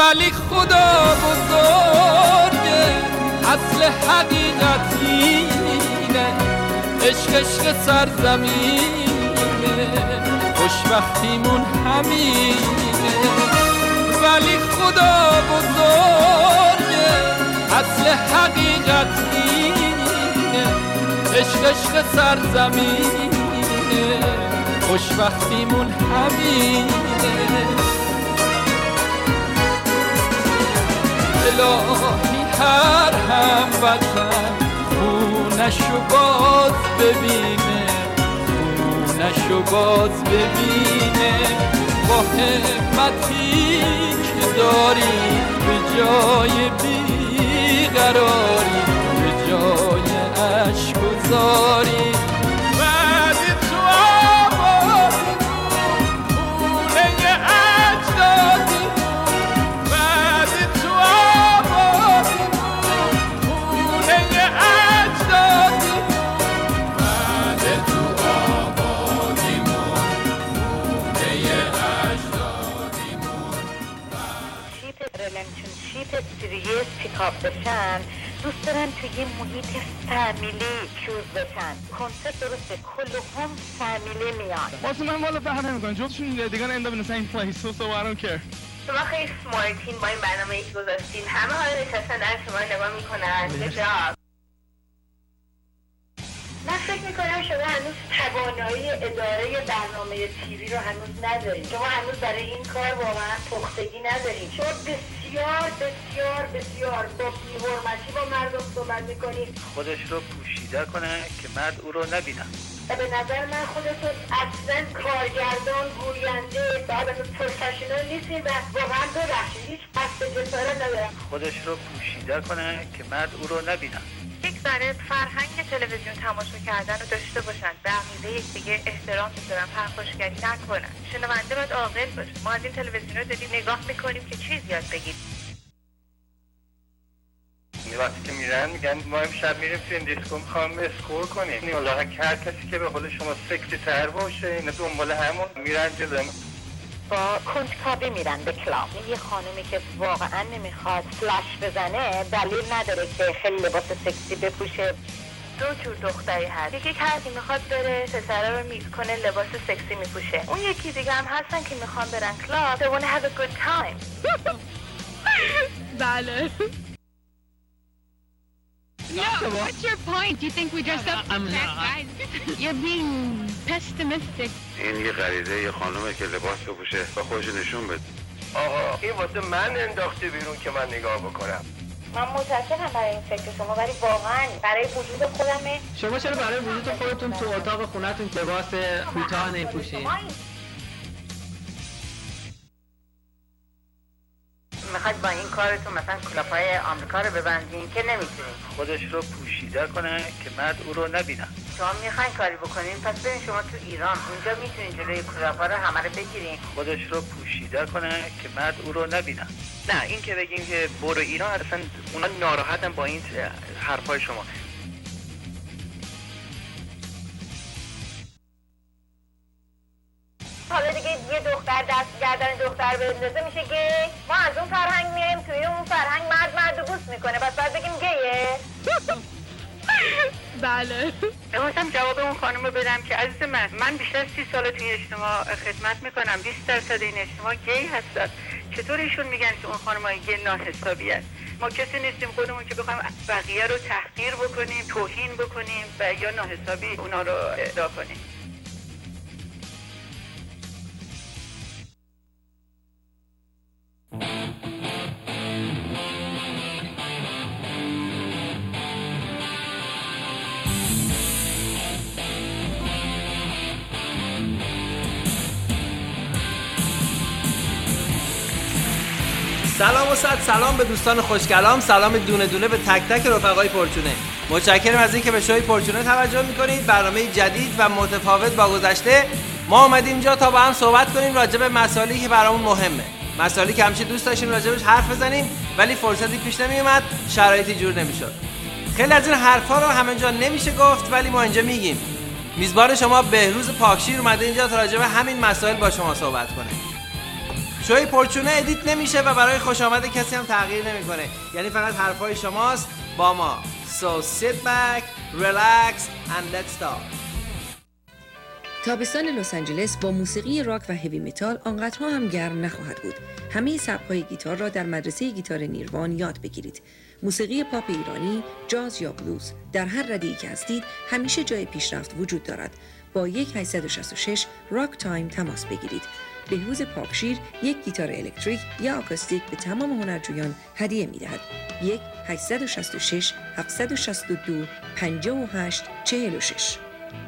ولی خدا بزرگه، اصل حقیقت اینه، عشق سرزمینه، خوشبختیمون همینه. ولی خدا بزرگه، اصل حقیقت اینه، عشق سرزمینه، خوشبختیمون همینه. الهی هر هموطن خونشو باز ببینه، خونشو باز ببینه، با همتی که داری به جای بیقراری، به جای عشق و زاری. بعد تو آبادی خونه اجدادی، بعد تو آبادی خونه اجدادی، بعد تو آبادی خونه اجدادی. ریلیشنشیپ سیریس پیکاپ بشن، دوست دارن توی محیط فامیلی چوز بشن. کنسپت درسته، کلهم فامیلی میان. واسه من والا فرق نمیکنه، جفتشون دیگه اندا in the same place, so I don't care. شما خیلی سمارتین، با این برنامه‌ای که گذاشتین همه حالا نشستن در شما نگاه میکنن. Good job. من فکر میکنم شما هنوز توانایی اداره برنامه تیوی رو هنوز ندارید. شما هنوز برای این کار واقعا پختگی ندارید. شما بسیار بسیار بسیار با بی‌حرمتی با مردم صحبت میکنید. خودش رو پوشیده کنه که مرد او رو نبینه. و به نظر من خودتون اصلا کارگردان، گوینده و پروفشنال نیستین و واقعا ببخشید هیچ قصد جسارت ندارم. خودش رو پوشیده کنه که مرد او رو نبینه. یک ذره فرهنگ تلویزیون تماشا کردن رو داشته باشن، به عقیده یکدیگه احترام بذارن، پرخاشگری نکنن. شنونده باید عاقل باشه. ما از این تلویزیون رو داریم نگاه میکنیم که چیز یاد بگیریم. وقتی که میرن میگن ما امشب میریم تو این دیسکو میخوام اسکور کنیم. والله هر کسی که به قول شما سکسی تر باشه اینا دنبال همون میرن جلو. با کنجکاوی میرن به کلاب. یه خانومی که واقعا نمیخواد فلش بزنه دلیل نداره که خیلی لباس سکسی بپوشه. دو جور دختری هست. یکی کسی میخواد بره پسره رو میت کنه لباس سکسی میپوشه. اون یکی دیگه هم هستن که میخوان برن کلاب. They want to have a good time. بله. No, what's your point? Do you think we dress up as guys? You're being pessimistic. این یه غریزه یه خانومه که لباس بپوشه و خودش نشون بده. آقا این واسه من انداخته بیرون که من نگاه بکنم. من متاسفم برای این فکر شما، ولی واقعا برای وجود خودمه. شما چرا برای وجود خودتون تو اتاق خونتون لباس کوتاه نمیپوشین؟ میخواید با این کارتون مثلا کلاپای آمریکا رو ببندین که نمیتونین. خودش رو پوشیده کنه که مرد او رو نبینه. شما میخواین کاری بکنین پس برین شما تو ایران، اونجا میتونین جلوی کلاپا رو همه رو بگیرین. خودش رو پوشیده کنه که مرد او رو نبینه. نه این که بگیم که برو ایران، اصلا اونا ناراحتن با این حرفای شما. حالا دیگه یه دختر دست گردن دختر بندازه میشه گی؟ ما از اون فرهنگ میریم توی اون فرهنگ مرد رو بوس میکنه، بس باید بگیم گیه؟ بله. می‌خواستم جواب اون خانم رو بدم که عزیز من بیشتر 30 سال توی اجتماع خدمت میکنم. 20% این اجتماع گی هستن. چطور ایشون میگن که اون خانم‌های گی ناحسابی هست؟ ما کسی نیستیم خودمون که بخوایم بقیه رو تحقیر بکنیم، توهین بکنیم و یا ناحسابی اونا رو ادعا کنیم. سلام و صد سلام به دوستان خوشگلام، سلام دونه دونه به تک تک رفقای پرچونه. متشکرم از اینکه به شوی پرچونه توجه میکنید. برنامه جدید و متفاوت با گذشته. ما اومدیم اینجا تا با هم صحبت کنیم راجع به مسائلی که برامون مهمه. مسائلی که همیشه دوست داشتیم راجعش حرف بزنیم ولی فرصتی پیش نمیومد، شرایطی جور نمیشد. خیلی از این حرفا رو همه جا نمیشه گفت ولی ما اینجا میگیم. میزبان شما بهروز پاکشیر اومده اینجا تا راجع به همین مسائل با شما صحبت کنه. شوی پرچونه ادیت نمیشه و برای خوش آمد کسی هم تغییر نمیکنه، یعنی فقط حرفای شماست با ما. So sit back, relax and let's start. تابستان لس آنجلس با موسیقی راک و هیوی متال آنقدرها هم گرم نخواهد بود. همه سبک‌های گیتار را در مدرسه گیتار نیروان یاد بگیرید. موسیقی پاپ ایرانی، جاز یا بلوز، در هر رده‌ای که هستید همیشه جای پیشرفت وجود دارد. با 1-866 راک تایم تماس بگیرید. بهروز پاکشیر یک گیتار الکتریک یا آکوستیک به تمام هنرجویان هدیه می‌دهد. 1-866 762 5846.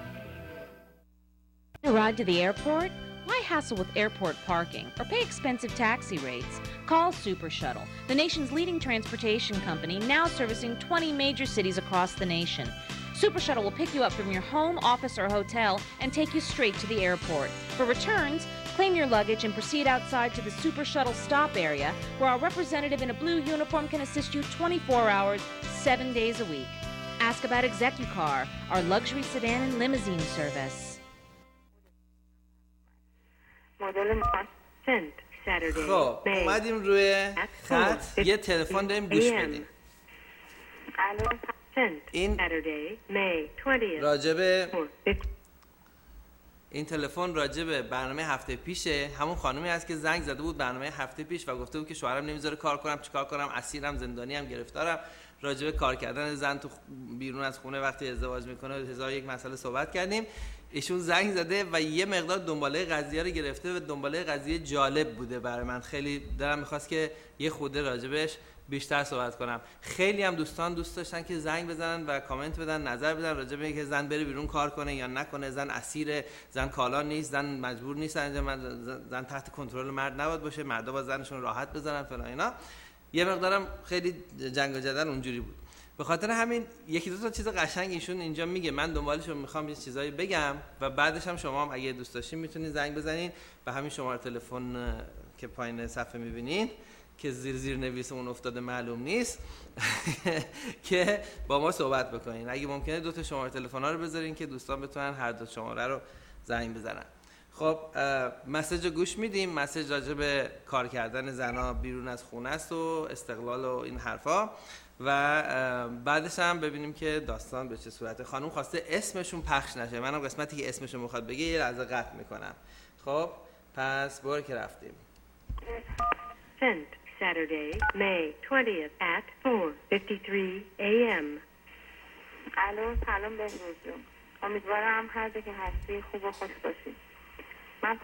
A ride to the airport? Why hassle with airport parking or pay expensive taxi rates? Call Super Shuttle, the nation's leading transportation company, now servicing 20 major cities across the nation. Super Shuttle will pick you up from your home, office, or hotel and take you straight to the airport. For returns, claim your luggage and proceed outside to the Super Shuttle stop area, where our representative in a blue uniform can assist you 24 hours, 7 days a week. Ask about Execucar, our luxury sedan and limousine service. خب اومدیم روی خط، یه تلفن داریم گوش بدیم. این تلفن راجبه برنامه هفته پیشه. همون خانومی هست که زنگ زده بود برنامه هفته پیش و گفته بود که شوهرم نمیذاره کار کنم، چیکار کنم، اسیرم، زندانیم، گرفتارم. راجبه کار کردن زن تو بیرون از خونه وقتی ازدواج میکنه 1001 مسئله صحبت کردیم. ایشون زنگ زده و یه مقدار دنباله قضیه رو گرفته و دنباله قضیه جالب بوده برای من. خیلی دلم می‌خواست که یه خورده راجبش بیشتر صحبت کنم. خیلی هم دوستان دوست داشتن که زنگ بزنن و کامنت بدن، نظر بدن راجب اینکه زن بره بیرون کار کنه یا نکنه، زن اسیر، زن کالا نیست، زن مجبور نیست، زن تحت کنترل مرد نباید باشه، مردا با زنشون راحت بزنن فلان اینا. یه مقدارم خیلی جنگ و جدل اونجوری بود. به خاطر همین یکی دو تا چیز قشنگ ایشون اینجا میگه، من دنبالشون میخوام یه چیزایی بگم و بعدش هم شما هم اگه دوست داشتین میتونین زنگ بزنین به همین شماره تلفن که پایین صفحه میبینین که زیر نویس اون افتاده معلوم نیست که با ما صحبت بکنین. اگه ممکنه دو تا شماره تلفن ها رو بذارین که دوستان بتونن هر دو شماره رو زنگ بزنن. خب مسیج گوش میدیم. مسیج راجع به کار کردن زنا بیرون از خونه است و استقلال و این حرفا و بعدش هم ببینیم که داستان به چه صورته. خانم خواسته اسمشون پخش نشه، منم قسمتی که اسمشون میخواد بگه یه لحظه قطع میکنم. خب پس برو که رفتیم. Sent Saturday, May 20th at 4:53 a.m. الو، سلام بهروز جون. امیدوارم هر جا که هستی خوب و خوش باشی. من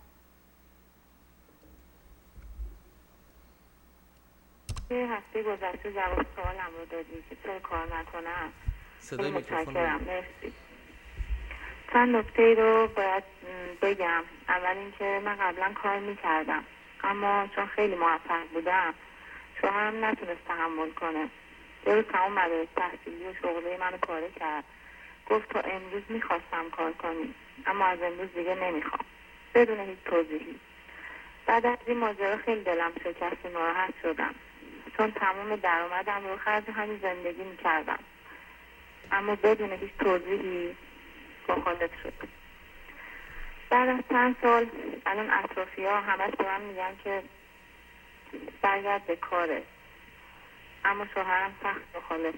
هفته گذشته جواب سوالم رو دادی که چرا کار نکنم. صدای میکروفون مرسی. چند نکته رو باید بگم. اول اینکه من قبلا کار میکردم اما چون خیلی موفق بودم شوهرم نتونست تحمل کنه. یه روز تمام مدارس تحصیلی و شغلی منو پاره کرد. گفت تا امروز میخواستم کار کنی اما از امروز دیگه نمیخوام، بدون هیچ توضیحی. بعد از این ماجرا خیلی دلم شکست و ناراحت شدم چون تمام درآمدم رو خرج همین زندگی میکردم اما بدون هیچ توضیحی مخالف شد. بعد از چند سال الان اطرافی‌ها همش به من میگن که برگرد به کاره اما شوهرم سخت مخالف.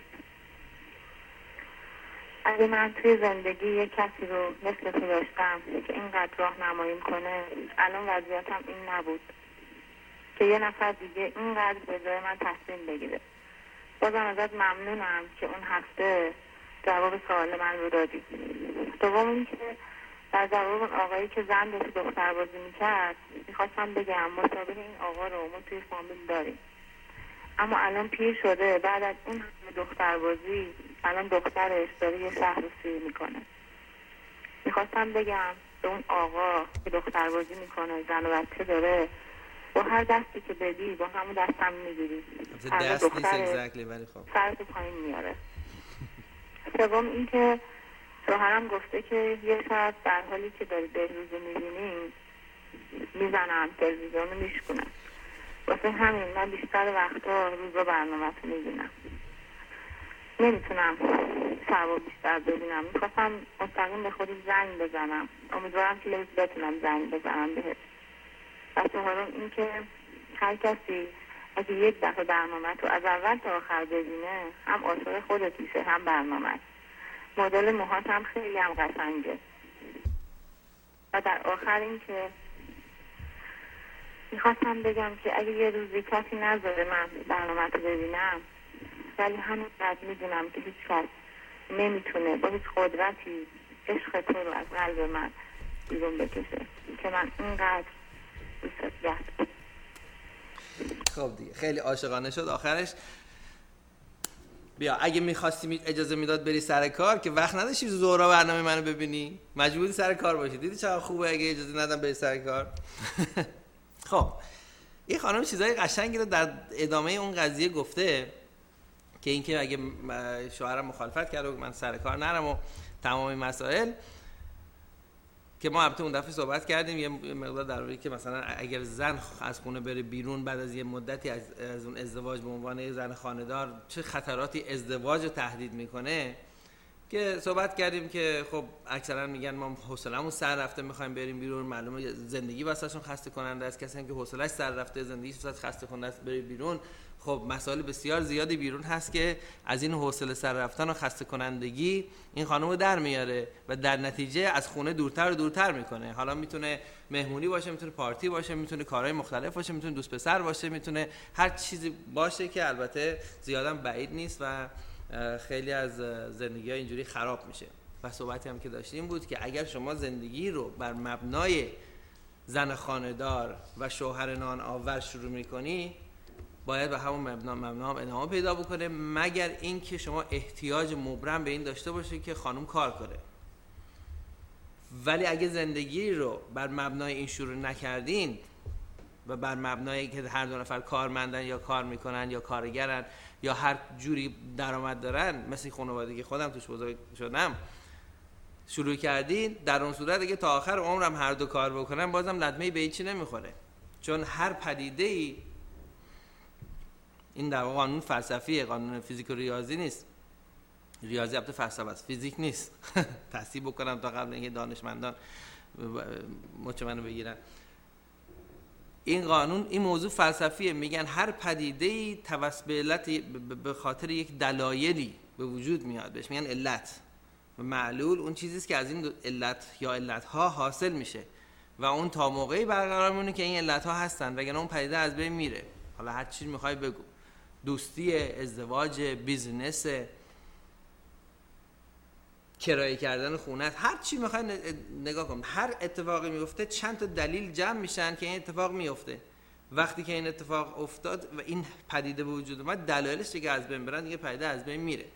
اگه من توی زندگی یک کسی رو مثل تو داشتم که اینقدر راهنمایی کنه الان وضعیتم این نبود که یه نفر دیگه اینقدر به جای من تصمیم بگیره. بازم ازت ممنونم که اون هفته جواب سوال من رو دادی. دوم این که در جواب اون آقایی که زن داشت دختر بازی میکرد میخواستم بگم مشابه این آقا رو ما توی فامیل داریم اما الان پیر شده. بعد از اون همه دختر بازی الان دخترش داره یه شهر رو سیر میکنه. میخواستم بگم به اون آقا که دختر بازی میکنه زن و بچه داره با هر دستی که بدی با همون دستم میگیری. دست نیست اگزکتلی ولی خب سرت پایین میاره. سوم این که شوهرم گفته که یه ساعت در حالی که داری بهروز رو میبینیم میزنم تلویزیون رو میشکنم. واسه همین من بیشتر وقتا روزا برنامه رو میبینم. نمیتونم شبا بیشتر ببینم. میخواستم مستقیم به خودی زنگ بزنم. امیدوارم که بتونم زنگ بزنم بهت. و چهارم این که هر کسی اگه یک دفعه برنامه تو از اول تا آخر ببینه، هم آثار خودت میشه هم برنامه. مدل موهات هم خیلی هم قشنگه. و در آخر این که میخواستم بگم که اگه یه روزی کسی نذاره من برنامه تو ببینم، ولی همینقدر میدونم که هیچ کس نمیتونه با هیچ قدرتی عشق تو رو از قلب من بیرون بکشه که من اینقدر دوست دارم. خب دیگه خیلی عاشقانه شد آخرش. بیا اگه می‌خواستی اجازه میداد بری سر کار که وقت نداشتی زورا برنامه منو ببینی، مجبوری سر کار باشی. دیدی چقدر خوبه اگه اجازه ندم بری سر کار. خب این خانم چیزای قشنگی رو در ادامه اون قضیه گفته که اینکه اگه شوهرم مخالفت کرده و من سر کار نرم و تمام این مسائل که ما البته اون دفعه صحبت کردیم یه مقدار درباره که مثلا اگر زن از خونه بره بیرون بعد از یه مدتی از اون ازدواج به عنوان زن خانه‌دار چه خطراتی ازدواج رو تهدید میکنه، که صحبت کردیم که خب اکثرا میگن ما حوصله‌مون سر رفته میخوایم بریم بیرون، معلومه زندگی واسهشون خسته کننده است. کسی که حوصله‌اش سر رفته زندگیش واسه خسته کننده است بره بیرون، خب مسائل بسیار زیادی بیرون هست که از این حوصله سر رفتن و خسته کنندگی این خانمو در میاره و در نتیجه از خونه دورتر و دورتر میکنه. حالا میتونه مهمونی باشه، میتونه پارتی باشه، میتونه کارهای مختلف باشه، میتونه دوست پسر باشه، میتونه هر چیزی باشه که البته زیادم بعید نیست و خیلی از زندگی‌ها اینجوری خراب میشه. و صحبتی هم که داشتیم بود که اگر شما زندگی رو بر مبنای زن خانه‌دار و شوهر نان آور شروع میکنی، باید به همون مبنا هم ادامه پیدا بکنه، مگر اینکه شما احتیاج مبرم به این داشته باشه که خانم کار کنه. ولی اگه زندگی رو بر مبنای این شروع نکردین و بر مبنای که هر دو نفر کارمندن یا کار میکنن یا کارگرن یا هر جوری درآمد دارن، مثل خانوادگی خودم توش بزرگ شدم، شروع کردین، در اون صورت دیگه تا آخر عمرم هر دو کار بکنن بازم لطمه‌ای به هیچی نمیخوره. چون هر پدیده‌ای، این در واقع قانون فلسفیه، قانون فیزیک و ریاضی نیست. ریاضی البته فلسفه است، فیزیک نیست. تصحیح بکنم تا قبل اینکه دانشمندان مچ منو بگیرن. این قانون، این موضوع فلسفیه. میگن هر پدیده‌ای توسط به خاطر یک دلایلی به وجود میاد، بهش میگن علت. و معلول اون چیزی است که از این علت یا علت‌ها حاصل میشه و اون تا موقعی برقرار میمونه که این علت‌ها هستن، وگرنه اون پدیده از بین میره. حالا هر چیزی میخوای بگو، دوستی، ازدواج، بیزینس، کرایه کردن خونه، هر چی میخوای نگاه کن، هر اتفاقی میفته چند تا دلیل جمع میشن که این اتفاق میفته. وقتی که این اتفاق افتاد و این پدیده به وجود اومد، دلایلش دیگه از بین برن، دیگه پدیده از بین میره.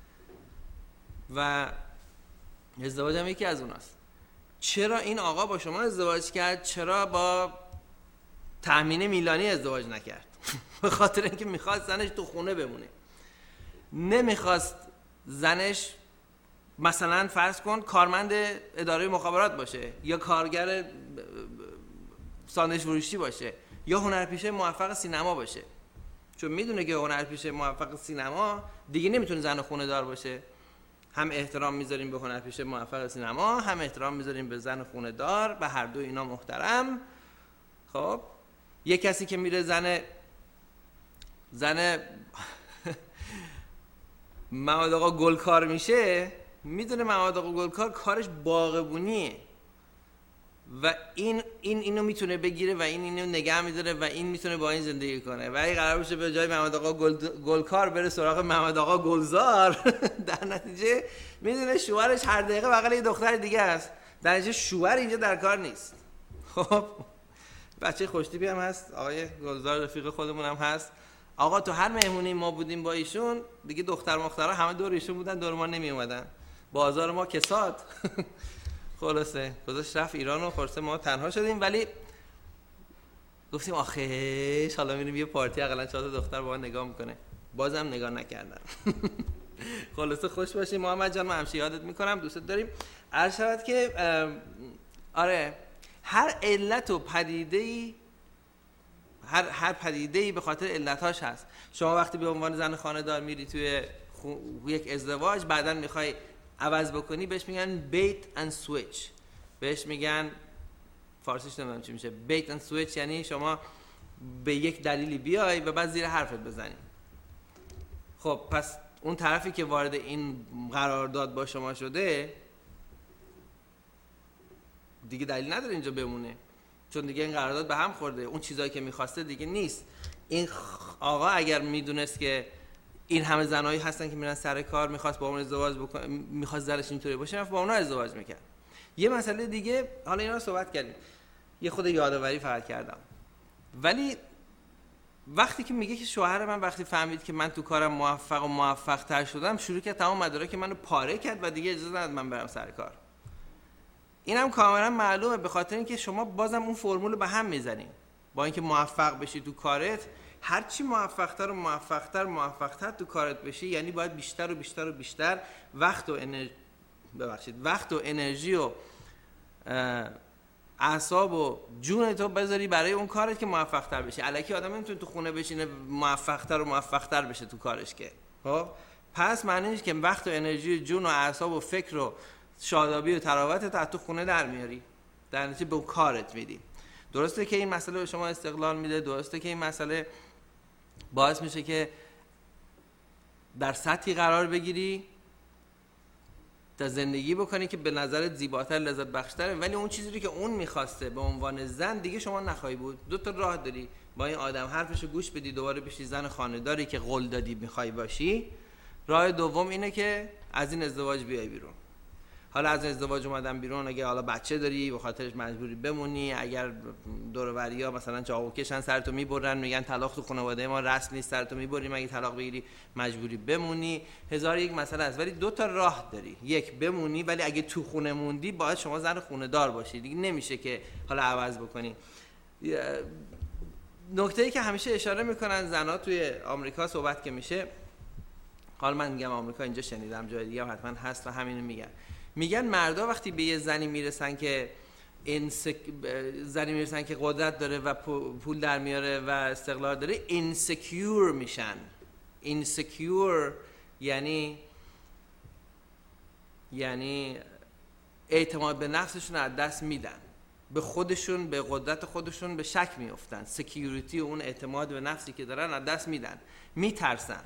و ازدواج هم یکی از اوناست. چرا این آقا با شما ازدواج کرد؟ چرا با تأمین میلانی ازدواج نکرد؟ به خاطر اینکه میخواست زنش تو خونه بمونه، نمیخواست زنش مثلا فرض کن کارمند اداره مخابرات باشه یا کارگر ساندویچ فروشی باشه یا هنرپیشه موفق سینما باشه. چون میدونه که هنرپیشه موفق سینما دیگه نمیتونه زن خونه دار باشه. هم احترام میذاریم به هنرپیشه موفق سینما، هم احترام میذاریم به زن خونه دار، به هر دو اینا محترم. خب یه کسی که میره زن محمد آقا گلکار میشه، میدونه محمد آقا گلکار کارش باغبونیه و اینو میتونه بگیره و اینو نگه میداره و این میتونه با این زندگی کنه. و اگه قرار بشه به جای محمد آقا گلکار بره سراغ محمد آقا گلزار، در نتیجه میدونه شوهرش هر دقیقه بغل یه دختر دیگه است، در نتیجه شوهر اینجا در کار نیست. خب بچه خوشتیپی هم هست، آقای گلزار رفیق خودمون هم هست. آقا تو هر مهمونی ما بودیم با ایشون، دیگه دختر مختارا همه دور ایشون بودن، دور ما نمی اومدن، بازار ما کساد. خلاصه گذاشت رفت ایران و خلاصه ما تنها شدیم. ولی گفتیم آخه حالا میریم یه پارتی، اقلا 4 تا دختر با ما نگاه میکنه، بازم نگاه نکردن. خلاصه خوش باشیم محمد جان، ما همیشه یادت میکنم، دوستت داریم. عرض شود که آره هر علت و پدیده‌ای، هر پدیده‌ای به خاطر علتاش هست. شما وقتی به عنوان زن خانه‌دار میری توی یک ازدواج، بعداً میخوای عوض بکنی، بهش میگن بیت اند سویچ، بهش میگن فارسیش نمیدونم چی میشه، بیت اند سویچ، یعنی شما به یک دلیلی بیای و بعد زیر حرفت بزنی. خب پس اون طرفی که وارد این قرارداد با شما شده دیگه دلیل نداره اینجا بمونه، چون دیگه این قرارداد به هم خورده، اون چیزایی که میخواسته دیگه نیست. این آقا اگر میدونست که این همه زنایی هستن که میرن سر کار، میخواست با اون ازدواج بکنه، میخواست زنش اینطوری باشه، با اونها ازدواج میکرد. یه مسئله دیگه، حالا اینا رو صحبت کردیم، یه خود یادآوری فقط کردم، ولی وقتی که میگه که شوهر من وقتی فهمید که من تو کارم موفق تر شدم، شروع کرد تمام مدارک منو پاره کرد و دیگه اجازه نداد من برم سر کار. اینم کاملا معلومه، به خاطر اینکه شما بازم اون فرمول به هم میزنین. با اینکه موفق بشی تو کارت، هر چی موفقتر تو کارت بشی، یعنی باید بیشتر وقت و انرژی و اعصاب و جون تو بذاری برای اون کارت که موفقتر بشی. الکی آدم نمیتونه تو خونه بشینه موفقتر بشه تو کارش که. خب پس معنیش که وقت و انرژی و جون و اعصاب و فکر و شادابی و تراوتت از تو خونه در میاری، در نتیجه به کارت میدی. درسته که این مسئله به شما استقلال میده، درسته که این مسئله باعث میشه که در سطحی قرار بگیری، تا زندگی بکنی که به نظرت زیباتر، لذت بخشتره، ولی اون چیزی که اون میخواسته به عنوان زن دیگه شما نخواهی بود. دو تا راه داری، با این آدم حرفشو گوش بدی، دوباره بشی زن خانه‌داری که قول دادی میخوای باشی. راه دوم اینه که از این ازدواج بیای بیرون. حالا از ازدواج اومدن بیرون، اگه حالا بچه داری به خاطرش مجبوری بمونی، اگر دور و بریا مثلا چاقو کشن سرتو میبرن، میگن طلاق تو خانواده ما رسم نیست، سرتو میبریم، اگه طلاق بگیری مجبوری بمونی. هزار یک مسئله است، ولی دو تا راه داری. یک، بمونی، ولی اگه تو خونه موندی باید شما زن خونه دار باشی، دیگه نمیشه که حالا عوض بکنی. نکته‌ای که همیشه اشاره میکنن زنا توی آمریکا صحبت که میشه، حالا من میگم آمریکا، اینجا شنیدم جای دیگه هم حتما هست و همینو میگن مردا وقتی به یه زنی میرسن که که قدرت داره و پول در میاره و استقلال داره، اینسکیور میشن. اینسکیور یعنی اعتماد به نفسشون از دست میدن، به خودشون، به قدرت خودشون به شک میافتن، سکیوریتی و اون اعتماد به نفسی که دارن از دست میدن، میترسن.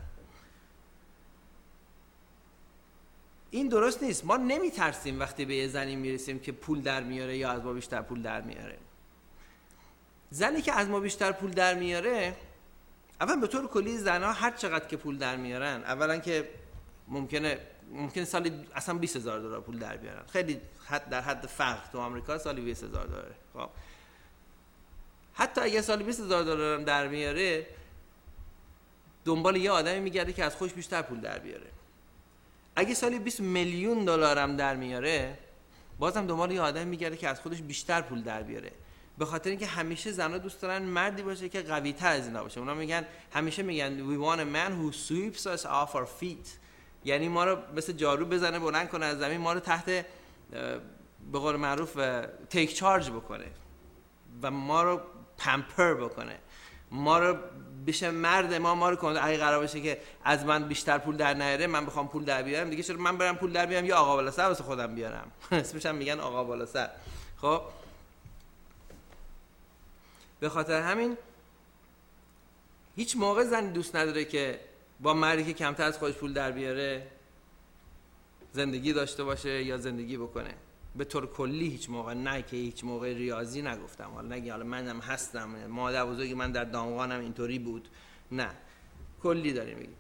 این درست نیست. ما نمیترسیم وقتی به یه زنی میرسیم که پول در میاره یا از ما بیشتر پول در میاره. زنی که از ما بیشتر پول در میاره، اول به طور کلی زنها هر چقدر که پول در میارن، اولا که ممکنه سالی اصلا $20,000 پول در بیارن، خیلی در حد فقر تو آمریکا سالی $20,000. خب حتی اگه سالی $20,000 در میاره، دنبال یه آدمی میگرده که از خودش بیشتر پول در بیاره. اگه سالی $20 میلیون هم در میاره، بازم دنبال یه آدمی میگرده که از خودش بیشتر پول در بیاره. به خاطر اینکه همیشه زنها دوست دارن مردی باشه که قوی تر از اینا باشه. اونا همیشه میگن we want a man who sweeps us off our feet، یعنی ما رو مثل جارو بزنه بلند کنه از زمین، ما رو تحت به قول معروف تیک چارج بکنه و ما رو پمپر بکنه، ما رو بشه مرد ما رو کنه. اگه قرار باشه که از من بیشتر پول در نیاره، من بخوام پول در بیارم، دیگه چرا من برم پول در بیارم یا آقا بالا سر واسه خودم بیارم؟ اسمش هم میگن آقا بالا سر. خب به خاطر همین هیچ موقع زنی دوست نداره که با مردی که کمتر از خودش پول در بیاره زندگی داشته باشه یا زندگی بکنه. به طور کلی هیچ موقع، نه که هیچ موقع ریاضی نگفتم، حالا نگی حالا منم هستم، مادر بزرگی من در دامغانم اینطوری بود، نه، کلی داریم میگیم.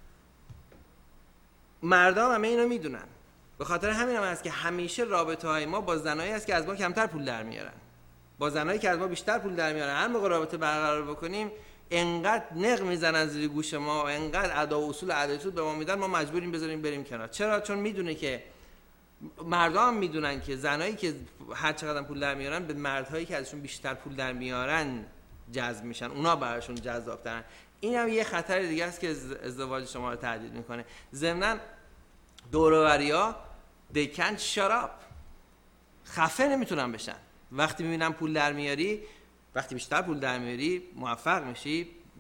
مردم همه اینو میدونن. به خاطر همین هم هست که همیشه رابطه های ما با زنایی هست که از ما کمتر پول در میارن، با زنایی که از ما بیشتر پول در میارن. هر موقع رابطه برقرار بکنیم انقدر نق میزنن زیر گوش ما و انقدر ادا و اصول عدالت به ما میدن، ما مجبوریم بذاریم بریم کنار. چرا؟ چون میدونه که مردم هم میدونن که زنایی که هر چقدر پول در میارن به مردهایی که ازشون بیشتر پول در میارن جذب میشن، اونا براشون جذاب‌ترن. این هم یه خطر دیگه است که ازدواج شما رو تهدید میکنه. ضمناً دور و بریا they can't shut up، خفه نمیتونن بشن. وقتی میبینن پول در میاری، وقتی بیشتر پول در میاری، موفق میشی،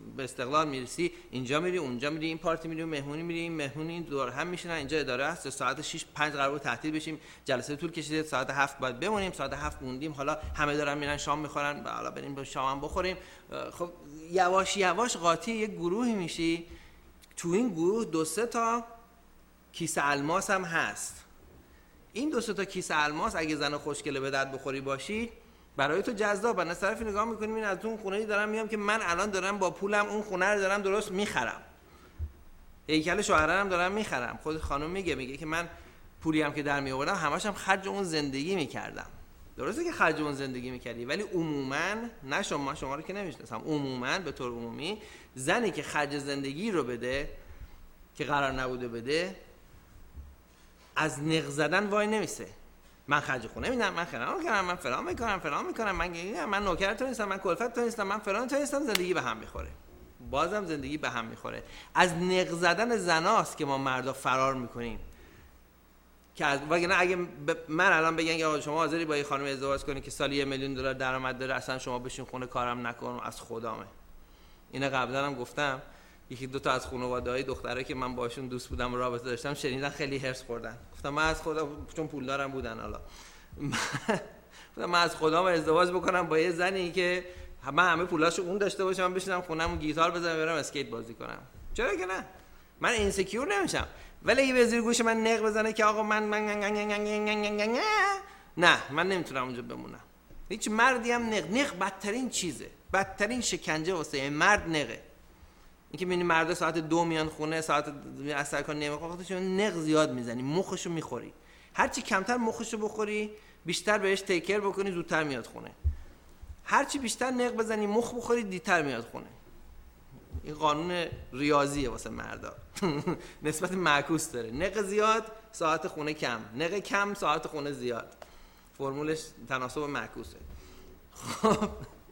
به استقلال میرسی، اینجا میری اونجا میری، این پارتی میری، مهمونی میری، این مهمونی این دور هم میشینن، اینجا اداره است، ساعت 6 5 قرار بود تعطیل بشیم، جلسه طول کشیده، ساعت 7 باید بمونیم، ساعت 7 موندیم، حالا همه دارن میرن شام میخورن، حالا بریم با شام هم بخوریم. خب یواش یواش قاطی یک گروهی میشی، تو این گروه 2-3 تا کیسه الماس هم هست. این 2-3 تا کیسه الماس اگه زن خوشگله به درد بخوری باشی برای تو جذاب، از طرفی نگاه میکنی این از اون خونه‌ای دارم میام که من الان دارم با پولم اون خونه رو دارم درست میخرم، هیکل شوهرم دارم میخرم. خود خانم میگه که من پولی هم که در میآوردم همش هم خرج اون زندگی میکردم. درسته که خرج اون زندگی میکردی، ولی عموما نه شما رو که نمیشناسم، عموما به طور عمومی زنی که خرج زندگی رو بده که قرار نبوده بده از نق زدن وای نمیسه. من خرج خونه میدم، من خیرام میکنم، من فلان میکنم، من نوکر تو نیستم، من کلفت تو نیستم، من فلان تو نیستم. زندگی به هم میخوره، بازم زندگی به هم میخوره. از نق زدن زناست که ما مردا فرار میکنیم. که وگرنه اگه من الان بگن که شما حاضری با یه خانم ازدواج کنی که سالی $1 میلیون درآمد داره، اصلا شما بشین خونه کارم نکن، از خدامه. اینا قبلا هم گفتم، یکی 2 تا از خانواده‌های دختره که من باشون دوست بودم و رابطه داشتم شنیدن، خیلی هرس خوردن. گفتم من از خدا، چون پولدارم بودن، حالا من از خدام ازدواج بکنم با یه زنی که من همه پولاشو اون داشته باشم، من بشینم خونم گیتار بزنم برم اسکیت بازی کنم. چرا که نه؟ من اینسکیور نمیشم. ولی اگه به زیر گوش من نق بزنه که آقا من نه، من نمیتونم اونجا بمونم. هیچ مردی هم نق بدترین چیزه، بدترین شکنجه واسه مرد نقه. اینکه میبینی مردا ساعت 2 میان خونه، ساعت از سر کار نمیخواد، خودشون نق زیاد میزنی، مخشو میخوری. هرچی کمتر مخشو بخوری، بیشتر بهش تیکر بکنی، زودتر میاد خونه. هرچی بیشتر نق بزنی، مخ بخوری، دیرتر میاد خونه. این قانون ریاضیه واسه مردا. نسبت معکوس داره. نق زیاد ساعت خونه کم، نق کم ساعت خونه زیاد. فرمولش تناسب معکوسه. خب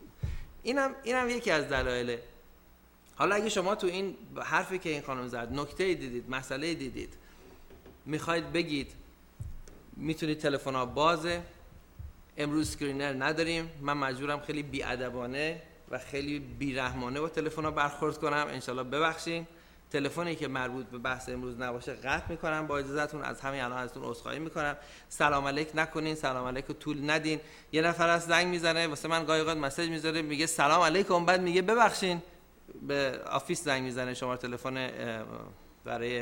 اینم یکی از دلایله. حالا اگه شما تو این حرفی که این خانم زد نکته دیدید، مسئله دیدید، میخواید بگید، میتونید تلفن‌ها بازه، امروز اسکرینر نداریم، من مجبورم خیلی بی‌ادبانه و خیلی بی‌رحمانه با تلفن‌ها برخورد کنم، انشالله ببخشید. تلفنی که مربوط به بحث امروز نباشه قطع میکنم، با اجازهتون از همین الان ازتون عذرخواهی میکنم. سلام علیک نکنین، سلام علیک رو طول ندین. یه نفر از زنگ میزنه واسه من، گاهی اوقات مسیج میذاره میگه سلام علیکم، بعد میگه ببخشید، به آفیس زنگ میزنه، شماره تلفن برای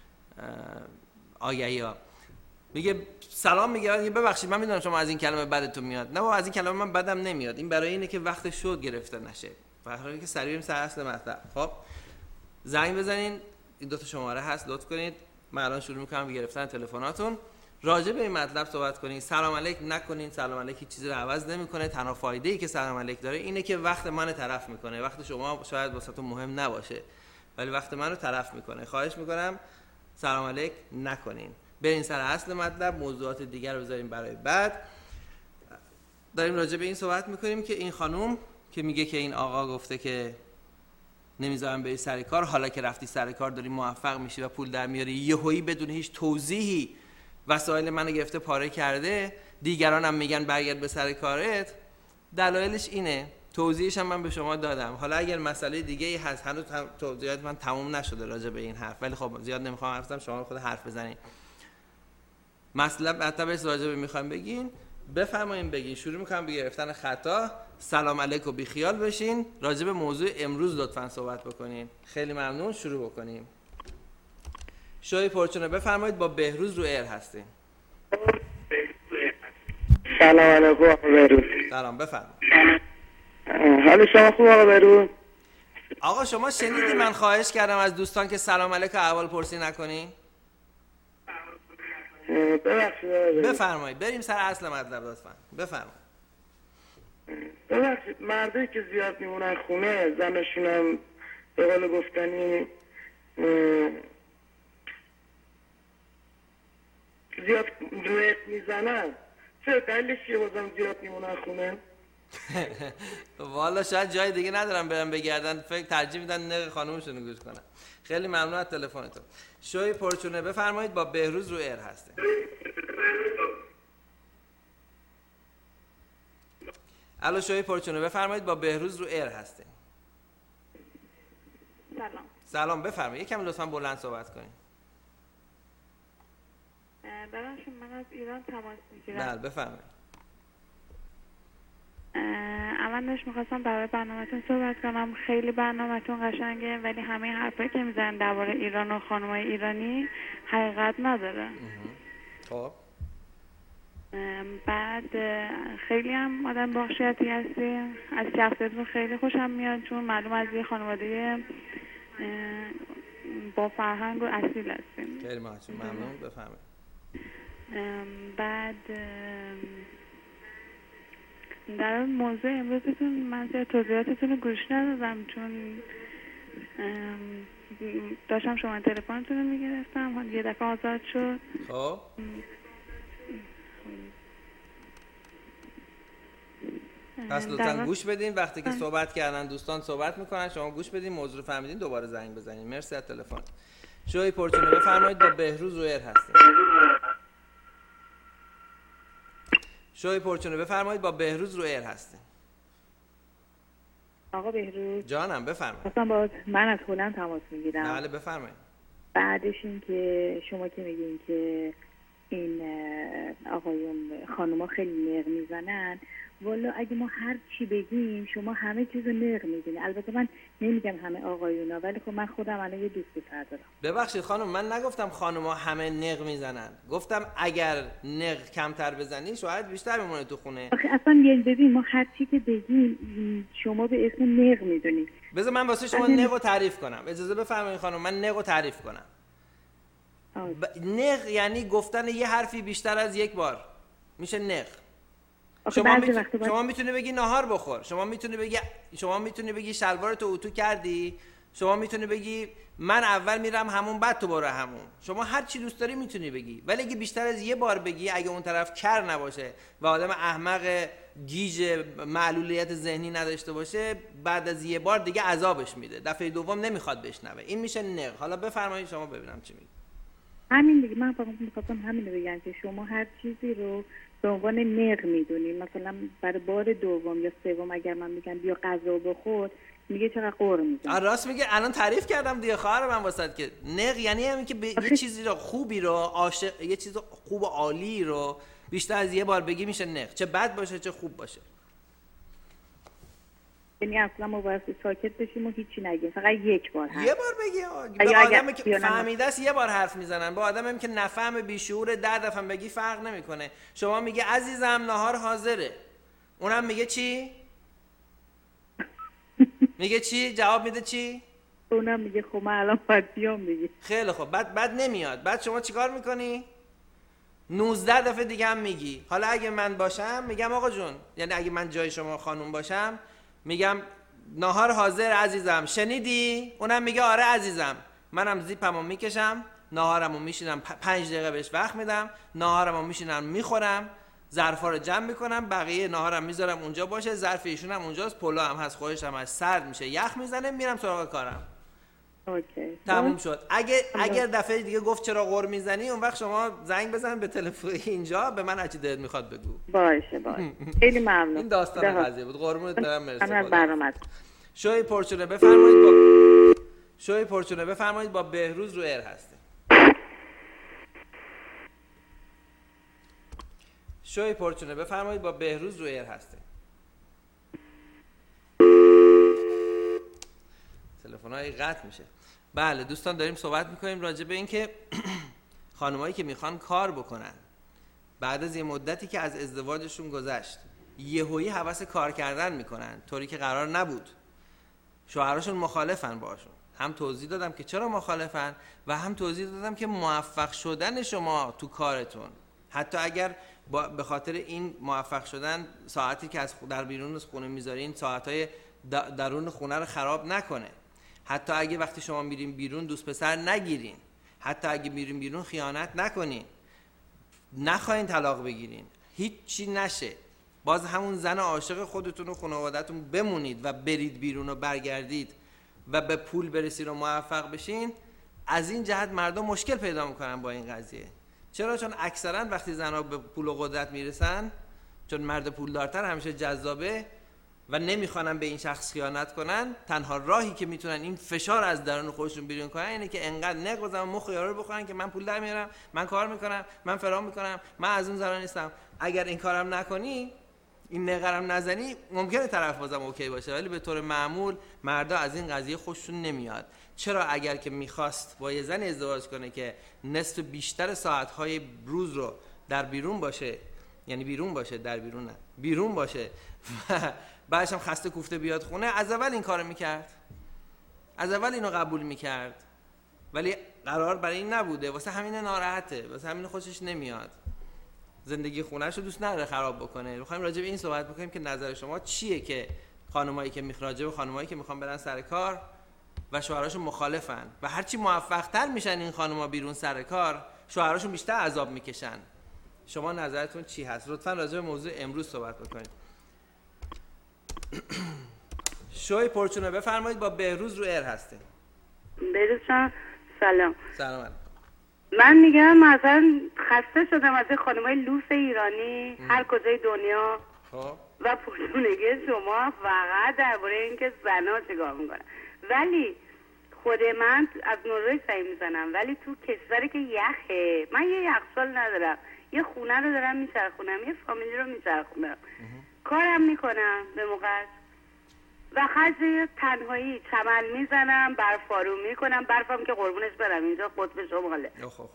آگهی‌ها، میگه سلام، میگه ببخشید من میدونم شما از این کلمه بدتون میاد. نه بابا، از این کلمه من بدم نمیاد، این برای اینه که وقت شد گرفته نشه، برای که سریع بریم سر اصل مطلب. خب زنگ بزنین، این 2 تا شماره هست، لطف کنید. من الان شروع میکنم به گرفتن تلفناتون، راجع به این مطلب صحبت کنین. سلام علیک نکنین، سلام علیک هیچ چیزی رو عوض نمیکنه. تنها فایده‌ای که سلام علیک داره اینه که وقت منو تلف میکنه. وقت شما شاید واسهتون مهم نباشه، ولی وقت منو تلف میکنه. خواهش میکنم سلام علیک نکنین. بریم سر اصل مطلب، موضوعات دیگر رو بذاریم برای بعد. داریم راجع به این صحبت میکنیم که این خانم که میگه که این آقا گفته که نمیذارم بری سر کار، حالا که رفتی سر کار داری موفق میشی و پول در میاری، یهویی بدون هیچ توضیحی وسایل منو گرفته پاره کرده، دیگران هم میگن برگرد به سر کارت. دلایلش اینه، توضیحش هم من به شما دادم. حالا اگر مسئله دیگه ای هست، هنوز توضیحات من تموم نشده راجع به این حرف، ولی خب زیاد نمیخوام حرف بزنم، شما خود حرف بزنید. مطلب راجع به میخوام بگین، بفرمایید بگین. شروع میکنم به گرفتن خطا. سلام علیکم، بی خیال بشین، راجع به موضوع امروز لطفاً صحبت بکنین. خیلی ممنون. شروع بکنیم. شوی پرچونه بفرمایید، با بهروز رو ایر هستین. سلام علیکم آقا بهروز. سلام، بفرمایید. حال شما خوب آقا بهروز؟ آقا شما شنیدی من خواهش کردم از دوستان که سلام علیکم احوال پرسی نکنین؟ بفرمایید، بریم سر اصل مطلب لطفاً. بفرمایید. ببخشید، مردایی که زیاد میمونن خونه، زنشونم به قول گفتنی زیاد رویت میزنن، چه دلیلش چیه بازم زیاد میمونن خونه؟ والا شاید جای دیگه ندارم برم بگردن، فکر ترجیح میدن نق خانومشون رو گوش کنن. خیلی ممنون از تلفنتون. شوی پرچونه بفرمایید، با بهروز رو ایر هستیم. الو شوی پرچونه بفرمایید، با بهروز رو ایر هستیم. سلام. سلام، بفرمایید. یکم لطفاً بلند صحبت کنید. ببخشید من از ایران تماس میگیرم. بله بفرمایید. اولش میخواستم درباره برنامه‌تون صحبت کنم. خیلی برنامه‌تون قشنگه ولی همه حرفایی که میزنن درباره ایران و خانم‌های ایرانی حقیقت نداره. خب بعد خیلی هم آدم با شخصیتی هستین. از شخصیتتون خیلی خوشم میاد چون معلوم از یه خانواده با فرهنگ و اصیل هستین. خیلی ممنون. بفرمایید. بعد در موضوع امروزتون من زیاد توضیحاتتون رو گوش ندادم چون داشتم شما تلفنتون رو میگرفتم، یه دفعه آزاد شد. خب پس لطفاً گوش بدین. وقتی که صحبت کردن دوستان صحبت میکنن شما گوش بدین، موضوع رو فهمیدین دوباره زنگ بزنین. مرسی از تلفن. شوی پرچونه بفرمایید. با بهروز رویر هستیم. شوی پرچونه بفرمایید. با بهروز رویر هستیم. آقا بهروز جانم بفرمایید. مثلا من از هلند تماس میگیرم. بله بفرمایید. بعدش این که شما که میگین که این آقایون خانوما خیلی نق میزنن، والا اگه ما هر چی بگیم شما همه چیزو نق میدین. البته من نمیگم همه آقایونا ولی خب من خودم الان یه دوست پسر دارم. ببخشید خانم، من نگفتم خانوما همه نق میزنن، گفتم اگر نق کمتر بزنی شاید بیشتر میمونه تو خونه. آخه اصلا یعنی ببین ما هر چی که بگیم شما به اسم نق میدونید. بذار من واسه شما نقو تعریف کنم. اجازه بفرمایید خانم من نقو تعریف کنم. نق یعنی گفتن یه حرفی بیشتر از یک بار میشه نق. شما میتونی بگی ناهار بخور، شما میتونی بگی شلوارتو اتو کردی، شما میتونی بگی من اول میرم همون بعد تو برو همون. شما هر چی دوست داری میتونی بگی، ولی اگه بیشتر از یه بار بگی، اگه اون طرف کر نباشه و آدم احمق گیج معلولیت ذهنی نداشته باشه، بعد از یه بار دیگه عذابش میده، دفعه دوم نمیخواد بشنوه. این میشه نق. حالا بفرمایید شما ببینم چی میگی. همین دیگه، من فقط میخواستم همین رو بگم که شما هر چیزی رو به عنوان نق میدونی. مثلا برای بار دوم یا سوم اگر من میگم بیا غذا بخور میگه چقدر قور میزنه. راست میگه. الان تعریف کردم دیگه خواهر من واسط که نق یعنی همین که یه چیزی رو خوبی رو عاشق، یه چیز خوب و عالی رو بیشتر از یه بار بگی میشه نق، چه بد باشه چه خوب باشه. یعنی اصلا ما باید ساکت بشیم و هیچی نگیم، فقط یک بار یه بار بگی. به آدمی که فهمیده است یه بار حرف میزنن، با آدمی که نفهم بیشعور 10 دفعه بگی فرق نمیکنه. شما میگه عزیزم ناهار حاضره، اونم میگه چی؟ میگه چی؟ جواب میده چی؟ اونم میگه خب من الان باید بیام دیگه. خیلی خب. بعد نمیاد. بعد شما چیکار میکنی؟ 19 دفعه دیگه هم میگی. حالا اگه من باشم میگم آقا جون، یعنی اگه من جای شما خانوم باشم میگم ناهار حاضر عزیزم، شنیدی؟ اونم میگه آره عزیزم. منم زیپمو میکشم، ناهارمو میشینم 5 دقیقه بهش وقت میدم، ناهارمو میشینم میخورم، ظرفا رو جمع میکنم، بقیه ناهارم میذارم اونجا باشه، ظرف ایشون هم اونجاست، پلو هم هست، خودش هم هست، سرد میشه، یخ میزنه، میرم سراغ کارم. اوکی. تموم شد. اگر دفعه دیگه گفت چرا قور میزنی، اون وقت شما زنگ بزن به تلفن اینجا به من هرچی دلت میخواد بگو. باشه. خیلی ممنون. این داستان قضیه بود. قربونت برم. مرسی. شوی پرچونه بفرمایید. با بهروز رو ایر هسته. شوی پرچونه بفرمایید. با بهروز رو ایر هسته. تلفن‌های قطع میشه. بله دوستان، داریم صحبت میکنیم راجع به این که خانمایی که میخوان کار بکنن بعد از یه مدتی که از ازدواجشون گذشت یهویی هوس کار کردن میکنن طوری که قرار نبود. شوهراشون مخالفن باشون. هم توضیح دادم که چرا مخالفن و هم توضیح دادم که موفق شدن شما تو کارتون، حتی اگر به خاطر این موفق شدن ساعتی که از در بیرون از خونه میذارین ساعتهای درون خونه رو خراب نکنه، حتی اگه وقتی شما میرین بیرون دوست پسر نگیرین، حتی اگه میرین بیرون خیانت نکنین، نخواین طلاق بگیرین، هیچ چی نشه، باز همون زن عاشق خودتون و خانواده‌تون بمونید و برید بیرون و برگردید و به پول برسید و موفق بشین. از این جهت مردم مشکل پیدا میکنن با این قضیه. چرا؟ چون اکثرا وقتی زنها به پول و قدرت میرسن، چون مرد پولدارتر همیشه جذابه، و نمیخوانن به این شخص خیانت کنن، تنها راهی که میتونن این فشار از درون خودشون بیرون کنن اینه که انقدر نق بزنن مخ یارو رو بخورن که من پول در میارم، من کار میکنم، من فرام میکنم، من از اون زرا نیستم. اگر این کارم نکنی، این نقرم نزنی، ممکنه طرف بازم اوکی باشه، ولی به طور معمول مردا از این قضیه خوششون نمیاد. چرا؟ اگر که میخواست با یه زن ازدواج کنه که نصف بیشتر ساعتهای روز رو در بیرون باشه، یعنی بیرون باشه، در بیرون نه، بیرون باشه و بعدش هم خسته کوفته بیاد خونه، از اول این کارو میکرد، از اول اینو قبول میکرد، ولی قرار برای این نبوده، واسه همین ناراحته، واسه همین خوشش نمیاد، زندگی خونه‌ش رو دوست نداره خراب بکنه. می‌خوایم راجع به این صحبت بکنیم که نظر شما چیه که خانمایی که راجع به خانمایی که میخوان برن سر کار و شوهراشون مخالفن و هرچی موفق‌تر میشن این خانم‌ها بیرون سر کار، شوهراشون بیشتر عذاب میکشن. شما نظرتون چی هست؟ لطفاً راجع به موضوع امروز صحبت بکنید. شوی پرچونه بفرمایید، با بهروز رو ایر هستین. بهروز جان سلام. سلام علیکم. من میگم مثلا خسته شدم از خانمای لوس ایرانی هر کجای دنیا و پرچونگی شما فقط درباره اینکه زنا چیکار میکنن. ولی خود من از نروژ سعی میزنم، ولی تو کشوری که یخه، من یه یخچال ندارم، یه خونه رو دارم میچرخونم، یه فامیلی رو میچرخونم، کارم میکنم به موقع و خرج تنهایی چمن میزنم، برفارو میکنم، برفم که قربونش برم اینجا قطب شماله.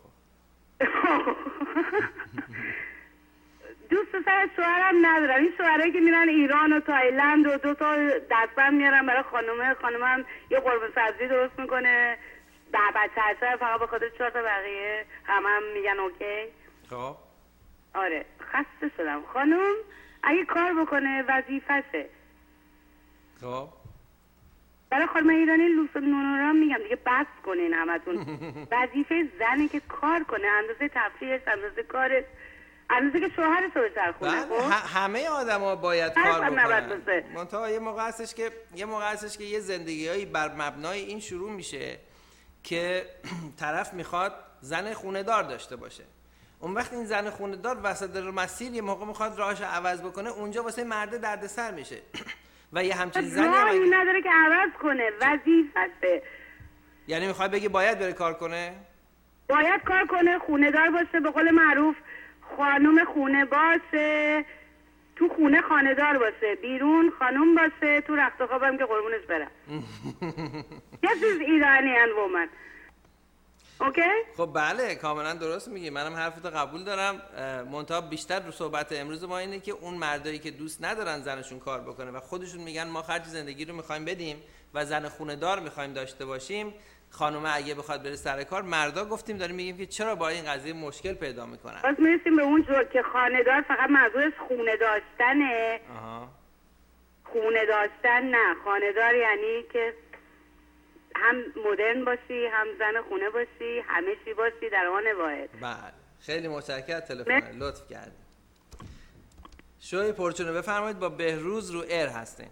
دوست سر شوهرم ندارم. این شوهرایی که میرن ایران و تایلند و 2 تا دستبند میارن برای خانمم یه قرمه سبزی درست میکنه، بچه فقط به خاطر 4 تا بقیه هم میگن اوکی. خب آره خسته شدم. خانم اگه کار بکنه وظیفشه. خب برای خانم ایرانی لوس نونورا میگم دیگه بس کنین همتون. وظیفه زنه که کار کنه، اندازه تفریحش، اندازه کارش، اندازه که شوهرش رو بچرخونه. همه آدما باید کار بکنن. منتها یه موقع هستش که یه زندگیایی بر مبنای این شروع میشه که طرف میخواد زن خونه دار داشته باشه. اون وقت این زن خونه دار وسط مسیر یه موقع میخواد راهش عوض بکنه، اونجا واسه مرد دردسر میشه. و یه همچین زنی راهی نداره که عوض کنه، وظیفته. یعنی میخواد بگی باید بره کار کنه؟ باید کار کنه، خونه دار باشه، به قول معروف خانم خونه باشه، تو خونه خانه دار باشه، بیرون خانم باشه، تو رخت خوابم که قربونش برم. یه چیز ایرانی ان وومن. اوکی؟ خب بله کاملا درست میگی، منم حرفتو قبول دارم. منتها بیشتر رو صحبت امروز ما اینه که اون مردایی که دوست ندارن زنشون کار بکنه و خودشون میگن ما خرج زندگی رو میخوایم بدیم و زن خونه دار میخوایم داشته باشیم، خانومه اگه بخواد بره سر کار، مردا گفتیم داریم میگیم که چرا با این قضیه مشکل پیدا میکنن. پس میرسیم به اون جور که خانه دار فقط منظورش خونه داشتنه. خونه داشتن نه، خانه دار یعنی که هم مدرن باشی، هم زن خونه باشی، همه چی باشی در آن واحد. بله خیلی متشکرم تلفن لطف کردید. شوی پرچونه بفرمایید، با بهروز رو ایر هستین.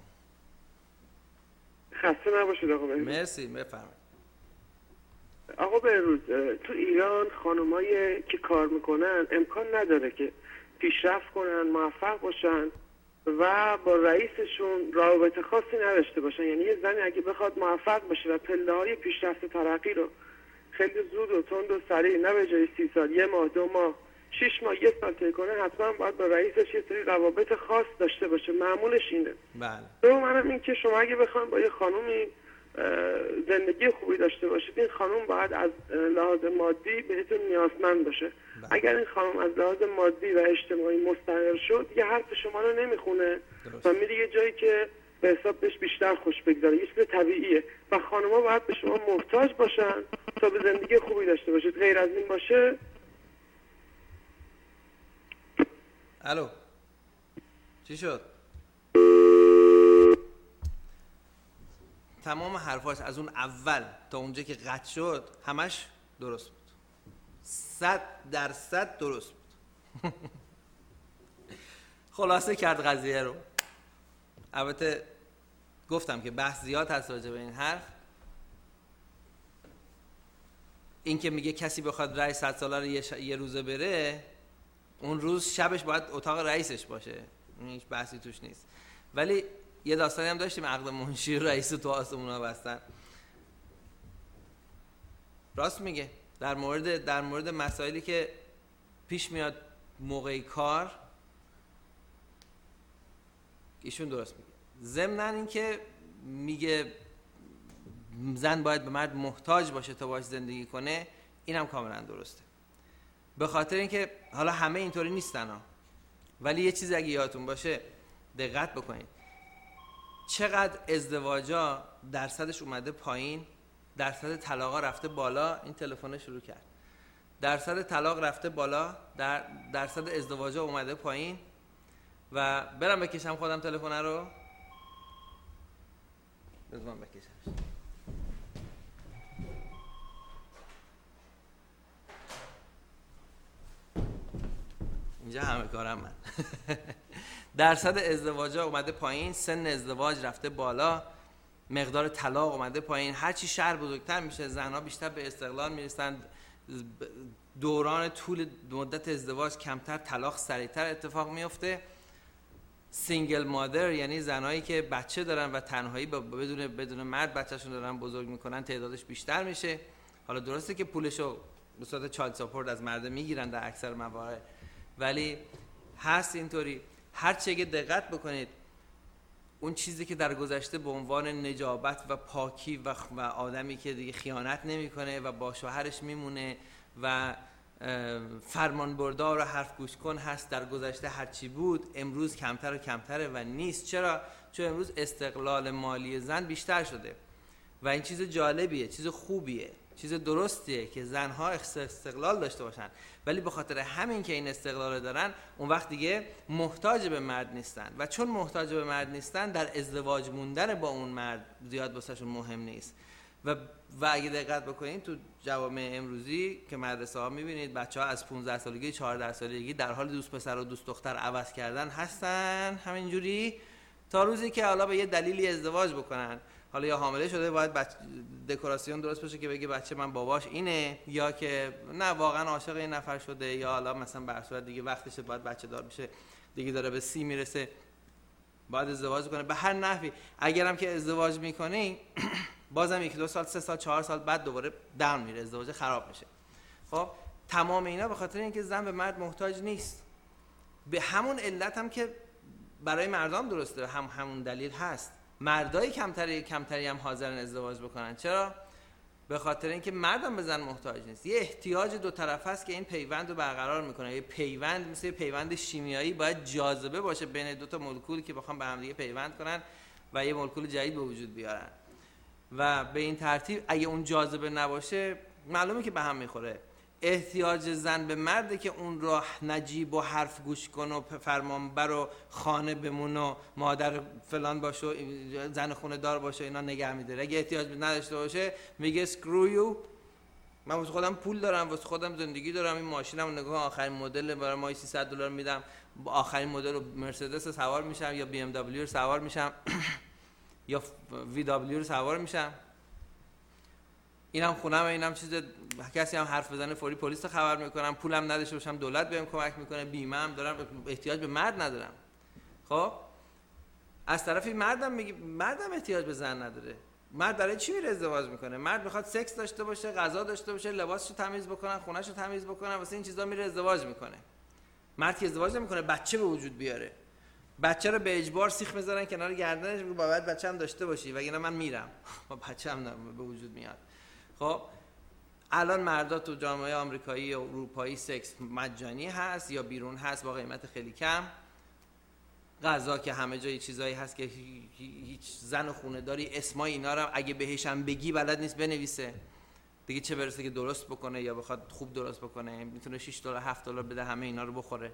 خسته نباشید آقا بهروز. مرسی بفرمایید. آقا بهروز، تو ایران خانمایی که کار میکنن امکان نداره که پیشرفت کنن، موفق باشن و با رئیسشون رابطه خاصی نداشته باشن. یعنی یه زنی اگه بخواد موفق باشه و پله‌های پیشرفت ترقی رو خیلی زود و تند و سریع، نه به جای 30 سال، 1 ماه، 2 ماه، 6 ماه، 1 سال طی کنه، حتما باید با رئیسش یه سری روابط خاص داشته باشه. معمولش اینه. بله. دومم این که شما اگه بخواید با یه خانومی زندگی خوبی داشته باشید، این خانم باید از لحاظ مادی بهتون نیازمند باشه. اگر این خانم از لحاظ مادی و اجتماعی مستقل شد، یه حرف شما رو نمیخونه و میره یه جایی که به حساب بهش بیشتر خوش بگذاره. یه چیز طبیعیه و خانم‌ها باید به شما محتاج باشن تا به زندگی خوبی داشته باشید. غیر از این باشه. الو چی شد؟ تمام حرفاش از اون اول تا اونجا که قطع شد همش درست بود، 100% درست بود. خلاصه کرد قضیه رو. البته گفتم که بحث زیاد هست راجع به این حرف. این که میگه کسی بخواد رئیس 100 ساله رو یه روزه بره، اون روز شبش باید اتاق رئیسش باشه، هیچ بحثی توش نیست. ولی یه داستانی هم داشتیم عقد منشی رئیس تو آسمونا بستن. راست میگه در مورد مسائلی که پیش میاد موقع کار ایشون درست میگه. ضمناً این که میگه زن باید به مرد محتاج باشه تا باش زندگی کنه، اینم کاملا درسته. به خاطر اینکه حالا همه اینطوری نیستن ها، ولی یه چیزی اگه یادتون باشه دقت بکنید، چقدر ازدواجا درصدش اومده پایین، درصد طلاقا رفته بالا. این تلفن شروع کرد. درصد طلاق رفته بالا، درصد ازدواجا اومده پایین. و برم بکشم خودم تلفن رو، بذارم بکشم. اینجا همه کارم من. درصد ازدواجا اومده پایین، سن ازدواج رفته بالا، مقدار طلاق اومده پایین. هرچی شهر بزرگتر میشه زنها بیشتر به استقلال میرسن، دوران طول مدت ازدواج کمتر، طلاق سریعتر اتفاق میفته. سینگل مادر یعنی زنایی که بچه دارن و تنهایی بدون مرد بچه‌شون دارن بزرگ میکنن تعدادش بیشتر میشه. حالا درسته که پولشو به صورت چایلد ساپورت از مرد میگیرن در اکثر موارد، ولی هست اینطوری. هر چه که دقت بکنید اون چیزی که در گذشته به عنوان نجابت و پاکی و آدمی که دیگه خیانت نمیکنه و با شوهرش میمونه و فرمانبردار و حرف گوش کن هست، در گذشته هرچی بود امروز کمتر و کمتره و نیست. چرا؟ چون امروز استقلال مالی زن بیشتر شده و این چیز جالبیه، چیز خوبیه، چیز درستیه که زنها استقلال داشته باشن، ولی به خاطر همین که این استقلال دارن اون وقت دیگه محتاج به مرد نیستن و چون محتاج به مرد نیستن در ازدواج موندن با اون مرد زیاد واسهشون مهم نیست. و اگه دقت بکنید تو جوامع امروزی که مدرسه ها میبینید بچه‌ها از 15 سالگی 14 سالگی در حال دوست پسر و دوست دختر عوض کردن هستن، همینجوری تا روزی که حالا به یه دلیلی ازدواج بکنن. حالا یا حامله شده باید دکوراسیون درست بشه که بگه بچه من باباش اینه، یا که نه واقعا عاشق این نفر شده، یا حالا مثلا به هر صورت دیگه وقتشه باید بچه دار بشه، دیگه داره به 30 میرسه باید ازدواج کنه. به هر نحوی اگرم که ازدواج میکنی بازم 1 2 سال 3 سال 4 سال بعد دوباره داون میره، ازدواج خراب میشه. خب تمام اینا به خاطر اینکه زن به مرد محتاج نیست. به همون علت هم که برای مردم درسته، همون دلیل هست مردای کمتری هم حاضرن ازدواج بکنن. چرا؟ به خاطر اینکه مردم به زن محتاج نیست. یه احتیاج دو طرفه است که این پیوند رو برقرار میکنه. یه پیوند مثل پیوند شیمیایی باید جاذبه باشه بین دو تا مولکولی که بخوام به هم دیگه پیوند کنن و یه مولکول جدید به وجود بیارن. و به این ترتیب اگه اون جاذبه نباشه معلومه که به هم میخوره. احتیاج زن به مرده که اون رو نجیب و حرف گوش کن و فرمانبر و خانه بمون و مادر فلان باشه و زن خونه دار باشه اینا نگه میداره. اگه احتیاج نداشته باشه میگه screw you، من واسه خودم پول دارم، واسه خودم زندگی دارم، این ماشینم نگاه آخرین مدل برای ماهی $300 میدم، آخرین مدل مرسدس سوار میشم یا BMW سوار میشم یا VW رو سوار میشم، اینم خونم، اینم چیز، کسی هم حرف بزنه فوری پلیس رو خبر میکنم، پولم نداشته باشم دولت بهم کمک میکنه، بیمه هم دارم، احتیاج به مرد ندارم. خب از طرفی مردم احتیاج به زن نداره. مرد برای چی میره ازدواج میکنه؟ مرد میخواد سکس داشته باشه، غذا داشته باشه، لباسشو تمیز بکنن، خونهشو تمیز بکنن، واسه این چیزا میره ازدواج میکنه. مرد که ازدواج نمیکنه بچه به وجود بیاره. بچه رو به اجبار سیخ میذارن کنار گردنش، میگه باید بچه‌م داشته باشی وگرنه من میرم. با بچه‌م به وجود میاد. خب الان مردا تو جامعه آمریکایی یا اروپایی سکس مجانی هست یا بیرون هست با قیمت خیلی کم. غذا که همه جای چیزایی هست که هیچ زن خونه داری اسمای اینا رو اگه بهش هم بگی بلد نیست بنویسه. دیگه چه برسه که درست بکنه یا بخواد خوب درست بکنه. میتونه $6 $7 بده همه اینا رو بخوره.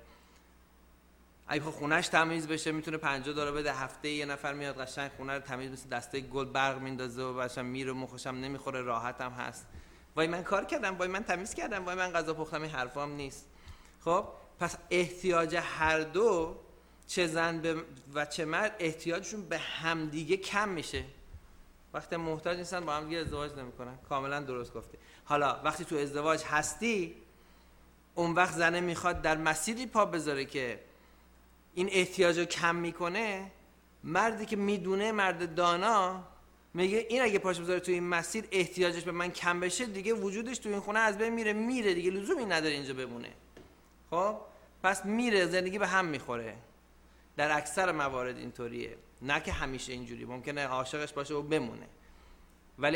اگه خونه‌اش تمیز بشه میتونه $50 بده، هفته یه نفر میاد قشنگ خونه رو تمیز مثل دسته گل برق میندازه و بچه‌م میره، مخشم نمیخوره، راحتم هست. وای من کار کردم، وای من تمیز کردم، وای من غذا پختم، این حرفام نیست. خب پس احتیاج هر دو، چه زن و چه مرد، احتیاجشون به همدیگه کم میشه. وقتی محتاج نیستن با هم دیگه ازدواج نمیکنن. کاملا درست گفتی. حالا وقتی تو ازدواج هستی اون وقت زنه میخواد در مسیری پا بذاره که این احتیاج رو کم میکنه، مردی که میدونه، مرد دانا، میگه این اگه پاش بذاره تو این مسیر احتیاجش به من کم بشه دیگه وجودش تو این خونه از بین میره دیگه لزومی نداره اینجا بمونه. خب پس میره، زندگی به هم میخوره. در اکثر موارد اینطوریه، نه که همیشه اینجوری، ممکنه عاشقش باشه و بمونه، ولی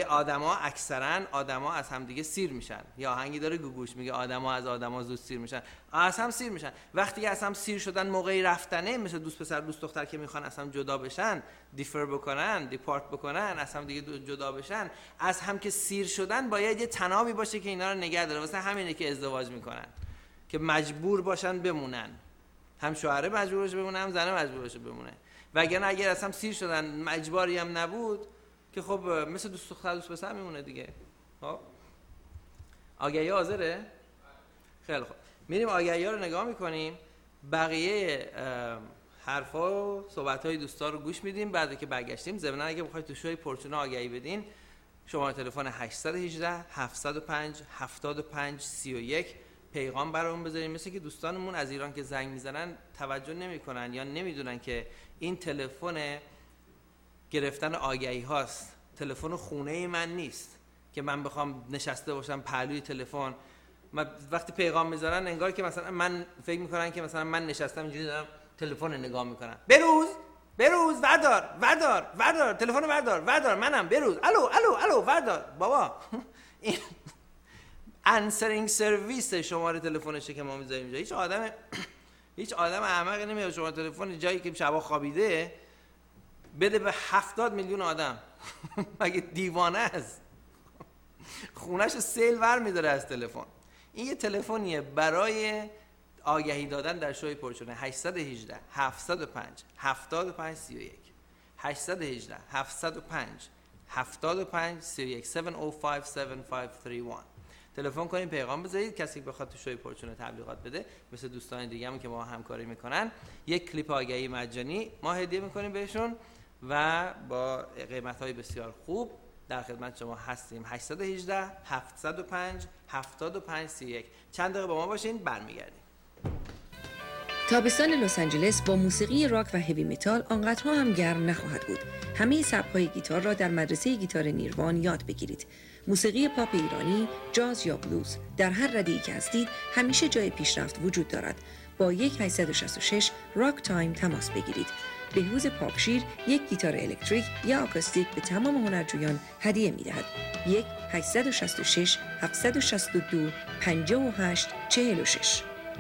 آدما از هم دیگه سیر میشن. یا آهنگی داره گوگوش میگه آدما از آدما زود سیر میشن، از هم سیر میشن. وقتی که از هم سیر شدن موقعی رفتنه، مثل دوست پسر دوست دختر که میخوان از هم جدا بشن، دیپارت بکنن، از هم دیگه جدا بشن، از هم که سیر شدن باید یه تنابی باشه که اینا رو نگه داره. واسه همینه که ازدواج میکنن، که مجبور باشن بمونن. هم شوهره مجبور باشه بمونه، هم زنه مجبور باشه بمونه. وگرنه اگر از هم سیر شدن مجبوری هم نبود که خب مثل دوست دختر دوست پسر میمونه دیگه. خب آگهی حاضره؟ خیلی خوب، میریم آگهی‌ها رو نگاه میکنیم، بقیه حرفا و صحبت‌های دوستا رو گوش میدیم. بعد که برگشتیم ضمن اگه بخواید تو شوی پورچونه آگهی بدین، شماره تلفن 818 705 75 31 پیغام برامون بذارین. مثل که دوستانمون از ایران که زنگ میزنن توجه نمیکنن یا نمیدونن که این تلفن گرفتن آگهی هاست، تلفن خونه من نیست که من بخوام نشسته باشم پهلوی تلفن. وقتی پیغام میذارن انگار که مثلا من فکر میکنن که مثلا من نشستم اینجوری دارم تلفن نگاه میکنم. بروز وردار تلفن وردار منم بروز الو وردار. بابا این انسرینگ سرویس شماره تلفنشه که ما میذاریم اینجا. هیچ آدم احمقی نمیاد شماره تلفن جایی که شبا خوابیده بده به 70 میلیون آدم. مگه دیوانه است؟ خونه‌ش سیل ور میداره از تلفن. این یه تلفنیه برای آگهی دادن در شوی پرچونه. 818 705 75 31 818 705 75 31 705 7531 تلفن کنین، پیغام بذارید. کسی که بخواد تو شوی پرچونه تبلیغات بده، مثل دوستان دیگه هم که ما همکاری میکنن، یک کلیپ آگهی مجانی ما هدیه میکنیم بهشون و با قیمت‌های بسیار خوب در خدمت شما هستیم. 818 705 75 31 چند دقیقه با ما باشین، برمیگردیم. تابستان لس آنجلس با موسیقی راک و هوی متال آنقدرها هم گرم نخواهد بود. همه سبک‌های گیتار را در مدرسه گیتار نیروان یاد بگیرید. موسیقی پاپ ایرانی، جاز یا بلوز، در هر رده‌ای که هستید همیشه جای پیشرفت وجود دارد. با 1866 راک تایم تماس بگیرید. بهروز پاپشیر یک گیتار الکتریک یا آکوستیک به تمام هنرجویان هدیه می‌دهد. 1866 762 58 46.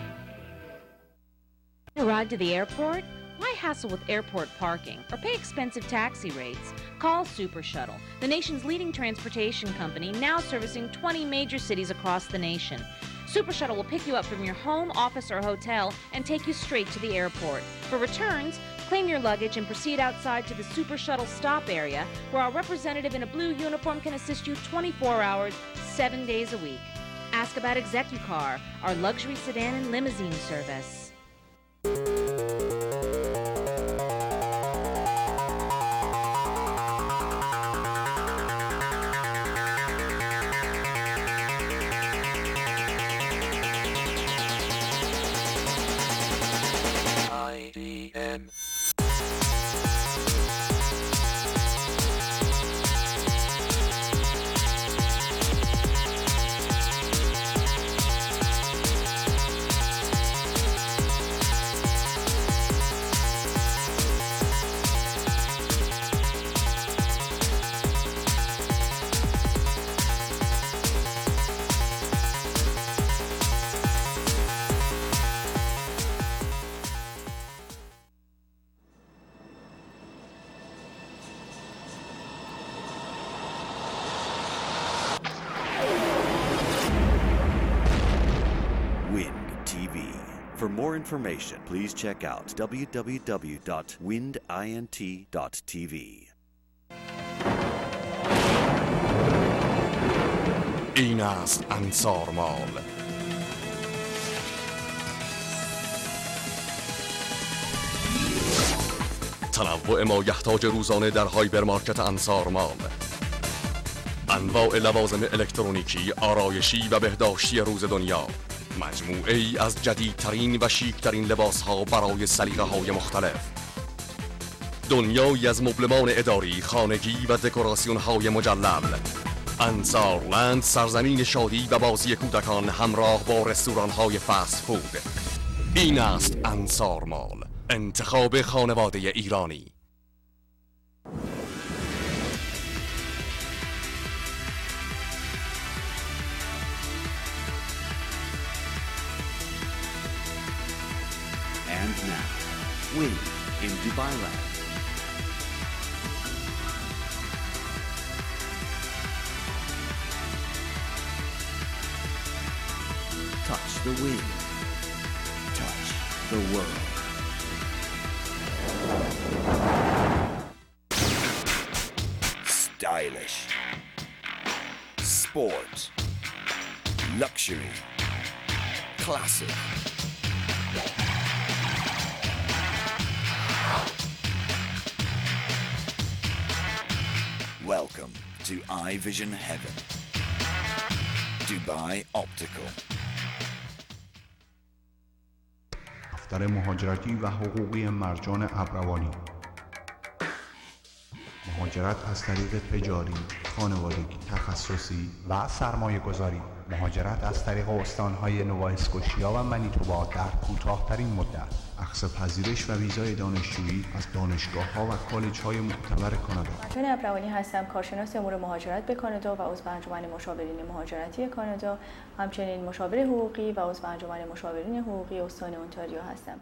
Ride to the airport? Why hassle with airport parking or pay expensive taxi rates? Call Super Shuttle, the nation's leading transportation company, now servicing 20 major cities across the nation. Super Shuttle will pick you up from your home, office, or hotel and take you straight to the airport. For returns, claim your luggage and proceed outside to the Super Shuttle stop area, where our representative in a blue uniform can assist you 24 hours, 7 days a week. Ask about ExecuCar, our luxury sedan and limousine service. For more information, please check out www.windint.tv. این است انصار مال. تنوع ما یحتاج روزانه در هایپرمارکت انصار مال. انواع لوازم الکترونیکی، آرایشی و بهداشتی روز دنیا. مجموعه ای از جدیدترین و شیکترین لباس ها برای سلیقه های مختلف. دنیایی از مبلمان اداری، خانگی و دکوراسیون های مجلل. انصارلند، سرزمین شادی و بازی کودکان همراه با رستوران های فست فود. این است انصار مال، انتخاب خانواده ایرانی. And now, Win in Dubai Land. Touch the wind. Touch the world. Stylish. Sport. Luxury. Classic. Welcome to iVision Heaven. Dubai Optical. دفتر مهاجرتی و حقوقی مرجان ابروانی. مهاجرت از طریق تجاری، خانوادگی، تخصصی و سرمایه گذاری. مهاجرت از طریق استانهای نووا اسکوشیا و منیتوبا در کوتاه‌ترین مدت. اخذ پذیرش و ویزای دانشجویی از دانشگاه‌ها و کالج‌های معتبر کانادا. مرجان ابروانی هستم، کارشناس امور مهاجرت به کانادا و عضو انجمن مشاورین مهاجرتی کانادا، همچنین مشاور حقوقی و عضو انجمن مشاورین حقوقی استان اونتاریو هستم.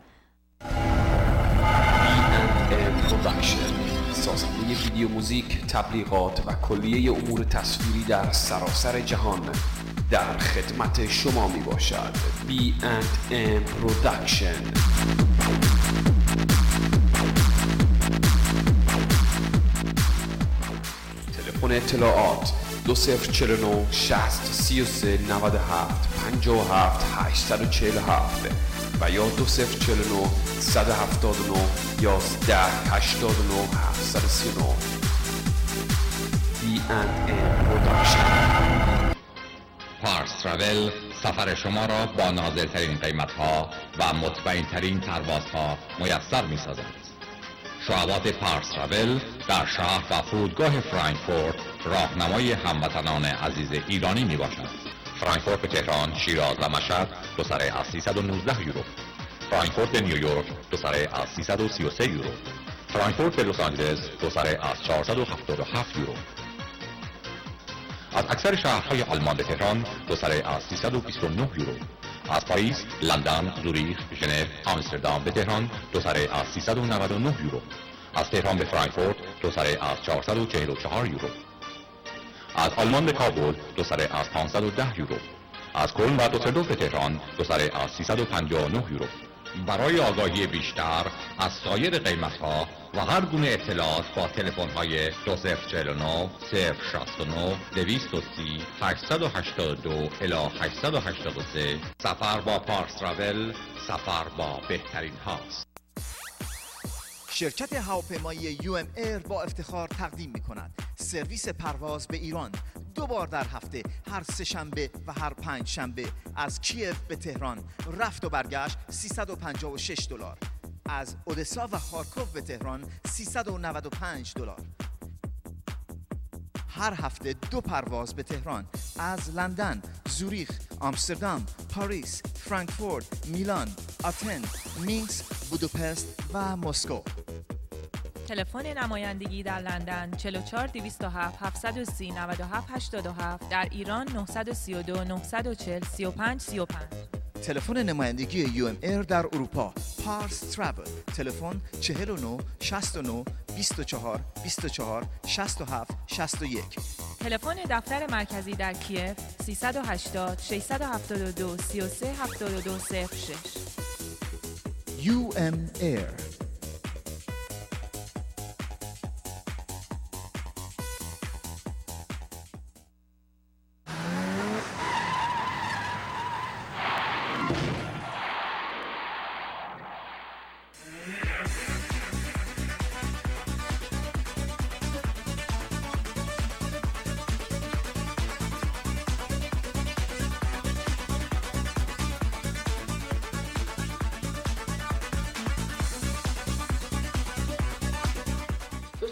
سازنده ویدیو موزیک، تبلیغات و کلیه امور تصویری در سراسر جهان در خدمت شما می باشد. B&M Production. تلفن اطلاعات 2049 60 33 97 57 847 و یا 2049 179 11 89 739. B&M Production. پارس تراول سفر شما را با نازلترین قیمت‌ها و مطمئن‌ترین پروازها میسر می‌سازد. شعبات پارس تراول در شهر و فرودگاه فرانکفورت راهنمای هموطنان عزیز ایرانی میباشد. فرانکفورت به تهران، شیراز و مشهد دو سره از 319 یورو. فرانکفورت به نیویورک دو سره از 333 یورو. فرانکفورت به لس آنجلس دو سره از 477 یورو. از اکثر شهرهای آلمان به تهران دو سره از 329 یورو. از پاریس، لندن، زوریخ، ژنو، آمستردام به تهران دو سره از 399 یورو. از تهران به فرانکفورت دو سره از 444 یورو. از آلمان به کابل دو سره از 510 یورو. از کلن و دوسلدورف به تهران دو سره از 359 یورو. برای آگاهی بیشتر از سایر قیمت‌ها و هر گونه اطلاعات با تلفن‌های 2049 069 230 882 الی 883 سفر با پارس تراول سفر با بهترین هاست. شرکت هواپیمایی UM Air با افتخار تقدیم می‌کند سرویس پرواز به ایران 2 بار در هفته، هر سه شنبه و هر 5 شنبه از کیف به تهران، رفت و برگشت $356. از اودسا و خارکوف به تهران $395. هر هفته 2 پرواز به تهران از لندن، زوریخ، آمستردام، پاریس، فرانکفورت، میلان، آتن، مینسک، بوداپست و مسکو. تلفن نمایندگی در لندن 44 207 730 97 87، در ایران 932 940 35 35. تلفن نمایندگی UM Air در اروپا پارس تراول، تلفن 49 69 24 24 67 61. تلفن دفتر مرکزی در کیف 380 672 33 72 06. UM Air.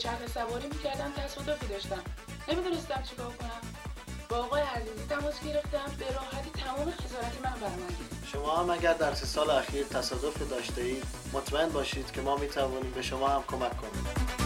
صفحه سواری میکردم، تصادفی داشتم، نمیدونستم چیکار کنم. با آقای عزیزی تماس گرفتم، به راحتی تمام خسارت من برآمد. شما هم اگر در 3 سال اخیر تصادف داشته اید مطمئن باشید که ما میتوانیم به شما هم کمک کنیم.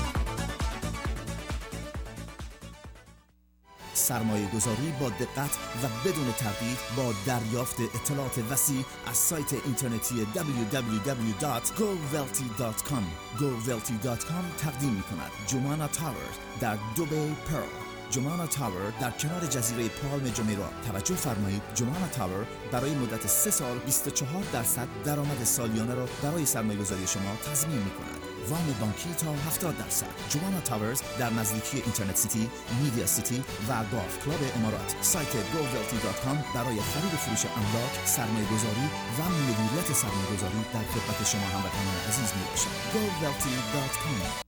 سرمایه گذاری با دقت و بدون تردید با دریافت اطلاعات وسیع از سایت اینترنتی www.gowealthy.com. gowealthy.com تقدیم می‌کند جمانا تاور در دبی پرل. جمانا تاور در کنار جزیره پالم جمیرات. توجه فرمایید، جمانا تاور برای مدت 3 سال 24% درآمد سالیانه را برای سرمایه‌گذاری شما تضمین می‌کند. وام بانکی تا 70%. جمانا تاورز در نزدیکی اینترنت سیتی، میدیا سیتی و گالف کلاب امارات. سایت gowealthy.com برای خرید و فروش املاک، سرمایه‌گذاری و مدیریت سرمایه‌گذاری در خدمت شما هموطنان عزیز میباشد. gowealthy.com.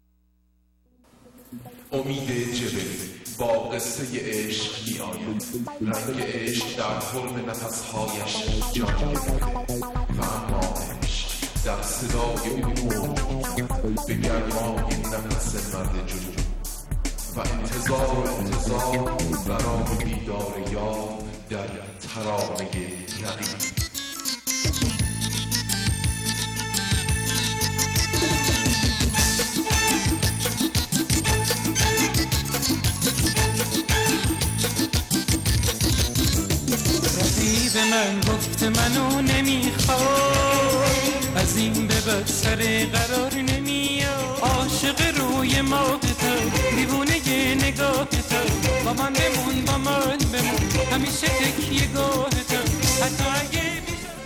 امید جبلی با قصه عشق می آید. رنگ عشق در حرم نفسهایش جان و اما عشق در صدای او به گرمای نفس مرد جنوب و انتظار برای دیدار یار در ترانه نقیب. به من گفت منو نمیخواد، از این به بعد سر قرار نمیاد. عاشق روی ماه تو، دیوونه ی نگاه تو، با من بمون با من بمون، همیشه تکیه گاه تو، حتی اگه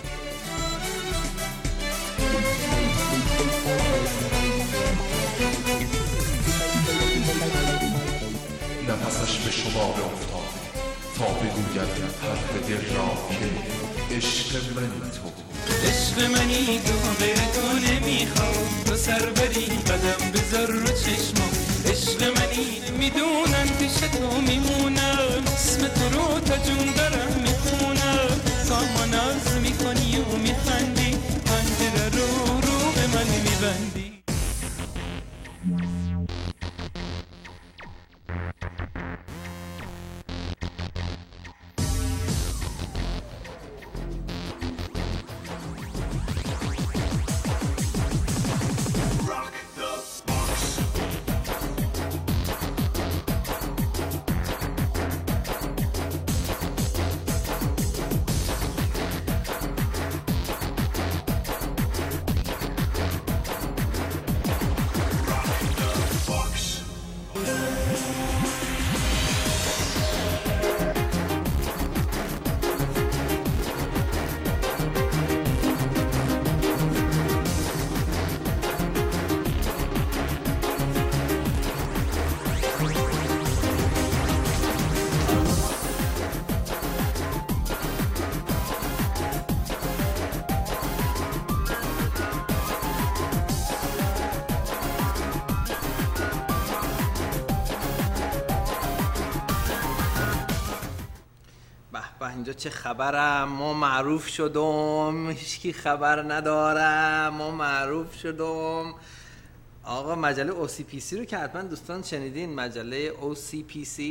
نفسش به شما افتاد تا بگوید حرف دل را که عشق من تو. عشق منی تو غیر تو نمیخوام، تو سر بری قدم بذار رو چشمام. عشق منی میدونن پیش تو میمونم، اسم تو رو تا جون دارم میخونم. تو اما ناز میکنی و میخندی، پنجره رو به من میبندی. اینجا چه خبرم؟ ما معروف شدم، هیچکی خبر ندارم، ما معروف شدم. آقا مجله OCPC رو که حتما دوستان شنیدین، مجله OCPC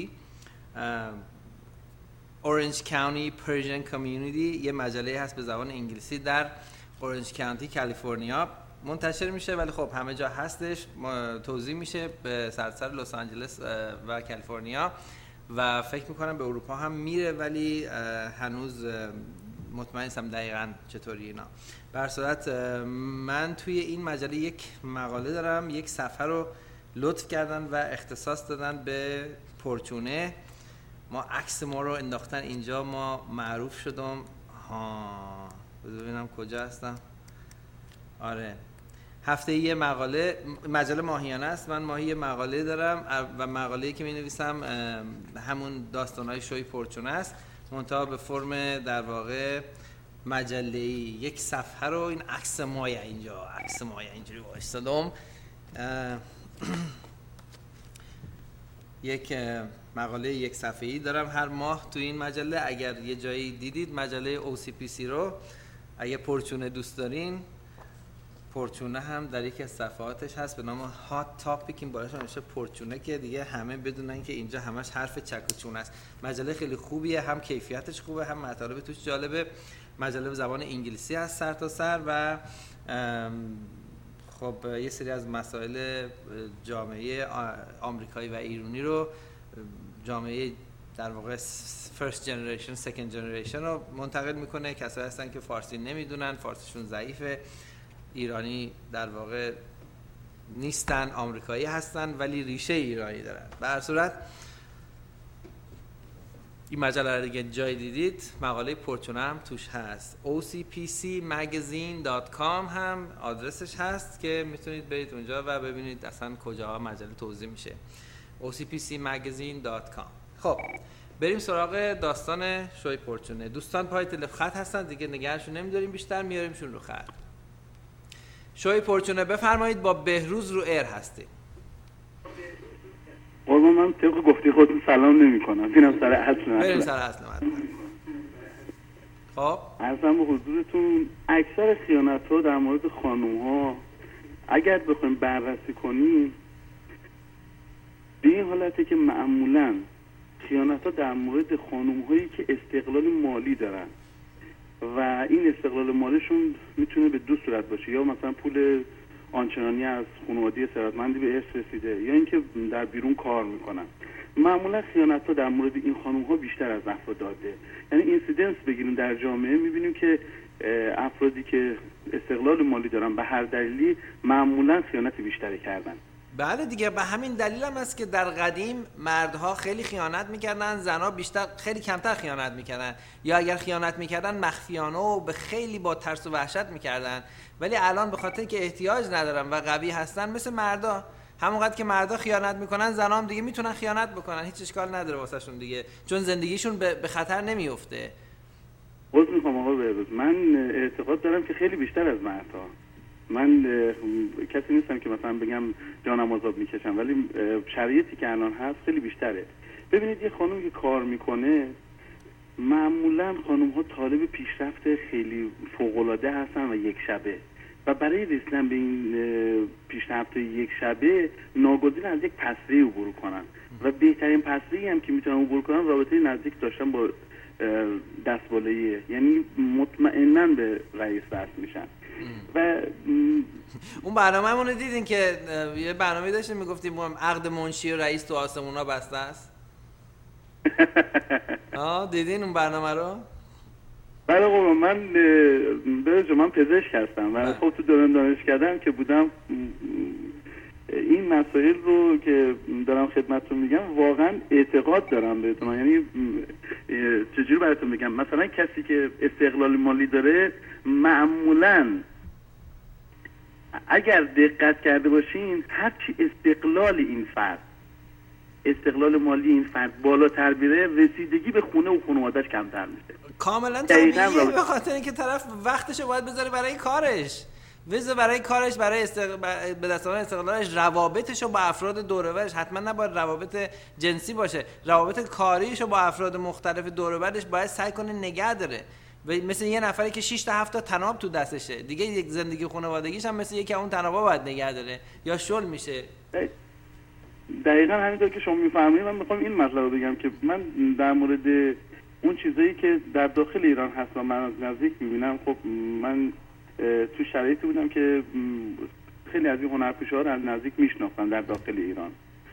Orange County Persian Community، یه مجله هست به زبان انگلیسی در اورنج کانتی کالیفرنیا منتشر میشه، ولی خب همه جا هستش، توزیع میشه به سراسر لس آنجلس و کالیفرنیا و فکر میکنم به اروپا هم میره، ولی هنوز مطمئن نیستم دقیقاً چطوری اینا. به هر صورت من توی این مجله یک مقاله دارم، یک صفحه رو لطف کردن و اختصاص دادن به پرچونه. ما عکس ما رو انداختن اینجا، ما معروف شدم. ببینم کجا هستم. آره، هفته یه مقاله، مجله ماهیانه است، من ماهی یه مقاله دارم و مقاله‌ای که می‌نویسم همون داستان‌های شوی پرچونه است، منتها به فرم در واقع مجله‌ای. یک صفحه رو، این عکس مایه اینجا، عکس مایه اینجوری وایسادم. یک مقاله یک صفحه‌ای دارم هر ماه تو این مجله. اگر یه جایی دیدید مجله OCPC رو، اگه پرچونه دوست دارین پورچونه هم در یکی از صفحاتش هست به نام هات تاپیک. این بالاش نوشته پورچونه که دیگه همه بدونن که اینجا همش حرف چک و چونه است. مجله خیلی خوبیه، هم کیفیتش خوبه، هم مطالب توش جالبه. مجله به زبان انگلیسی هست سر تا سر و خب یه سری از مسائل جامعه آمریکایی و ایرانی رو، جامعه در واقع first generation second generation رو منتقل میکنه. کسایی هستن که فارسی نمیدونن، فارسیشون ضعیفه، ایرانی در واقع نیستن، آمریکایی هستن ولی ریشه ایرانی دارن. به هر صورت این مجله رو دیگه جای دیدید، مقاله پورچونه هم توش هست. ocpcmagazine.com هم آدرسش هست که میتونید برید اونجا و ببینید اصلا کجا مجله توضیح میشه. ocpcmagazine.com. خب بریم سراغ داستان شوی پورچونه. دوستان پای تلفن خط هستن دیگه، نگهشون نمیداریم بیشتر، میاریمشون رو خط. شوی پورچونه بفرمایید، با بهروز رو ایر هستیم. قربان من طبق گفتی خودتون سلام نمی کنم، اینم سر اصل بریم سر اصل خب عرضم به حضورتون اکثر خیانت ها در مورد خانوم ها اگر بخوایم بررسی کنیم به این حالته که معمولا خیانت ها در مورد خانوم هایی که استقلال مالی دارن و این استقلال مالیشون میتونه به دو صورت باشه، یا مثلا پول آنچنانی از خانواده ثروتمندی به ارث رسیده یا اینکه در بیرون کار میکنن. معمولا خیانت ها در مورد این خانوم ها بیشتر از افراداده، یعنی اینسیدنس بگیریم در جامعه میبینیم که افرادی که استقلال مالی دارن به هر دلیلی معمولا خیانت بیشتری کردن. بله دیگه، به همین دلیل هم است که در قدیم مردها خیلی خیانت میکردن، زنها بیشتر خیلی کمتر خیانت میکردن، یا اگر خیانت میکردن مخفیانه و به خیلی با ترس و وحشت میکردن. ولی الان به خاطر که احتیاج ندارن و قوی هستن مثل مردا، همونقدر که مردا خیانت میکنن زنها هم دیگه میتونن خیانت بکنن، هیچ اشکال نداره واسهشون دیگه، چون زندگیشون به خطر نمیفته. عذر میخوام آقا بهروز، من اعتقاد دارم که خیلی بیشتر از مردها. من کسی نیستم که مثلا بگم جانم آزاد میکشم، ولی شرایطی که الان هست خیلی بیشتره. ببینید یه خانم که کار میکنه معمولا خانم ها طالب پیشرفت خیلی فوق‌العاده هستن و یک شبه، و برای رسیدن به این پیشرفت یک شبه ناگزیر از یک پسری عبور کنن و بهترین پسری هم که میتونن عبور کنن رابطه نزدیک داشتن با دستباله‌ایه، یعنی مطمئناً به رئیس وصل میشن. و اون برنامه‌مون رو دیدین که یه برنامه داشتیم میگفتیم عقد منشی و رئیس تو آسمونا بسته است؟ دیدین اون برنامه رو؟ بله قربان، من پزشک هستم و خب تو دوران دانشکده‌ام که بودم این مسائل رو که دارم خدمتتون میگم واقعا اعتقاد دارم بهتون. یعنی چجوری براتون میگم، مثلا کسی که استقلال مالی داره معمولا اگر دقت کرده باشین هرچی استقلال مالی این فرد بالاتر بره بالاتر به خونه و خانواده‌اش کمتر میشه. کاملا طبیعیه، به خاطر اینکه طرف وقتشو باید بذاره برای کارش، برای به دست آوردن استقلالش، روابطشو با افراد دور و برش، حتما نباید روابط جنسی باشه، روابط کاریشو با افراد مختلف دور و برش باید سعی کنه نگه داره. مثل یه نفری که 6 تا 7 تا طناب تو دستشه دیگه، یک زندگی خانوادگیش هم مثل یکی اون طنابا باید نگه داره یا شل میشه. دقیقاً همینطور که شما میفرمایید من میخوام این مطلب رو بگم که من در مورد اون چیزایی که در داخل ایران هست و من از نزدیک میبینم، خب من تو شرایطی بودم که خیلی از این هنرپیشه‌ها رو از نزدیک میشناختم در داخل ایران.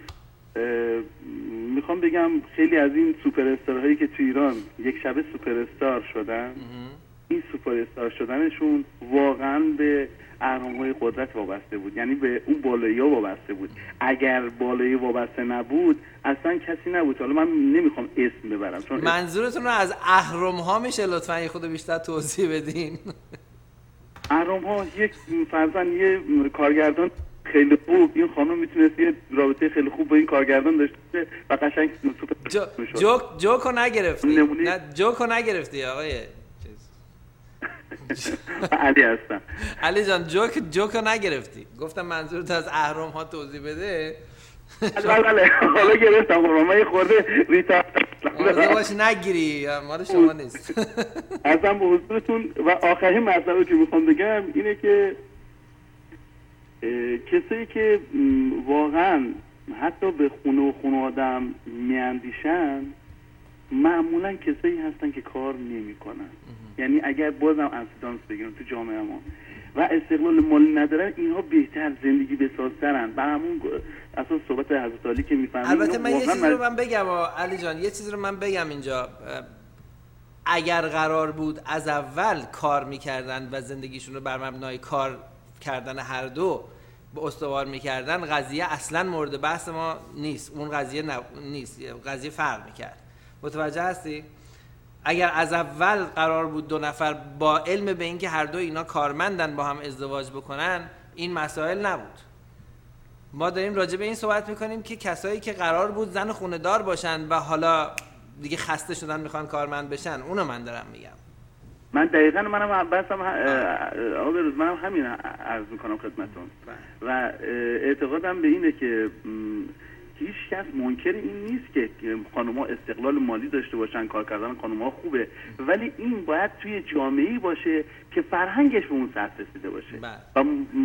میخوام بگم خیلی از این سوپر استارهایی که تو ایران یک شبه سوپر استار شدن، این سوپر استار شدنشون واقعا به اهرم‌های قدرت وابسته بود، یعنی به اون بالایی‌ها وابسته بود. اگر بالایی وابسته نبود اصلا کسی نبود. حالا من نمیخوام اسم ببرم چون منظورتون رو از اهرم‌ها میشه لطفاً یه خود بیشتر توضیح بدین؟ اهرم‌ها یک فرضاً یه کارگردان خیلی خوب، این خانم میتونست یه رابطه خیلی خوب با این کارگردان داشته و قشنگ جوکو نگرفتی؟ نه جوکو نگرفتی آقای علی هستم. علی جان جوکو نگرفتی، گفتم منظورت از اهرم ها توضیح بده. بله حالا گرفتم قربان، من یه خورده ریتا مواظب باش نگیری، مال شما نیست. ازم به حضورتون و آخرین مطلبی که میخوام بگم اینه که کسایی که واقعا حتی به خونه و خونه آدم میاندیشن معمولا کسایی هستن که کار نمیکنن. یعنی اگر بازم انسیدانس بگیرم تو جامعه ما و استقلال مالی ندارن، اینها بهتر زندگی بسازترن. بر همون اساس صحبت حضرت علی که میفهمید. البته من یه چیزی رو من بگم علی جان، یه چیزی رو من بگم اینجا. اگر قرار بود از اول کار میکردن و زندگیشون رو بر مبنای کار کردن هر دو به استوار میکردن، قضیه اصلا مورد بحث ما نیست. اون قضیه نیست، قضیه فرق میکرد. متوجه هستی؟ اگر از اول قرار بود دو نفر با علم به اینکه هر دو اینا کارمندن با هم ازدواج بکنن، این مسائل نبود. ما داریم راجع به این صحبت میکنیم که کسایی که قرار بود زن خونه دار باشن و حالا دیگه خسته شدن میخوان کارمند بشن، اونو من دارم میگم. من دقیقاً منم بحثم آقا بروز منم همین عرض میکنم خدمتتون و اعتقادم به اینه که هیچ کس منکر این نیست که خانم‌ها استقلال مالی داشته باشن، کار کردن خانم‌ها خوبه، ولی این باید توی جامعه‌ای باشه که فرهنگش به اون سطح رسیده باشه. و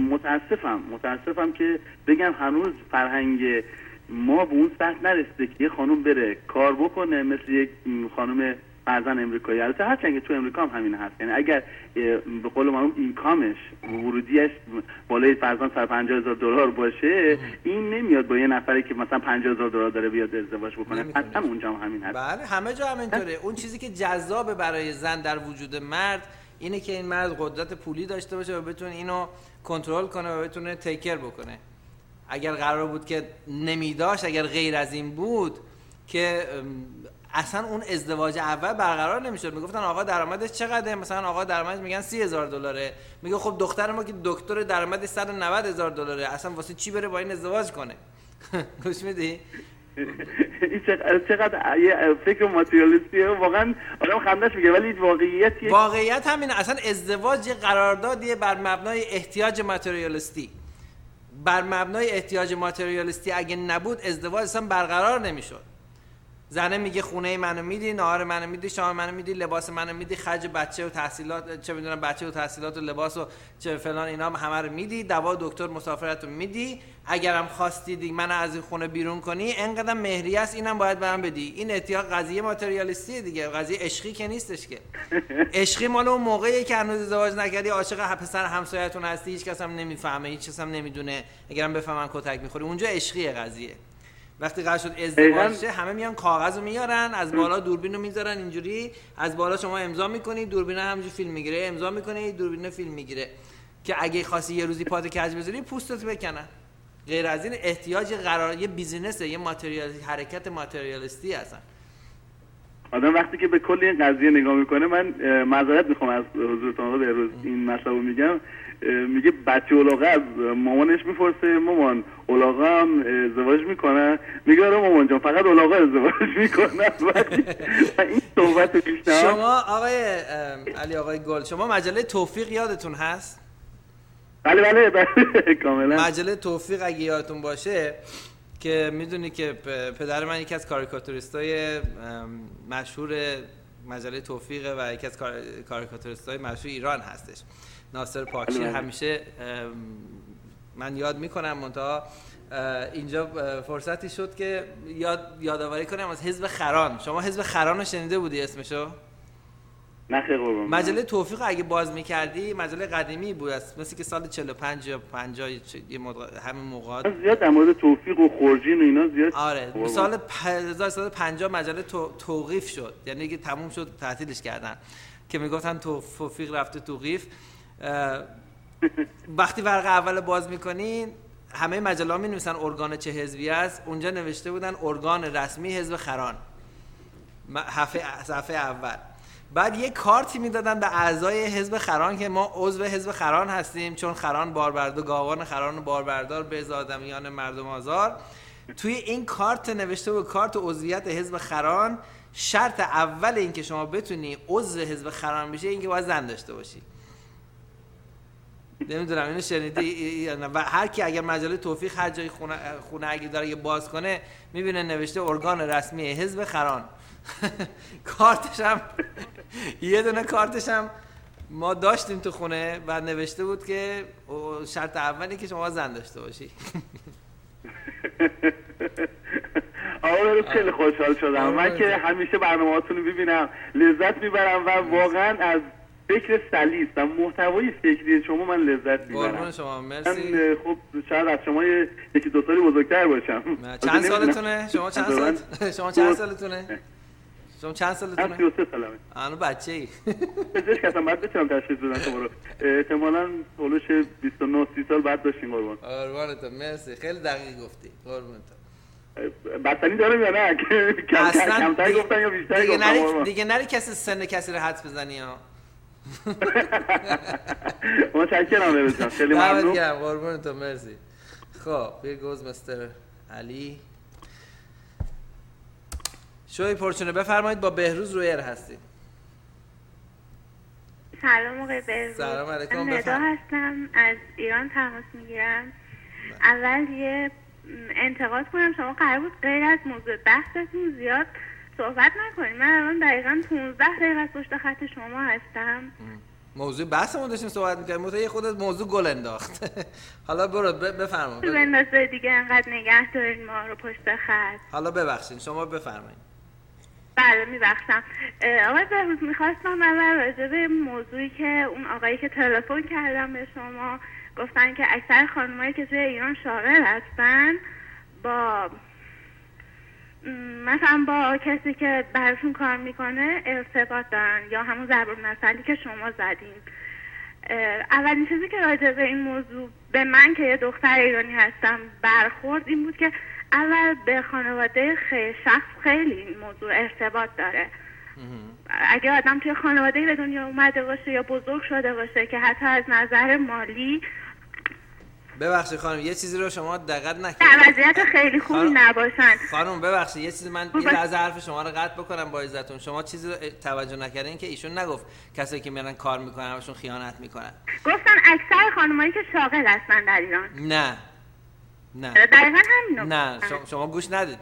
متاسفم که بگم هنوز فرهنگ ما به اون سطح نرسیده که یه خانم بره کار بکنه مثل یک خانم فرزن امریکایی. البته هرچند که تو امریکا هم همین هست، یعنی اگر به قول معروف اینکامش ورودیش بالای فرزن $150,000 باشه، این نمیاد با یه نفری که مثلا $50,000 داره بیاد ازدواج بکنه. حتما اونجا هم همین هست. بله همه جا همینطوره. اون چیزی که جذابه برای زن در وجود مرد اینه که این مرد قدرت پولی داشته باشه و بتونه اینو کنترل کنه و بتونه تیکر بکنه. اگر قرار بود که نمیداشت، اگر غیر از این بود که اصلا اون ازدواج اول برقرار نمیشد. میگفتن آقا درآمدش چقدره؟ مثلا آقا درآمدش میگن $30,000. میگه خب دختر ما که دکتر درآمدش $190,000، اصلا واسه چی بره با این ازدواج کنه؟ گوش میدی؟ این چقدر یه فکر ماتریالیستیه، واقعا آدم خندش میگه، ولی واقعیت همین. اصلا ازدواج قراردادیه بر مبنای احتیاج ماتریالیستی. بر مبنای احتیاج ماتریالیستی اگه نبود ازدواج اصلا برقرار نمیشد. زنه میگه خونه منو میدی، نهار منو میدی، شام منو میدی، لباس منو میدی، خرج بچه و تحصیلات، چه میدونم بچه و تحصیلات و لباس و چه فلان اینا همه رو میدی، دوا دکتر مسافرتو میدی. اگرم خواستی دیگه من از این خونه بیرون کنی، اینقدر مهریه است اینم باید برام بدی. این احتیاج قضیه ماتریالیستی دیگه، قضیه عشقی که نیستش که. عشقی مال اون موقعیه که هنوز ازدواج نکردی، عاشق پسر همسایه‌تون هستی، هیچ کس هم نمیفهمه، هیچ کس هم نمیدونه، اگرم بفهمن کتک میخوری. اونجا عشقیه قضیه. وقتی قرار شد ازدواج شه، همه میان کاغذو میارن، از بالا دوربینو میذارن اینجوری، از بالا شما امضا میکنی، دوربین همینجوری فیلم میگیره، امضا میکنی، دوربین فیلم میگیره که اگه خواستی یه روزی پات کج بذاری پوستت بکنن. غیر از این احتیاج قرار یه بیزینسه، یه حرکت ماتریالیستی هستن. آدم وقتی که به کل این قضیه نگاه میکنه، من معذرت میخوام از حضورتون آقا به روز این مسئله میگم، میگه بچه اولاغه از مامانش میپرسه مامان اولاغه هم ازدواج میکنه؟ میگه آره مامان جان فقط اولاغه ازدواج میکنه. این صحبت پیشنهاد شما آقای علی آقای گل، شما مجله توفیق یادتون هست؟ بله کاملا. مجله توفیق اگه یادتون باشه که میدونی که پدر من یکی از کاریکاتوریستای مشهور مجله توفیقه و یکی از کاریکاتوریستای مشهور ایران هستش، ناصر پاکشیر. همیشه من یاد میکنم، منتها اینجا فرصتی شد که یادآوری کنم از حزب خران. شما حزب خران رو شنیده بودی اسمشو؟ نه خیر قربان. مجله توفیق اگه باز میکردی، مجله قدیمی بود، مثل که سال 45 یا 50 همین موقع. زیاد در مورد توفیق و خورجین و اینا زیاد. آره سال 1950 مجله توقیف شد، یعنی که تموم شد تعطیلش کردن، که میگفتن توفیق رفته توقیف. وقتی ورقه اول باز میکنین همه مجله ها می نویسن ارگان چه حزبی است، اونجا نوشته بودن ارگان رسمی حزب خران، صفحه اول. بعد یه کارتی میدادن به اعضای حزب خران که ما عضو حزب خران هستیم، چون خران باربرد گاوان خران و باربردار به آدمیان مردم آزار. توی این کارت نوشته بود کارت عضویت حزب خران، شرط اول این که شما بتونی عضو حزب خران بشی این که باید زن داشته باشی. نمیدونم اینو شنیدی؟ و هر کی اگر مجله توفیق هر جای خونه اگه داره یه باز کنه میبینه نوشته ارگان رسمی حزب خران. کارتش هم یه دونه کارتش هم ما داشتیم تو خونه و نوشته بود که شرط اولی که شما زن داشته باشی. آقا خیلی خوشحال شدم. من که همیشه برنامه‌هاتون رو ببینم لذت میبرم و واقعا از فکر سلیس و محتوای فکری شما من لذت میبرم. قربون شما، مرسی. من خب شاید از شما یکی دو سالی بزرگتر باشم. چند سالتونه؟ شما چند سالتونه؟ شما چند سالتونه؟ 33 سالمه. آنو بچه‌ای. پزشک هستم، بعد بتونم تشخیص بدم شما رو. احتمالاً هولوش 29 30 سال بعد داشتین. قربونت، مرسی. خیلی دقیق گفتی. قربونت. بستنی دارم یا نه؟ کمتر گفتن یا بیشتر گفتن؟ دیگه نری کسی سن کسی رو حدس بزنی ها. متشکرم بهروز جان، خیلی ممنون. قربونت، مرسی. خب here goes مستر علی. شوی پرچونه بفرمایید، با بهروز رویر هستید. سلام آقای بهروز. سلام علیکم. من ندا هستم، از ایران تماس میگیرم. اول یه انتقاد کنم، شما قرار بود غیر از موضوع بحثتون زیاد صحبت نکنید. من الان دقیقاً 15 دقیقه از پشت خط شما هستم. موضوع بحثمون داشتیم صحبت می‌کردیم، تو خودت موضوع گل انداخت. حالا برو بفرمایید. بندازه دیگه، انقدر نگه دارین ما رو پشت خط. حالا ببخشید، شما بفرمایید. بله میبخشم. آقای بهروز، میخواستم اول راجع به موضوعی که اون آقایی که تلفن کردم به شما گفتن که اکثر خانمایی که توی ایران شاغل هستن مثلا با کسی که براشون کار میکنه ارتباط دارن، یا همون ضرب المثلی که شما زدین. اولین چیزی که راجع به این موضوع به من که یه دختر ایرانی هستم برخورد این بود که اول به خانواده شخص خیلی این موضوع ارتباط داره. اگه آدم توی خانواده به دنیا اومده باشه یا بزرگ شده باشه که حتی از نظر مالی، ببخشید خانم یه چیزی رو شما دقت نکنید، در وضعیت خیلی خوبی نباشن. خانم ببخشید یه چیزی، من یه لحظه حرف شما رو قطع بکنم با عزتون. شما چیزی رو توجه نکردین که ایشون نگفت کسایی که میرن کار میکنن همشون خیانت میکنن. گفتن اکثر خانمایی که شاغل هستن در ایران. نه دقیقاً همینو. نه شما گوش ندادی.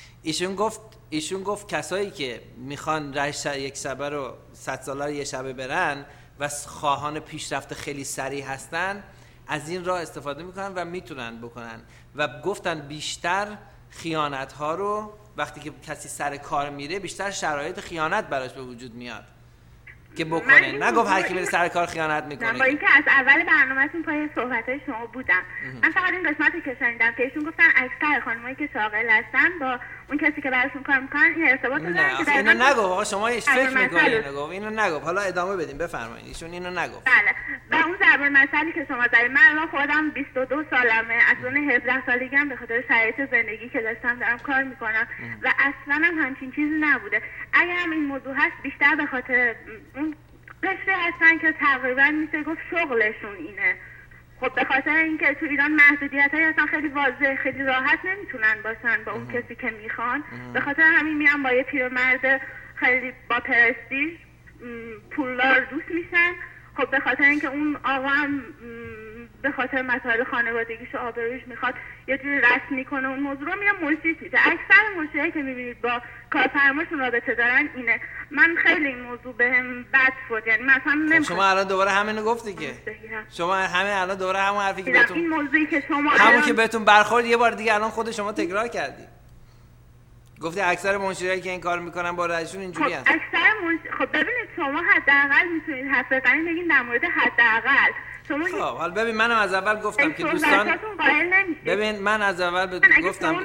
ایشون گفت کسایی که میخوان یک شبه رو 100 ساله رو یه شبه برن و خواهان پیشرفت خیلی سریع هستن، از این راه استفاده میکنن و میتونن بکنن. و گفتن بیشتر خیانت ها رو وقتی که کسی سر کار میره بیشتر شرایط خیانت براش به وجود میاد که بکنه. نگفت هر کی میره سر کار خیانت میکنه. با اینکه از اول برنامه‌تون پای صحبت‌های شما بودم، من فقط این قسمتی که شنیدم که ایشون گفتن اکثر خانمایی که شاغل هستن با اون کسی که براشون کار میکنن این ارتباط دارن. نه اینو نگفت آقا، شما فکر میکنید اینو نگفت. حالا ادامه بدیم، بفرمایید. ایشون اینو نگفت. بله. و اون ضرب المثلی که شما زدید، من الان خودم 22 سالمه، از اون 17 سالگی هم به خاطر شرایط زندگی که داشتم دارم کار میکنم و اصلا هم همچین چیزی نبوده. اگر هم این موضوع هست بیشتر به خاطر اون قشری هستن که تقریبا میشه گفت شغلشون اینه. خب به خاطر اینکه تو ایران محدودیت‌هایی هستن خیلی واضح، خیلی راحت نمیتونن باشن با اون کسی که میخوان. به خاطر همین میرن با یه پیرمرد خیلی با پرستیژ پولدار دوست میشن. خب به خاطر اینکه اون آقا هم به خاطر مسائل خانوادگیش و آبرویش میخواد یه جوری رسم میکنه اون موضوع رو، میره مشریش میشه. اکثر مشریایی که میبینید با کارفرماشون رابطه دارن اینه. من خیلی این موضوع بهم بد شد، یعنی مثلا نمیخوام. شما الان دوباره همینو گفتی که شما الان دوباره همون حرفی که بهتون این موضوعی که شما همون که بهتون برخورد یه بار دیگه الان خود شما تکرار کردی. گفتی اکثر منشیایی که این کار میکنن با رئیسشون اینجوری هست. خب ببینید شما حداقل میتونید حرف بزنید بگین در مورد حداقل. خب حالا ببین منم از اول گفتم که دوستان ببین من از اول گفتم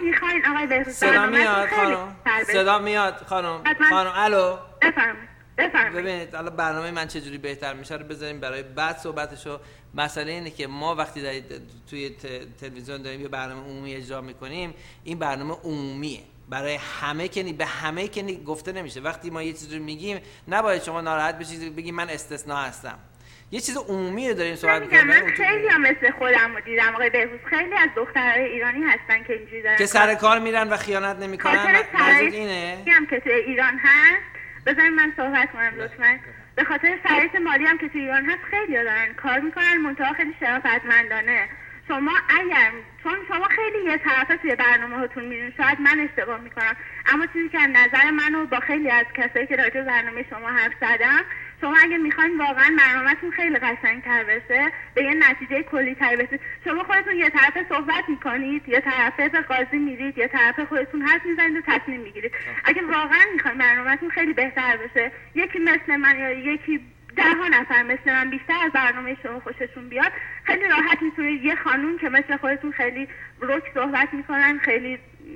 صدا میاد خانم، صدا میاد خانم. الو بفرمایید. ببینید الان برنامه من چجوری بهتر میشه رو بذاریم برای بعد صحبتشو. مسئله اینه که ما وقتی توی تلویزیون داریم یه برنامه عمومی اجرا میکنیم، این برنامه عمومیه برای همه، که به همه که گفته نمیشه. وقتی ما یه چیزی رو میگیم نباید شما ناراحت بشید بگید من استثنا هستم. یه چیز عمومی رو داریم صحبت می‌کنیم. من خیلی هم مثل خودم رو دیدم آقای بهروز، خیلی از دخترای ایرانی هستن که اینجوری دارن که سر کار میرن و خیانت نمی‌کنن. منظور اینه هم که توی ایران هست. بذارید من صحبت کنم لطفاً. به خاطر شرایط مالی هم که توی ایران هست خیلی دارن کار می‌کنن، منتها خیلی شرافتمندانه. شما اگر چون شما خیلی یه طرفه توی برنامه‌هاتون میرین، شاید من اشتباه میکنم، اما چیزی که نظر منو با خیلی از کسایی که راجع به برنامه شما حرف زدم، شما اگه میخواین واقعا برنامه‌تون خیلی قشنگ‌تر بشه، به یه نتیجه کلی‌تر برسید، شما خودتون یه طرف صحبت میکنید، یه طرف به قاضی میرید، یه طرف خودتون حرف میزنید و تصمیم میگیرید. اگه واقعا میخواین برنامه‌تون خیلی بهتر بشه، یکی مثل من یا یکی 10 نفر مثل من بیشتر از برنامه شما خوششون بیاد، خیلی راحت میتونید یه خانوم که مثل خودتون خیلی رک صحبت میکنن، خیلی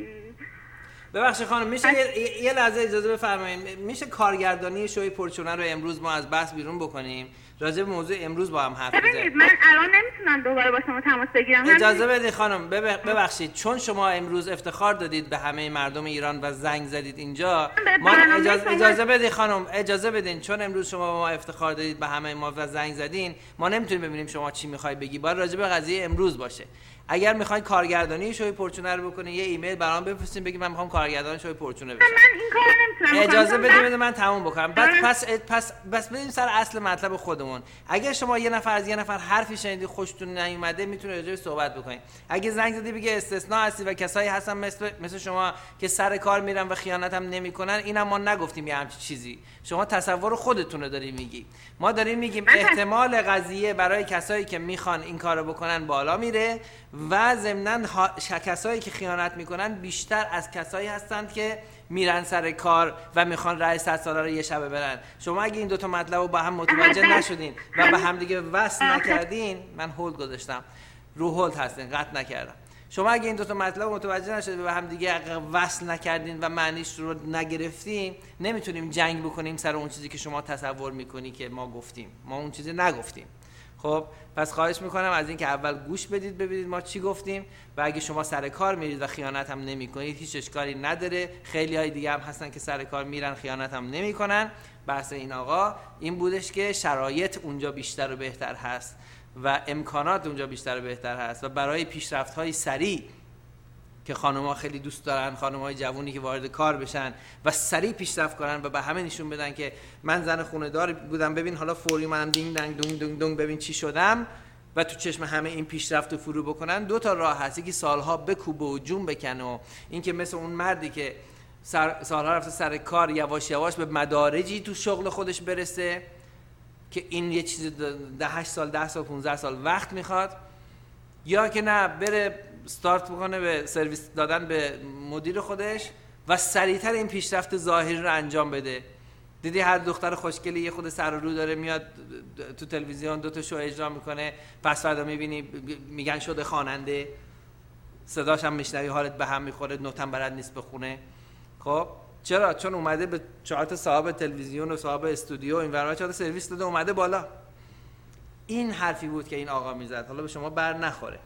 ببخشید خانم میشه یه لحظه اجازه بفرمایید، میشه کارگردانی شوی پرچونه رو امروز ما از بحث بیرون بکنیم، راجع به موضوع امروز با هم حرف بزنیم؟ ببینید من الان نمیتونم دوباره با شما تماس بگیرم. اجازه بدید خانم، ببخشید چون شما امروز افتخار دادید به همه مردم ایران و زنگ زدید اینجا، ما اجازه بدید خانم، اجازه بدین، چون امروز شما با ما افتخار دادید به همه ما و زنگ زدین، ما نمیتونیم ببینیم شما چی میخوای بگی، باید راجع به قضیه امروز باشه. اگر میخواین کارگردانی شوی پرچونه رو بکنین، یه ایمیل برام بفرستین بگید من میخوام کارگردان شوی پرچونه بشم. من این کارو نمیتونم. اجازه بدید من تموم بکنم. بعد پس بریم سر اصل مطلب خودمون. اگر شما یه نفر از یه نفر حرفی شنیدی خوشتون نیومده، میتونه راجعش صحبت بکنین. اگه زنگ زدی بگی استثناء هستی و کسایی هستن مثل شما که سر کار میرن و خیانت هم نمیکنن، اینم ما نگفتیم یه همچین چیزی. شما تصور خودتون رو دارین میگی. ما داریم میگیم احتمال قضیه برای کسایی که میخوان این کارو بکنن بالا میره و ضمناً کسایی که خیانت میکنن بیشتر از کسایی هستند که میرن سر کار و میخوان رأی 100 ساله رو یه شبه برن. شما اگه این دوتا مطلب رو با هم متوجه نشدین و به هم دیگه وصل نکردین، من هولد گذاشتم، رو هولد هستین، قطع نکردم. شما اگه این دوتا مطلب متوجه نشدید و به هم دیگه وصل نکردین و معنیش رو نگرفتین، نمیتونیم جنگ بکنیم سر اون چیزی که شما تصور میکنی که ما گفتیم. ما اون چیزی نگفتیم. خب پس خواهش میکنم از این که اول گوش بدید ببینید ما چی گفتیم و اگه شما سر کار میرید و خیانت هم نمیکنید هیچ اشکالی نداره. خیلی های دیگه هم هستن که سر کار میرن خیانت هم نمیکنن. بحث این آقا این بودش که شرایط اونجا بیشتر و بهتر هست و امکانات اونجا بیشتر و بهتر هست و برای پیشرفت‌های سریع که خانم‌ها خیلی دوست دارن، خانم‌های جوونی که وارد کار بشن و سریع پیشرفت کنن و به همه نشون بدن که من زن خونه‌دار بودم، ببین حالا فوری منم دینگ دنگ دونگ دونگ دونگ ببین چی شدم و تو چشم همه این پیشرفت و فرو بکنن. دو تا راه هست، یکی سالها بکوبه و جون بکنه و این که مثل اون مردی که سالها رفته سر کار یواش یواش به مدارجی تو شغل خودش برسه که این یه چیز 8 سال 10 سال 15 سال وقت میخواد، یا که نه بره استارت بکنه به سرویس دادن به مدیر خودش و سریعتر این پیشرفت ظاهری رو انجام بده. دیدی هر دختر خوشگلی یه خود سر و رو داره میاد تو تلویزیون 2 تا شو اجرا میکنه، پس فردا میبینی میگن شده خواننده، صداش هم میشنوی حالت به هم میخوره، نوتم بلد نیست بخونه. خب چرا؟ چون اومده به 4 تا صاحب تلویزیون و صاحب استودیو این ورا 4 تا سرویس داده اومده بالا. این حرفی بود که این آقا میزد، حالا به شما بر نخوره.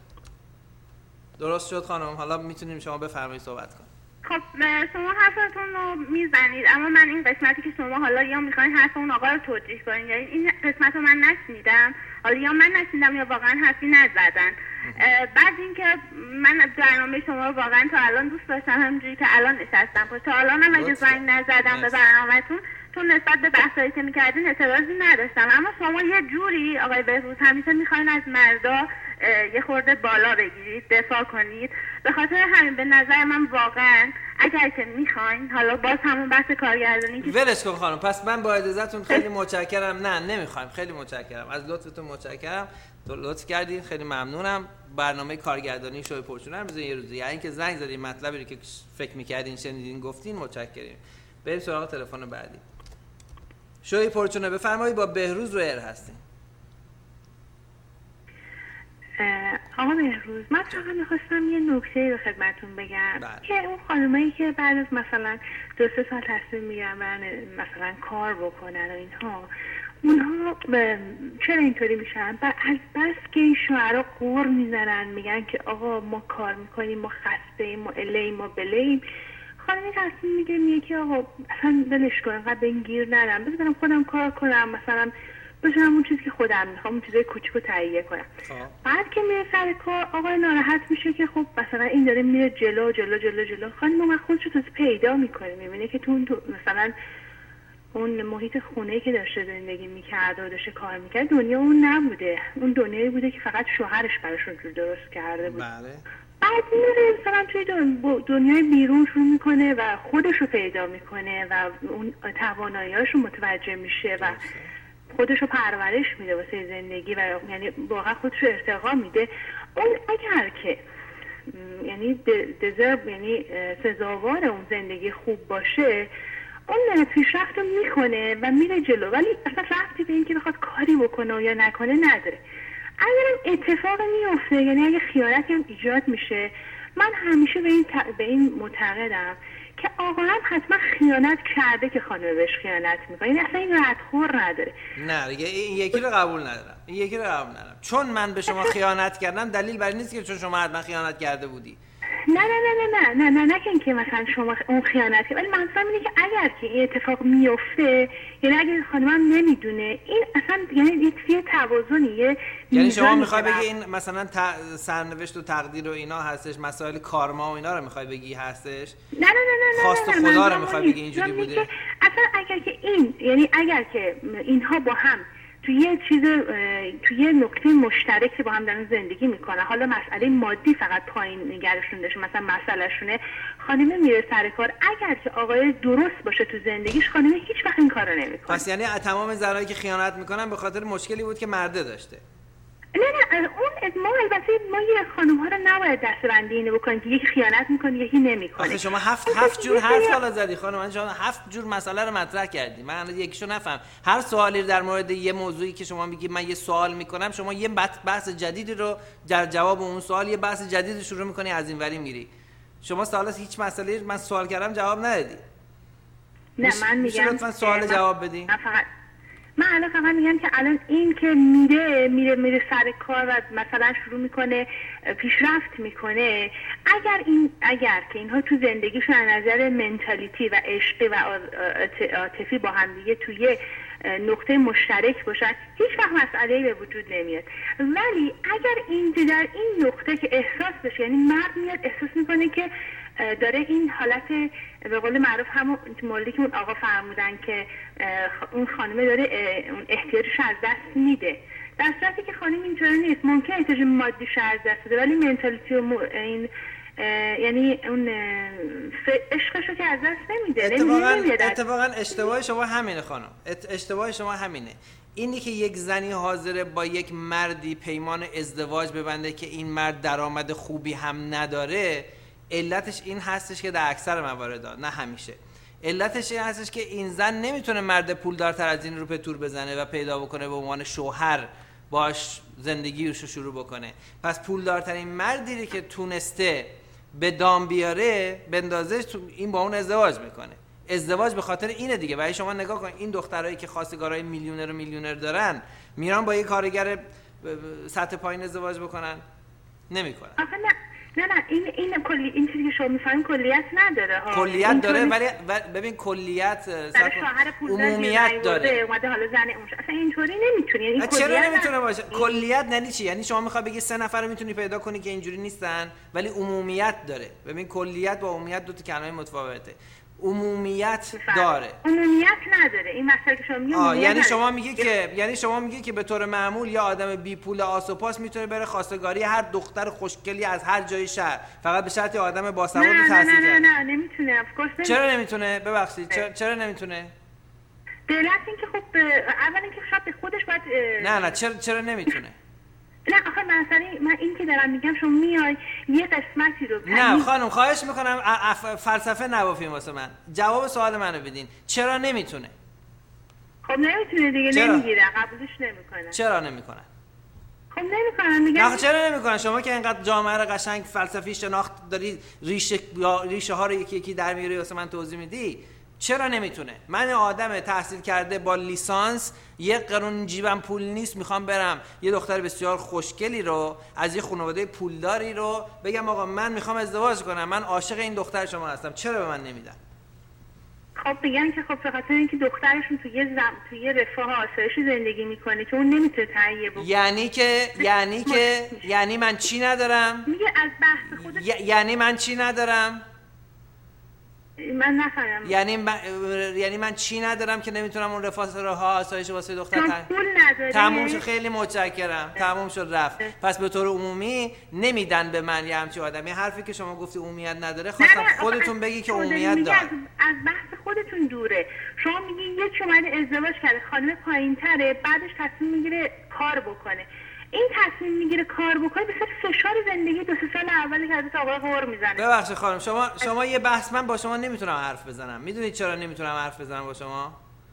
درست شد خانم؟ حالا میتونیم شما بفرمایید صحبت کنید. خب شما حرفتون رو میزنید، اما من این قسمتی که شما حالا یا میخواین حرف اون آقا رو توجیه کنید یا این قسمت رو من نشنیدم، حالا یا من نشنیدم یا واقعا حرفی نزدن. بعد اینکه من برنامه شما رو واقعا تا الان دوست داشتم، همونجوری که الان نشستم، تا الان هم اگه زنگ نزدم به برنامه‌تون چون نسبت به بحثایی که میکردین اعتراضی نداشتم، اما شما یه جوری آقای بهروز همیشه میخواین از مردا یه خورده بالا بگیرید، دفاع کنید. به خاطر همین به نظر من واقعا اگر که میخواین، حالا باز همون بحث کارگردانی که ولش کن خانم، پس من با اجازهتون خیلی متشکرم. نه نمیخوایم، خیلی متشکرم از لطفتون، متشکرم، لطف کردین، خیلی ممنونم. برنامه کارگردانی شوی پرچونه رو بزنین یه روزی، یعنی اینکه زنگ زدین مطلبی رو که فکر میکردین شنیدین گفتین، متشکریم. بریم سراغ تلفن بعدی. شوی پرچونه بفرمایید، با بهروز رو ایر هستین. آقا بهروز، من فقط میخواستم یه نکته رو خدمتون بگم که اون خانمایی که بعد از مثلا 2-3 سال تصمیم میگیرن برن مثلا کار بکنن و اینها، اونها چرا اینطوری میشن؟ از بس که این شوهرها قور میزنن میگن که آقا ما کار میکنیم، ما خسته ایم، ما الهیم، ما بلهیم، خانمی تصمیم میگه که آقا اصلا ولش کن، انقدر به این گیر ندم، بذارم خودم کار کنم، مثلا بشم اون چیزی که خودم میخوام، اون چیزای کوچیکو تهیه کنم. بعد که میره سر کار آقا ناراحت میشه که خب مثلا این داره میره جلو جلو جلو جلو، خانم من خودشو تازه پیدا میکنه، میبینه که تو مثلا اون محیط خونه‌ای که داشته زندگی میکرد و داشته کار میکرد دنیا اون نبوده، اون دنیایی بوده که فقط شوهرش براشون رو درست کرده بود. بله. بعد میره مثلا توی دنیای بیرون شروع میکنه و خودش رو پیدا میکنه و اون توانایی‌هاش رو متوجه میشه و خودشو پرورش میده واسه زندگی و یعنی واقعا خودشو ارتقا میده، اون اگر که یعنی دزرو یعنی سزاوار اون زندگی خوب باشه، اون پیشرفت رو میکنه و میره جلو، ولی اصلا ربطی به این که بخواد کاری بکنه یا نکنه نداره. اگر اتفاق میفته، یعنی اگه خیانتی هم ایجاد میشه، من همیشه به این معتقدم که آقا هم حتما خیانت کرده که خانم بهش خیانت میکنه، یعنی اصلا این ردخور نداره. نه دیگه این یکی رو قبول ندارم، چون من به شما خیانت کردم دلیل بر نیست که چون شما حتما خیانت کرده بودی. نه که اینکه مثلا شما اون خیانت کرد، ولی منظورم اینه که اگر که این اتفاق میفته، یعنی اگه خانمم نمیدونه، این اصلا یعنی یه توازنیه. یعنی شما میخوای بگی این مثلا سرنوشت و تقدیر و اینا هستش، مسائل کارما و اینا رو میخوای بگی هستش؟ نه خواست خدا رو میخوای بگی اینجوری بوده؟ اصلا اگر که یعنی اگر که اینها با هم توی یه نقطه مشترکی با هم دارن زندگی میکنن، حالا مسئله مادی فقط پایین نگرشون داشته، مثلا مسئله شونه خانمه میره سر کار، اگر که آقای درست باشه تو زندگیش، خانمه هیچ وقت این کارو نمیکنه. پس یعنی تمام زنایی که خیانت میکنن به خاطر مشکلی بود که مرده داشته؟ نه ما البته ما یه خانم ها رو نباید دسته‌بندی اینو بکنیم که یکی خیانت میکنه یکی نمیکنه. آخه شما هفت جور حرف بالا زدی خانم، شما 7 جور مسئله رو مطرح کردی، من یکیشو نفهم. هر سوالی در مورد یه موضوعی که شما میگی من یه سوال میکنم، شما یه بحث جدیدی رو در جواب اون سوال یه بحث جدید شروع میکنی، از این وری میری. شما سوالا هیچ مسئله من سوال کردم جواب ندادی. نه من میگم لطفا سوال جواب بدین. من الان فقط میگم که الان این که میره سر کار و مثلا شروع میکنه پیشرفت میکنه، اگر که اینها تو زندگیشون از نظر منتالیتی و عشقی و عاطفی با هم دیگه توی نقطه مشترک باشن، هیچ وقت مسئله‌ای به وجود نمیاد. ولی اگر در این نقطه که احساس بشه، یعنی مرد میاد احساس میکنه که داره این حالت به قول معروف همون موردی که اون آقا فرمودن که اون خانمه داره اون احتیاجش از دست میده، در صورتی که خانم اینطوری نیست، ممکن احتیاج مادیش از دست بده ولی منتالیتی و این یعنی اون عشقشو که از دست نمیده. اتفاقا اشتباه شما همینه خانم، اشتباه شما همینه. اینی که یک زنی حاضره با یک مردی پیمان ازدواج ببنده که این مرد درآمد خوبی هم نداره، علتش این هستش که در اکثر موارد، نه همیشه، علتش این هستش که این زن نمیتونه مرد پولدارتر از این رو پتور بزنه و پیدا بکنه به عنوان شوهر باش زندگیشو شروع بکنه. پس پولدارترین مردی که تونسته به دام بیاره بندازش، این با اون ازدواج میکنه. ازدواج به خاطر اینه دیگه. و شما نگاه کن این دخترایی که خواستگارای میلیونر دارن، میرن با یه کارگر سطح پایین ازدواج بکنن؟ نمیکنن. نه این کلی این چیزی که شما میفهمین کلیت نداره ها. کلیت داره ولی ببین کلیت عمومیت داره. اومده حالا زن اونش اصلا اینطوری نمیتونه. یعنی چرا نمیتونه باشه؟ کلیت یعنی چی؟ یعنی شما میخوای بگی 3 نفر رو میتونی پیدا کنی که اینجوری نیستن ولی عمومیت داره. ببین کلیت با عمومیت دو تا کلمه متفاوته. عمومیت داره، عمومیت نداره. این مسئله که شما میگید یعنی شما میگی که به طور معمول یه آدم بی پول آس و پاس میتونه بره خواستگاری هر دختر خوشگلی از هر جای شهر، فقط به شرط آدم باسواد و تحصیل کرده. نه نمیتونه. چرا نمیتونه؟ ببخشید چرا نمیتونه؟ دلیل اینکه خب اولا اینکه شاید خودش باید نه چرا نمیتونه؟ نه آخه من این که دارم میگم شما میای یه قسمتی رو نه خانم خواهش میکنم فلسفه نبافیم واسه من، جواب سوال منو بدین. چرا نمیتونه؟ خب نمیتونه دیگه، نمیگیره، قبولش نمیکنه. چرا نمیکنن؟ خب نمیکنن دیگه. نه چرا نمیکنن؟ شما که اینقدر جامعه رو قشنگ فلسفی شناخت داری، ریشه ها رو یکی در میاری واسه من توضیح میدی، چرا نمیتونه؟ من آدم تحصیل کرده با لیسانس، یک قرون جیبم پول نیست، میخوام برم یه دختر بسیار خوشگلی رو از یه خانواده پولداری رو بگم آقا من میخوام ازدواج کنم، من عاشق این دختر شما هستم، چرا به من نمیدن؟ خب بگن که خب به خاطر اینکه دخترشون توی رفاه و آسایش زندگی میکنه که اون نمیتونه تهیه بکنه. یعنی من چی ندارم؟ میگه از بحث خودش. یعنی من چی ندارم؟ من نفهمم. یعنی من چی ندارم که نمیتونم اون رفاه ها آسایش واسه دختر پول نداری؟ تموم شد، خیلی متشکرم، تموم شد رفت. پس به طور عمومی نمیدن به من یه همچین آدمی. حرفی که شما گفتی عمومیت نداره، خواستم خودتون بگی که عمومیت داره. از بحث خودتون دوره. شما میگی یکی اومده ازدواج کرده خانم پایین‌تره، بعدش تصمیم میگیره کار بکنه. این تصمیم میگیره کار بکنه به سر فشار زندگی 2-3 سال اولی که حضرت آقای غور میزنه. ببخشید خانم، شما یه بحث، من با شما نمیتونم حرف بزنم. میدونید چرا نمیتونم حرف بزنم با شما؟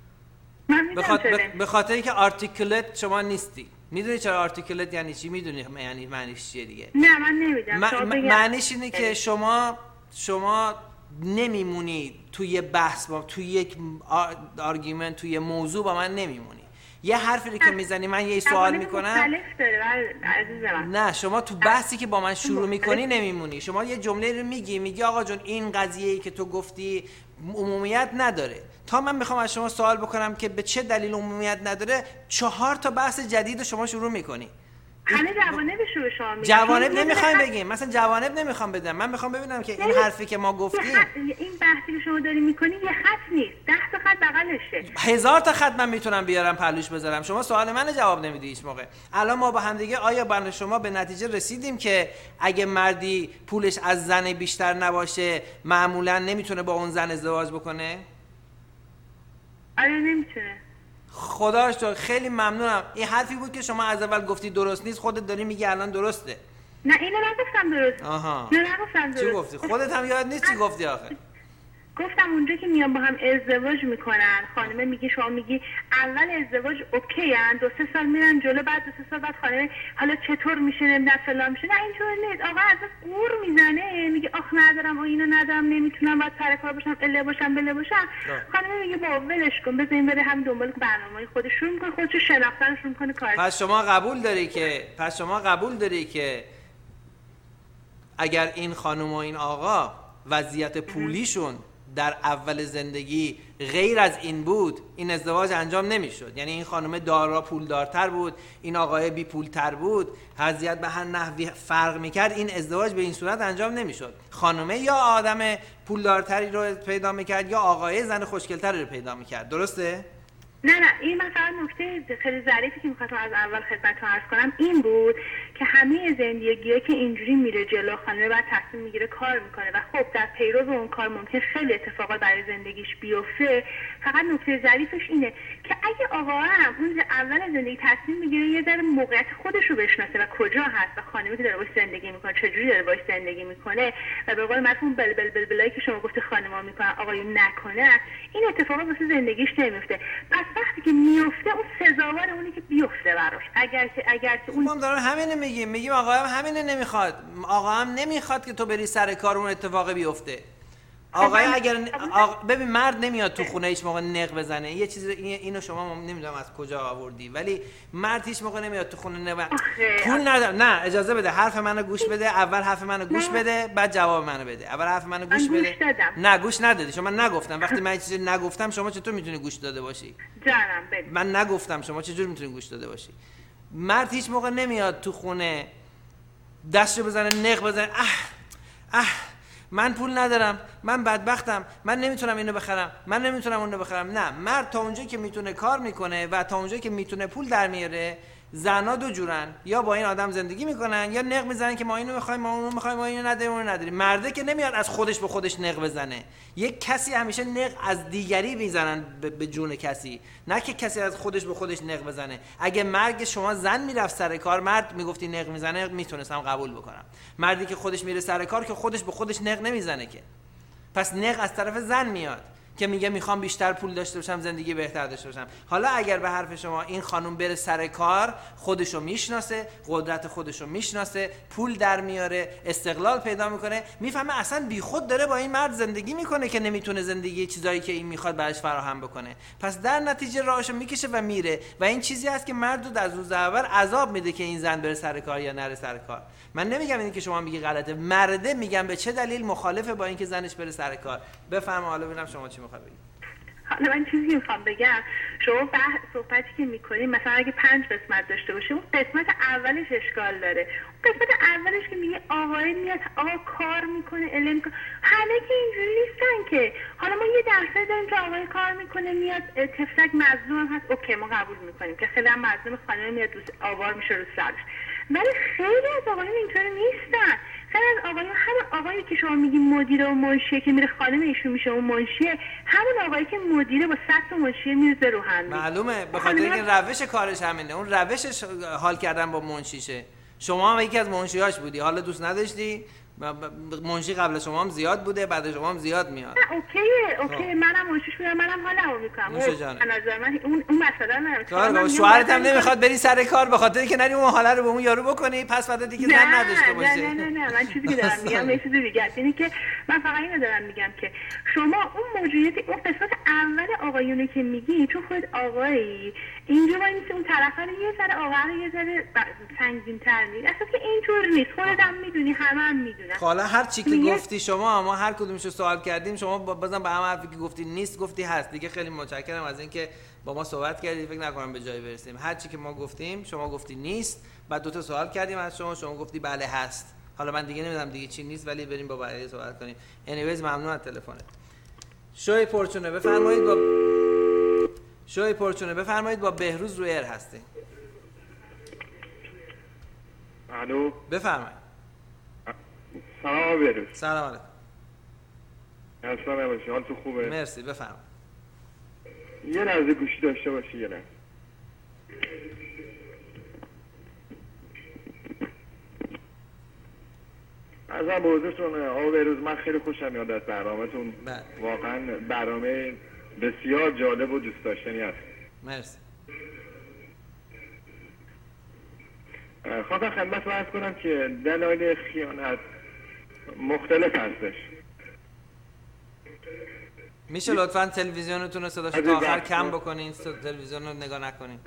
به خاطر اینکه آرتیکولت شما نیستی. میدونی چرا آرتیکولت یعنی چی؟ میدونی یعنی معنیش چیه دیگه؟ نه من نمیدونم. معنیش اینه که شما نمیمونی توی بحث با توی یک آرگومنت، توی موضوع با من نمیمونی. یه حرفی که میزنی من یه سوال میکنم، نه شما تو بحثی که با من شروع میکنی نمیمونی. شما یه جمله رو میگی آقا جون این قضیه‌ای که تو گفتی عمومیت نداره. تا من میخوام از شما سوال بکنم که به چه دلیل عمومیت نداره، 4 تا بحث جدید شما شروع میکنی. همه جوانبشو به شما میگم. جوانب نمیخوایم بگیم، مثلا جوانب نمیخوام بدم. من میخوام ببینم که این حرفی که ما گفتیم، این بحثی که شما داری میکنی یه خط نیست، 10 تا خط بغلشه. 1000 تا خط من میتونم بیارم پلوش بذارم. شما سوال منو جواب نمیدی هیچ موقع. الان ما با هم دیگه آیا بر شما به نتیجه رسیدیم که اگه مردی پولش از زن بیشتر نباشه معمولا نمیتونه با اون زن ازدواج بکنه؟ آره نمیتونه. خدا شکر، خیلی ممنونم. این حرفی بود که شما از اول گفتی درست نیست، خودت داری میگی الان درسته. نه اینو نگفتم درست. آها. نه نگفتم درست. چی گفتی؟ خودت هم یاد نیست چی گفتی آخه. گفتم اونجا که میان با هم ازدواج میکنن، خانمه میگه، شما میگی اول ازدواج اوکی ان، 2-3 سال میرن جلو، بعد 2-3 سال بعد خانمه حالا چطور میشه نمیدونم فلان میشه. نه اینطور نیست. آقا ازش قور میزنه، میگه آخ ندارم و اینو ندارم، نمیتونم، باید سر کار باشم، اله باشم بله باشم. خانمه میگه با ولش کن، بذارین بره هم دنبال برنامه‌های خودش شروع میکنه، خودشو شناختن شروع میکنه کار. پس شما قبول داری که اگر این خانم و این آقا وضعیت پولیشون در اول زندگی غیر از این بود، این ازدواج انجام نمیشد. یعنی این خانم دارا پولدارتر بود، این آقای بی پولتر بود، وضعیت به هر نحوی فرق میکرد، این ازدواج به این صورت انجام نمیشد. خانمه یا آدم پولدارتری رو پیدا میکرد یا آقای زن خوشگلتری رو پیدا میکرد. درسته؟ نه این مثلا نکته خیلی ظریفی که میخواستم از اول خدمتتون عرض کنم این بود که همه زندگیه که اینجوری میره جلو، خانم بعد تصمیم میگیره کار میکنه و خب در پیرو اون کار ممکن خیلی اتفاقات برای زندگیش بیفته. فقط نکته ظریفش اینه که اگه آقا هم اون اول زندگی تصمیم میگیره یه ذره موقعیت خودش رو بشناسه و کجا هست و خانمی که داره باهاش زندگی میکنه چجوری داره باهاش زندگی میکنه و به قول معروف اون بلبلی که شما گفتی خانم‌ها میکنن آقایون نکنه، این اتفاقات واسه زندگیش نمیفته. پس وقتی که میفته اون سزاوار اونی که بیفته براش. اگر که اون ما دارم همین میگیم آقا هم همین نمیخواد. آقا هم نمیخواد که تو بری سر کار اون اتفاق بیفته. آقای اگر ببین مرد نمیاد تو خونه هیچ موقع نق بزنه. یه چیز اینو شما نمیدونم از کجا آوردی، ولی مرد هیچ موقع نمیاد تو خونه نق. پول ندارم. نه اجازه بده حرف منو گوش بده. اول حرف منو گوش بده بعد جواب منو بده. اول حرف منو گوش بده. نه گوش ندادی. شما نگفتم. وقتی من چیزی نگفتم شما چطور میتونی گوش داده باشی؟ جانم ببین من نگفتم، شما چجوری میتونی گوش داده باشی؟ مرد هیچ موقع نمیاد تو خونه دستشو بزنه نق بزنه من پول ندارم، من بدبختم، من نمیتونم اینو بخرم، من نمیتونم اونو بخرم. نه، مرد تا اونجایی که میتونه کار میکنه و تا اونجایی که میتونه پول در میاره. زنا دو جورن، یا با این آدم زندگی میکنن یا نق میزنن که ما اینو میخوایم، ما اونو میخوایم، ما اینو نداریم، اونو نداریم. مرده که نمیاد از خودش به خودش نق بزنه. یک کسی همیشه نق از دیگری میزنن به جون کسی، نه که کسی از خودش به خودش نق بزنه. اگه مرگ شما زن میرفت سر کار، مرد میگفتی نق میزنه، میتونستم قبول بکنم. مردی که خودش میره سر کار که خودش به خودش نق نمیزنه که. پس نق از طرف زن میاد که میگه میخوام بیشتر پول داشته باشم، زندگی بهتر داشته باشم. حالا اگر به حرف شما این خانم بره سر کار، خودشو میشناسه، قدرت خودشو میشناسه، پول در میاره، استقلال پیدا میکنه، میفهمه اصلا بیخود داره با این مرد زندگی میکنه که نمیتونه زندگی چیزایی که این میخواد براش فراهم بکنه. پس در نتیجه راهشو میکشه و میره و این چیزی است که مرد رو در روز اول عذاب میده که این زن بره سر کار یا نره سر کار. من نمیگم این که شما میگی غلطه، مرده میگم به چه دلیل مخالفه با اینکه زنش بره سر کار. بفرما حالا ببینم شما چی میخواد بگید. حالا من چیزی میخوام بگم، شما صحبتی که میکنیم مثلا اگه 5 قسمت داشته باشه، اون قسمت اولش اشکال داره. اون قسمت اولش که میگه آقای میاد آقا کار میکنه علم میکنه، همه که اینجوری نیستن که. حالا ما یه درصد داریم که آقای کار میکنه میاد تفلک مظلوم هست، اوکی ما قبول میکنیم که خیلی هم مظلوم خانم میاد دوست آوار میشه رو سرش، ولی خیلی از آقایون اینطوری نیستن. خیلی از آقایون همون آقایی که شما میگین مدیر و منشیه که میره خانم ایشون میشه و منشیه، همون آقایی که مدیره با 100 تا منشیه میرزه رو هم. معلومه، به خاطر اینکه روش کارش همینه، اون روشش حال کردن با منشیشه. شما هم یکی از منشیاش بودی، حالا دوست نداشتی؟ منشی قبل شما هم زیاد بوده، بعد شما هم زیاد میاد. اوکی منم منشیش بودم، منم حالمو میکنم. به نظر من اون مسئله نداره. شوهرت هم نمیخواد بری سر کار به خاطر اینکه نری اون حاله رو به اون یارو بکنی، پس بعد دیگه زن نداشته باشه. نه من چیزی که دارم میگم یه چیزی دیگه است. یعنی که من فقط اینو دارم میگم که شما اون موجودیت اون قسمت اول آقایونه که میگی، چون خود آقایی اینجا وای میشه اون طرفا رو یه ذره آقا رو یه ذره سنگین‌تر میگی. اصلا که اینطور نیست، خودت هم میدونی، همه میدونن. حالا هر چی که گفتی شما، ما هر کدومشو سوال کردیم، شما بازم به هم حرفی که گفتی نیست گفتی هست دیگه. خیلی متشکرم از اینکه با ما صحبت کردید. فکر نکنم به جایی برسیم. هر چی که ما گفتیم شما گفتی نیست، بعد دو تا سوال کردیم از شما گفتی بله هست. حالا من دیگه نمیدونم دیگه چی نیست، ولی بریم با بقیه صحبت کنیم. anyways ممنون از تلفنت. شوی پورچونه بفرمایید با بهروز روی ایر هستین. الو بفرمایید. سلام بهروز. سلام علیکم. اصلا نباشی، حال تو خوبه؟ مرسی، بفرمایید. یه لحظه گوشی داشته باشی. یه لحظه. ازم به حضورتون آقا بهروز، من خیلی خوشم میاد از برنامه‌تون. واقعا برنامه بسیار جالب و دوست داشتنی است. مرسی. خواستم خدمت عرض کنم که دلایل خیانت مختلف هستش. میشه لطفاً تلویزیونتون رو صداش تا آخر کم بکنین، تلویزیون رو نگاه نکنین.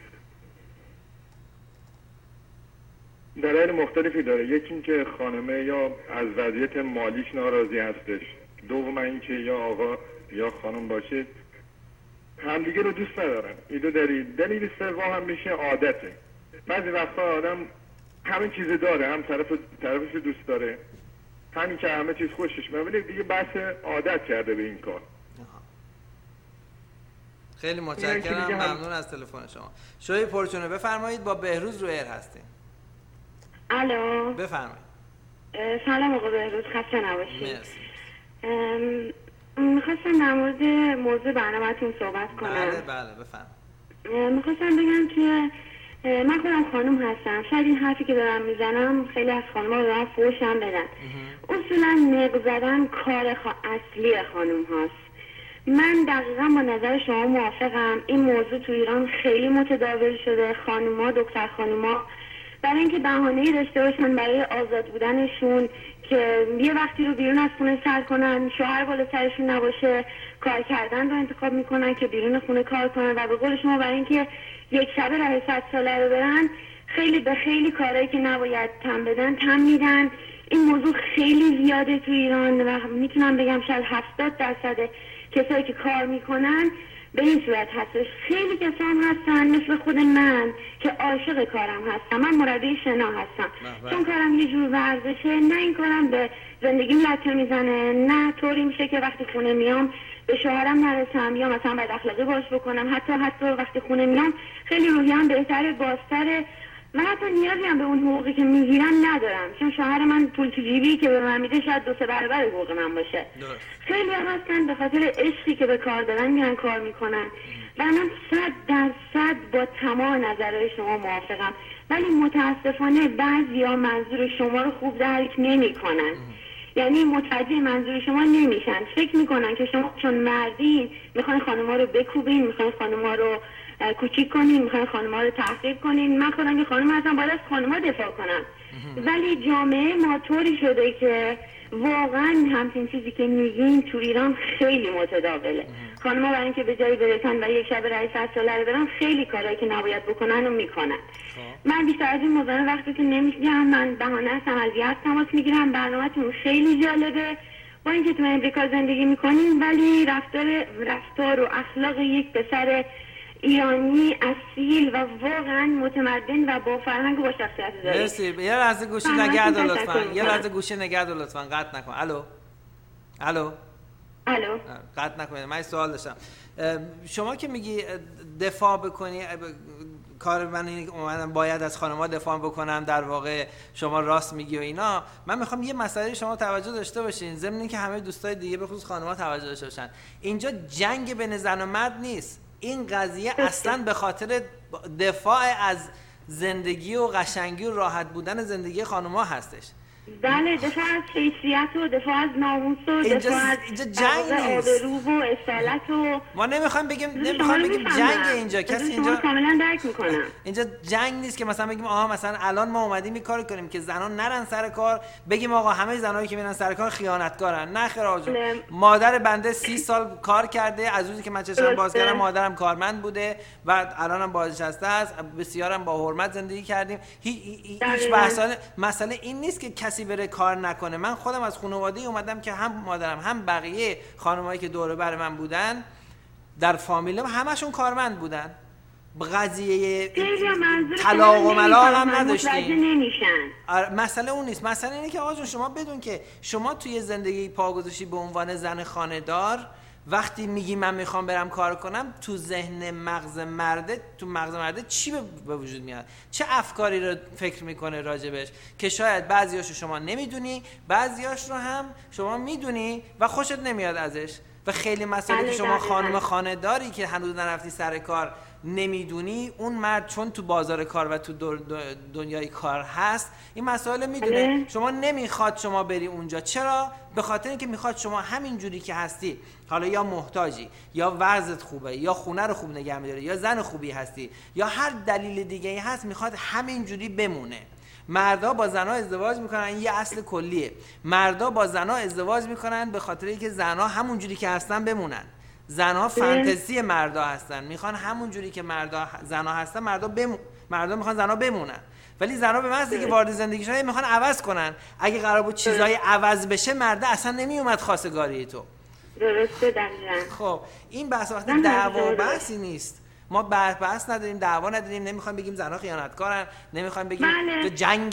دلایل مختلفی داره. یکی این که خانمه یا از وضعیت مالیش ناراضی هستش، دوم این که یا آقا یا خانم باشه همدیگه رو دوست ندارن. این دو دلیل سوم هم میشه عادته. بعضی وقتا آدم همه چیز داره، هم طرفش دوست داره، همین که همه چیز خوشش میاد، ولی دیگه بحث عادت کرده به این کار. خیلی متشکرم، ممنون از تلفن شما. شوی پورچونه بفرمایید با بهروز روی ایر هستین. الو بفرمایید. سلام آقا بهروز، خسته نباشید. مرسی. میخواستم در مورد موضوع برنامه‌تون صحبت کنم. بله بفرمایید. میخواستم بگم که من خودم خانم هستم. شاید این حرفی که دارم میزنم خیلی از خانم‌ها رو دارم فوشم بدن. اصولا نق زدن کار اصلی خانم هاست. من دقیقا با نظر شما موافقم. این موضوع تو ایران خیلی متداول شده. خانوما، دختر خانوما برای اینکه بهانه‌ای داشته باشن برای آزاد بودنشون که یه وقتی رو بیرون از خونه سر کنن، شوهر بالا سرشون نباشه، کار کردن رو انتخاب میکنن که بیرون خونه کار کنن و به قول شما برای اینکه یک شبه راه 100 ساله رو برن، خیلی به خیلی کارهایی که نباید تن بدن تن میدن. این موضوع خیلی زیاده تو ایران و میتونم بگم شاید 70% کسایی که کار میکنن به این صورت هستش. خیلی کسان هستن مثل خود من که عاشق کارم هستم. من مربی شنا هستم. چون کارم یه جور ورزشه، نه این کارم به زندگیم لطمه میزنه، نه طوری میشه که وقتی خونه میام به شوهرم نرسم یا مثلا بد اخلاقی باش بکنم. حتی وقتی خونه میام خیلی روحیم بهتره، بازتره و حتی نیازی هم به اون حقوقی که میگیرم ندارم، چون شوهر من پول تو جیبی که به من میده شاید 2-3 برابر حقوق من باشه. خیلی هم هستن به خاطر عشقی که به کار دارن میرن کار میکنن و من 100% با تمام نظرهای شما موافقم، ولی متاسفانه بعضیا منظور شما رو خوب درک نمیکنن. یعنی متوجه منظور شما نمیشن، فکر میکنن که شما چون مردین میخواین خانم‌ها رو بکوبین، میخواین خانم‌ها رو کوچیک کنین، میخواین خانم‌ها رو تحقیر کنین. من خودم که خانم هستم باید از خانم‌ها دفاع کنم، ولی جامعه ما طوری شده که واقعا همچین چیزی که میگین تو ایران خیلی متداوله. خانم‌ها برای اینکه به جایی برسن و یک شب رئیس 100 ساله رو برن خیلی کارهایی که نباید بکنن و میکنن. من بیشتر از این موضوع وقتی که نمیگم، من بهانه هستم از یاد تماس میگیرم. برنامه‌تون خیلی جالبه، با اینکه تو امریکا زندگی میکنین ولی رفتار و اخلاق یک پسر ایرانی اصیل و واقعا متمدن و با فرهنگ و با شخصیت داره. مرسی. یه لحظه گوشی نگه دار لطفاً. یه لحظه گوشی نگه دار لطفاً. قطع نکن. الو. قطع نکنید. من سوال داشتم. شما که میگی دفاع بکنی، کار من باید از خانم‌ها دفاع بکنم، در واقع شما راست میگی و اینا. من میخوام یه مسئله شما توجه داشته باشین، ضمن اینکه همه دوستای دیگه به خصوص خانم‌ها توجه داشته باشن. اینجا جنگ بین زن و مرد نیست. این قضیه اصلا به خاطر دفاع از زندگی و قشنگی و راحت بودن زندگی خانم‌ها هستش. بله، دفاع از حیثیت و دفاع از ناموس و دفاع از آبرو و اصالت و ما نمیخوایم بگیم جنگ اینجا. کسی اینجا کاملا درک میکنم. اینجا جنگ نیست که مثلا بگیم آها مثلا الان ما اومدیم این کارو کنیم که زنان نرن سر کار، بگیم آقا همه زنایی که میرن سر کار خیانتکارن. نه خیر آقا، مادر بنده 30 سال کار کرده، از روزی که من چشمم باز کردم مادرم کارمند بوده و الانم بازنشسته است، بسیارم با حرمت زندگی کردیم. هیچ مسئله این نیست که کسی بره کار نکنه. من خودم از خانواده اومدم که هم مادرم هم بقیه خانمایی که دور بر من بودن در فامیلم همشون کارمند بودن. قضیه طلاق و ملاق هم نداشتیم. مسئله اون نیست. مسئله اینه که آقا جون شما بدون که شما توی زندگی پا گذاشتی به عنوان زن خانه‌دار، وقتی میگی من میخوام برم کار کنم، تو ذهن مغز مرده چی به وجود میاد؟ چه افکاری رو فکر میکنه راجبش که شاید بعضیاشو شما نمیدونی، بعضیاش رو هم شما میدونی و خوشت نمیاد ازش. و خیلی مسائلی که شما خانم خانه‌داری که هنوز نرفتی سر کار نمیدونی، اون مرد چون تو بازار کار و تو دنیای کار هست این مسائل میدونه. شما نمیخواد شما بری اونجا. چرا؟ به خاطر اینکه میخواد شما همین جوری که هستی، حالا یا محتاجی یا وضعت خوبه یا خونه رو خوب نگه می‌داری یا زن خوبی هستی یا هر دلیل دیگه‌ای هست، میخواد همین جوری بمونه. مردا با زنها ازدواج میکنن، این یه اصل کلیه. مردا با زنها ازدواج میکنن به خاطر اینکه زنها همون جوری که هستن بمونن. زنها فانتزی مردا هستن، میخوان همون جوری که زنها هستن مردا میخوان زنها بمونن. ولی زنها به محض اینکه وارد زندگیشون میخوان عوض کنن. اگه قرار بود چیزای عوض بشه، مرد اصلا نمیومد خواستگاری تو. درسته دقیقاً. خب این بحث وقتی دعوا بحثی نیست. ما بحث نداریم، دعوا نداریم، نمیخوایم بگیم زنها خیانتکارن، نمیخوایم بگیم تو جنگ.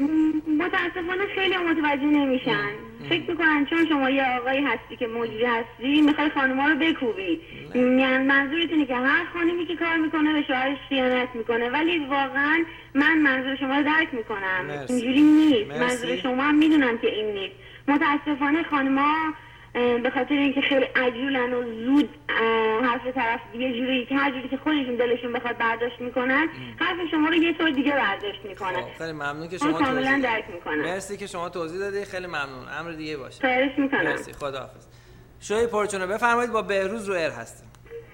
متاسفانه خیلی متوجه نمیشن. فکر میکنن چون شما یه آقایی هستی که مدیر هستی میخوای خانم‌ها رو بکوبی. یعنی منظورت اینه که هر خانمی که کار میکنه به شوهرش خیانت میکنه. ولی واقعا من منظور شما رو درک میکنم. اینجوری نیست. منظور شما هم میدونم که این نیست. متاسفانه خانم‌ها به خاطر اینکه خیلی عجولن و زود حرف طرف یه جوری که هر جوری که خودشون دلشون بخواد برداشت میکنن، حرف شما رو یه طور دیگه برداشت میکنن. خیلی ممنون که شما کاملا درک میکنم. مرسی که شما توضیح دادی، خیلی ممنون. امر دیگه باشه. خواهش میکنم. مرسی، خداحافظ. شوی پرچونه بفرمایید، با بهروز رو ایر هستیم.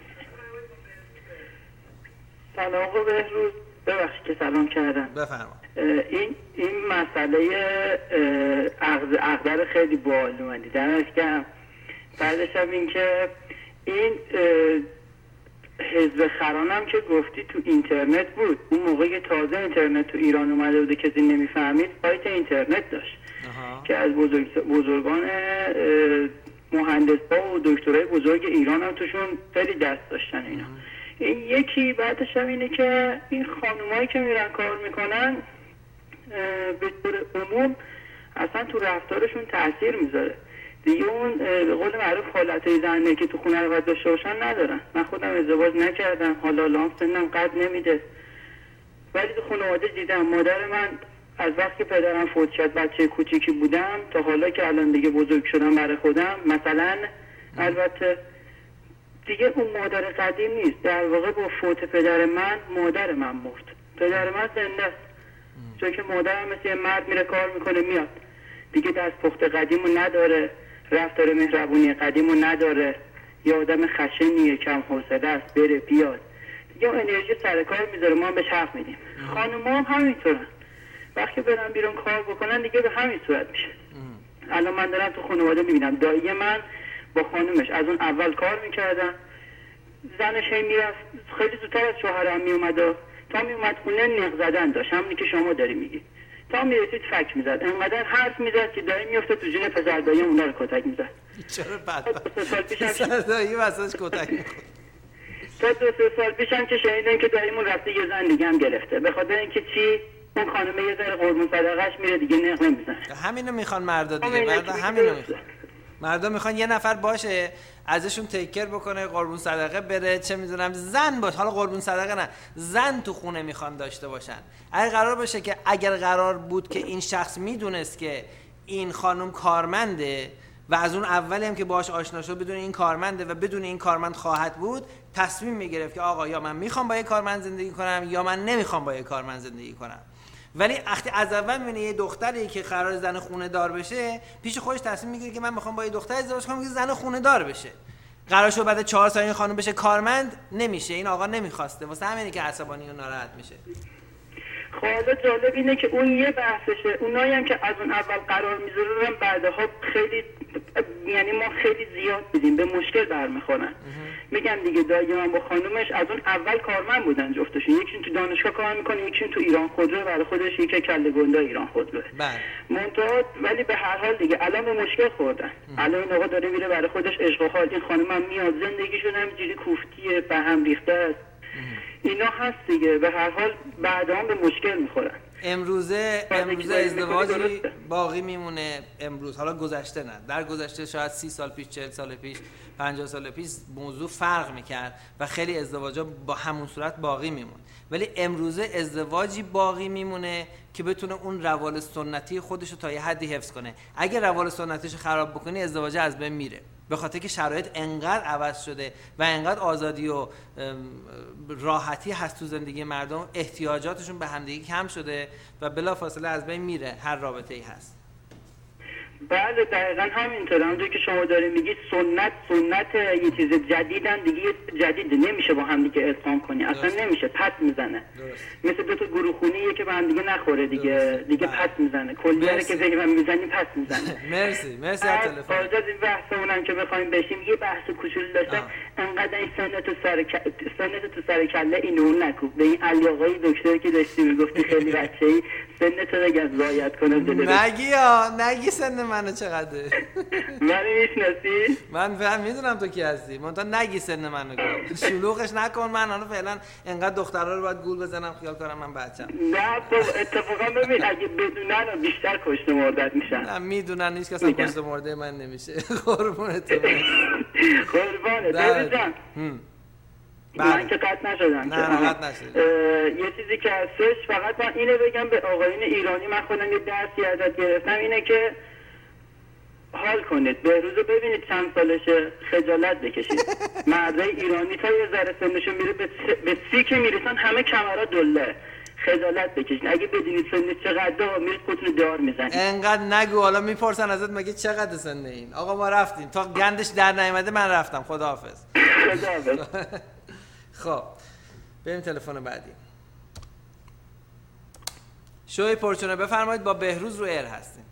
سلام آقا بهروز، ببخشید که سلام کردم. بفرمایید. این مسئله اقدار خیلی باحال اومدی درش کردم. بعدش هم این که این حزب خرانم که گفتی تو اینترنت بود، اون موقع که تازه اینترنت تو ایران اومده بوده کسی نمیفهمید، سایت اینترنت داشت که از بزرگان مهندس‌ها و دکترای بزرگ ایران هم توشون خیلی دست داشتن اینا. این یکی. بعدش هم اینه که این خانومایی که میرن کار میکنن به طور عموم اصلا تو رفتارشون تأثیر میذاره دیگه. اون به قول معروف حالتهای زنه که تو خونه رو باید داشته باشن ندارن. من خودم ازدواج نکردم، حالا الان سنم قد نمیده، ولی تو خانواده دیدم. مادر من از وقتی پدرم فوت شد بچه کوچیکی بودم تا حالا که الان دیگه بزرگ شدم برای خودم، مثلا البته دیگه اون مادر قدیم نیست. در واقع با فوت پدر من مادر من مرد. پدر من زنده است، چون که مادرم مثل یه مرد میره کار میکنه میاد دیگه. دست پخت قدیمو نداره، رفتار مهربونی قدیمو نداره، یه آدم خشنیه، کم حوصله است، بره بیاد دیگه انرژی سر کار میذاره، ما هم بهش حق میدیم. خانوما هم همینطورن، وقتی برن بیرون کار بکنن دیگه به همین صورت میشه. الان من دارم تو خانواده میبینم دایی من با خانومش از اون اول کار میکردن، زنش هی میرفت خیلی زودتر از شوهرم میومد و تا میومد خونه نق زدن داشت، همونی که شما داری میگی. تا میرسید فک میزد، انقدر حرف میزد که دایی میفته تو جون پسر دایی اونا رو کتک میزد. چرا پسر دایی واسش کتک میخورد؟ تا 2-3 سال پیشم که شنیدن که داییمون رفته یه زن دیگه هم گرفته، به خاطر اینکه چی؟ اون خانمه یه ذره قربون صدقه‌اش میره دیگه نق نمیزنه. همینو میخوان مردا دیگه، مردا همینو میخوان. مردم میخوان یه نفر باشه ازشون تکر بکنه، قربون صدقه بره، چه میدونم زن باشه، حالا قربون صدقه نه، زن تو خونه میخوان داشته باشن. اگر قرار بود که این شخص میدونست که این خانم کارمنده و از اون اولی هم که باهاش آشنا شد بدون این کارمنده و بدون این کارمند خواهد بود، تصمیم میگرفت که آقا یا من میخوام با یه کارمند زندگی کنم یا من نمیخوام با یه کارمند زندگی کنم. ولی وقتی از اول میبینه یه دختری که قرار زن خونه دار بشه، پیش خودش تصمیم میگیره که من میخوام با یه دختر ازدواج کنم که زن خونه دار بشه. قرار شد بعد 4 سال این خانم بشه کارمند، نمیشه، این آقا نمیخواسته، واسه همینه که عصبانی و ناراحت میشه. حالا جالب اینه که اون یه بحثشه، اونایی هم که از اون اول قرار میذارن بعدها خیلی، یعنی ما خیلی زیاد دیدیم به مشکل برمیخورن. میگم دیگه دایی من با خانومش از اون اول کارمند بودن جفتشون، یکیشون تو دانشگاه کار میکنه، یکیشون تو ایران خودرو برای خودش یک کله گنده ایران خودرو. منتها ولی به هر حال دیگه الان به مشکل خوردن. الان این آقا داره میره برای خودش عشق و حال، این خانم هم میاد زندگیشون همینجوری کوفتیه، به هم ریخته است. اینا هست دیگه، به هر حال بعدا به مشکل میخورن. امروزه ازدواجی باقی میمونه امروز، حالا گذشته نه، در گذشته شاید 30 سال پیش، 40 سال پیش، 50 سال پیش موضوع فرق میکرد و خیلی ازدواجا با همون صورت باقی میمون. ولی امروزه ازدواجی باقی میمونه که بتونه اون روال سنتی خودشو تا یه حدی حفظ کنه. اگه روال سنتیشو خراب بکنی ازدواج از بین میره، به خاطر که شرایط انقدر عوض شده و انقدر آزادی و راحتی هست تو زندگی مردم، احتیاجاتشون به همدیگه کم شده و بلافاصله از بین میره هر رابطه‌ای هست. بله دقیقا همینطور. همونجور که شما داری میگی سنت یه چیز جدیدن دیگه، جدیده، نمیشه با هم دیگه اتقام کنی، اصلا نمیشه، پت میزنه. مثل دو تا گروه خونیه که با هم دیگه نخوره دیگه پت میزنه، کلیه که فکر میزنی پت میزنه. مرسی از تلفن. خارج از این بحثمونم که بخوایم بشیم، یه بحث کوچولو داشتم، انقدر این سنت تو سر کله اینو اون نکوب. به این علی آقای دکتر که داشتی میگفتی خیلی بچه‌ای، سنت رو دیگه رعایت کنه. نگی سن منو چقدره؟ منو میشناسی؟ من میدونم تو کی هستی، منتها نگی سن منو، شلوغش نکن. من الان فعلا انقدر دخترا رو باید گول بزنم خیال کنم من بچه‌م. نه خب اتفاقا ببین اگه بدونن بیشتر کشته مردد میشن. نه میدونن هیچ کس کشته مرده من نمیشه. قربونت قربانت جان. من که قطع نشدم. یه چیزی که هستش، فقط من اینو بگم به آقایون ایرانی، من خودم یه درسی ازت گرفتم، اینه که حال کنید، بهروزو ببینید چند سالشه، خجالت بکشید. مردای ایرانی تا یه ذره سنشون میره به 30 که میرسن همه کمرها دله، خجالت بکشید. اگه بدونید سنش چقدره میرید خودتون دار میزنید. انقدر نگو، حالا میپرسن ازت مگه چقدر سن این؟ آقا ما رفتیم تا گندش در نیامده، من رفتم. خداحافظ. خب بریم تلفن بعدی. شوی پرچونه بفرمایید، با بهروز رو ایر هستیم.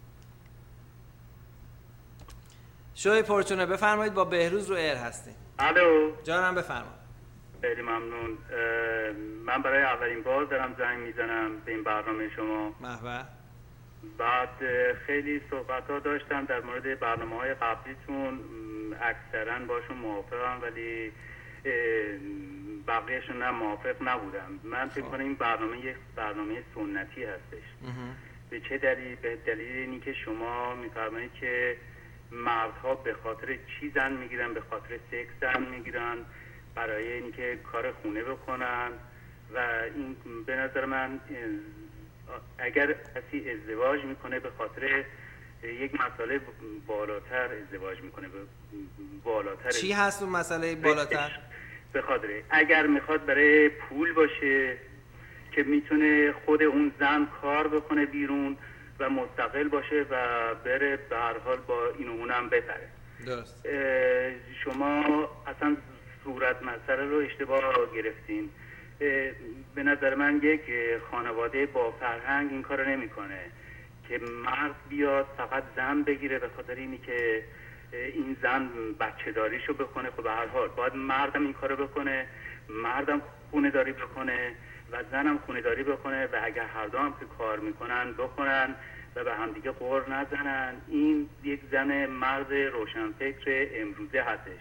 شوی پرچونه بفرمایید، با بهروز رو ایر هستیم. الو جانم بفرمایید. خیلی ممنون. من برای اولین بار دارم زنگ میزنم به این برنامه شما. محبت. بعد خیلی صحبت ها داشتم در مورد برنامه های قبلیتون، اکثرا باشون موافقم ولی بقیهشون هم موافق نبودم. من فکر کنم این برنامه یک برنامه سنتی هستش. به چه دلیل؟ به دلیل اینی که شما میفرمایید که مردها به خاطر چی زن میگیرن؟ به خاطر سکس زن میگیرن، برای اینکه کار خونه بکنن. و این به نظر من اگر کسی ازدواج میکنه به خاطر یک مسئله بالاتر ازدواج میکنه، بالاتر. چی هست اون مسئله بالاتر؟ به خاطر اگر میخواد برای پول باشه که میتونه خود اون زن کار بکنه بیرون و مستقل باشه و بره به هر حال با این و اونم بپره. درست. شما اصلا صورت مسئله رو اشتباه گرفتین. به نظر من یک خانواده با فرهنگ این کارو نمیکنه که مرد بیاد فقط زن بگیره به خاطر اینی که این زن بچه داریشو بکنه. خب به هر حال باید مردم این کارو بکنه، مردم خونه داری بکنه و زنم خونه داری بکنه و اگر هر دو هم که کار میکنن بکنن و به هم دیگه قور نزنن. این یک زن مرد روشنفکر امروزه هستش.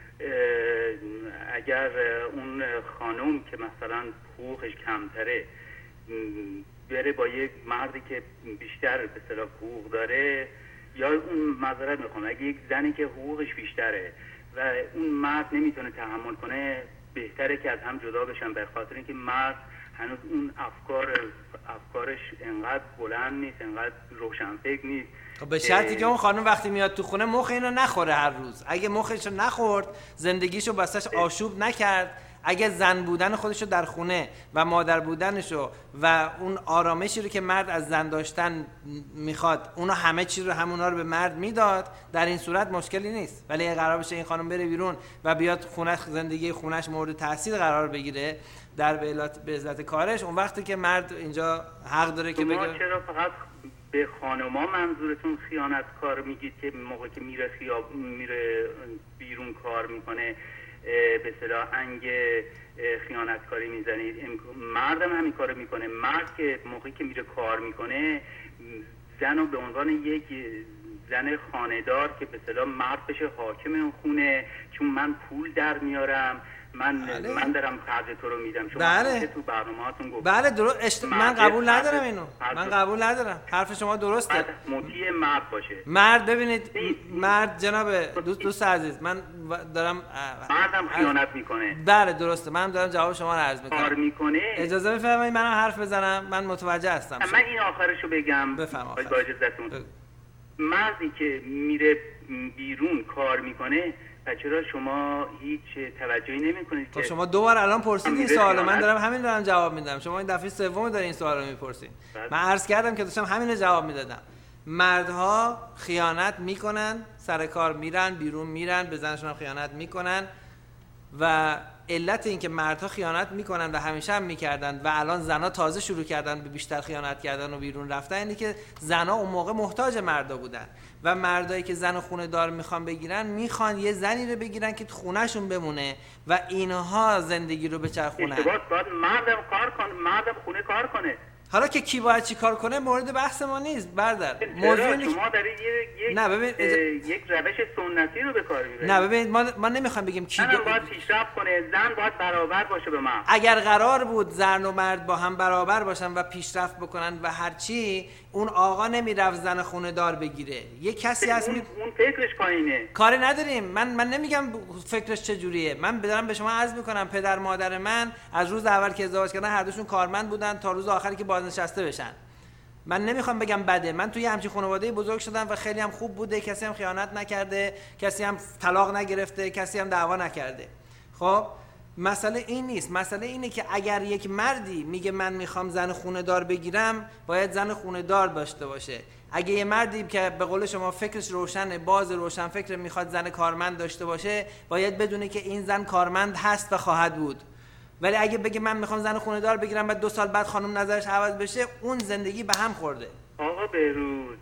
اگر اون خانم که مثلا حقوقش کمتره بره با یک مردی که بیشتر به اصطلاح حقوق داره، یا اون معذرت میخوام اگه یک زنی که حقوقش بیشتره و اون مرد نمیتونه تحمل کنه، بهتره که از هم جدا بشن، به خاطر اینکه مرد هنوز اون افکارش انقدر بلند نیست، انقدر روشنفکر نیست. به شرطی که اون خانم وقتی میاد تو خونه مخ اینو نخوره هر روز. اگه مخشو نخورد، زندگیشو بسش آشوب نکرد، اگه زن بودن خودشو در خونه و مادر بودنشو و اون آرامشی رو که مرد از زن داشتن میخواد، اونو همه چیز رو همونا رو به مرد میداد، در این صورت مشکلی نیست. ولی اگه قرار بشه این خانم بره بیرون و بیاد خونش، زندگی خونش مورد تاثیر قرار بگیره در به عزت کارش، اون وقتی که مرد اینجا حق داره که بگه چرا فقط به خانما منظورتون خیانتکار میگید که موقعی که میره بیرون کار میکنه به اصطلاح انگ خیانتکاری میزنید؟ مردم همین کارو میکنه. مرد که موقعی که میره کار میکنه زنو به عنوان یک زن خانه‌دار که به اصطلاح مرد بشه حاکم اون خونه، چون من پول در میارم، من دارم خرج تو رو میدم. شما تو برنامه‌هاتون گفتید. بله درست. من قبول ندارم اینو. من قبول ندارم. حرف شما درسته. مطیع مرد باشه. مرد ببینید، مرد جناب دوست عزیز، من دارم مردم خیانت میکنه. بله درسته. من دارم جواب شما رو عرض میکنم. کار میکنه. اجازه بفرمایید منم حرف بزنم. من متوجه هستم. من این آخرشو بگم. بفرمایید. با اجازهتون. مردی که میره بیرون کار میکنه، چرا شما هیچ توجهی نمی‌کنید؟ خب شما دوبار الان پرسید این سوالو، من دارم جواب میدم. شما این دفعه سوم دارین این سوالو میپرسین. من عرض کردم که داشتم همین رو جواب میدادم. مردها خیانت میکنن، سر کار میرن، بیرون میرن، به زنشون هم خیانت میکنن و علت این که مردها خیانت میکنن و همیشه هم میکردن و الان زنها تازه شروع کردن به بیشتر خیانت کردن و بیرون رفتن، اینه که زنها اون موقع محتاج مردا بودن و مردایی که زن خونه دار میخوان بگیرن، میخوان یه زنی رو بگیرن که تو خونهشون بمونه و اینها زندگی رو بچرخونن. باید مردم کار کنه، مردم خونه کار کنه. حالا که کی باید چی کار کنه مورد بحث ما نیست برادر. موضوع شما دارید یک روش سنتی رو به کار میبرید. نه ببینید، ما نمیخوایم بگیم کی باید پیشرفت کنه، زن باید برابر باشه به مرد. اگر قرار بود زن و مرد با هم برابر باشن و پیشرفت بکنن و هرچی، اون آقا نمیرفت زن خونه دار بگیره. یه کسی هست اون فکرش پایینه. کاری نداریم. من نمیگم فکرش چجوریه. من دارم به شما عرض میکنم پدر مادر من از روز اول که ازدواج کردن هر دوشون کارمند بودن تا روز آخری که بازنشسته بشن. من نمیخوام بگم بده. من توی همچین خانواده بزرگ شدم و خیلی هم خوب بوده، کسی هم خیانت نکرده، کسی هم طلاق نگرفته، کسی هم دعوا نکرده. خب مسئله این نیست. مسئله اینه که اگر یک مردی میگه من میخوام زن خونه دار بگیرم، باید زن خونه دار داشته باشه. اگه یه مردی که به قول شما فکرش روشنه، باز روشن فکر، میخواد زن کارمند داشته باشه، باید بدونه که این زن کارمند هست و خواهد بود. ولی اگه بگه من میخوام زن خونه دار بگیرم بعد 2 سال بعد خانم نظرش عوض بشه، اون زندگی به هم خورده. آقا بهروز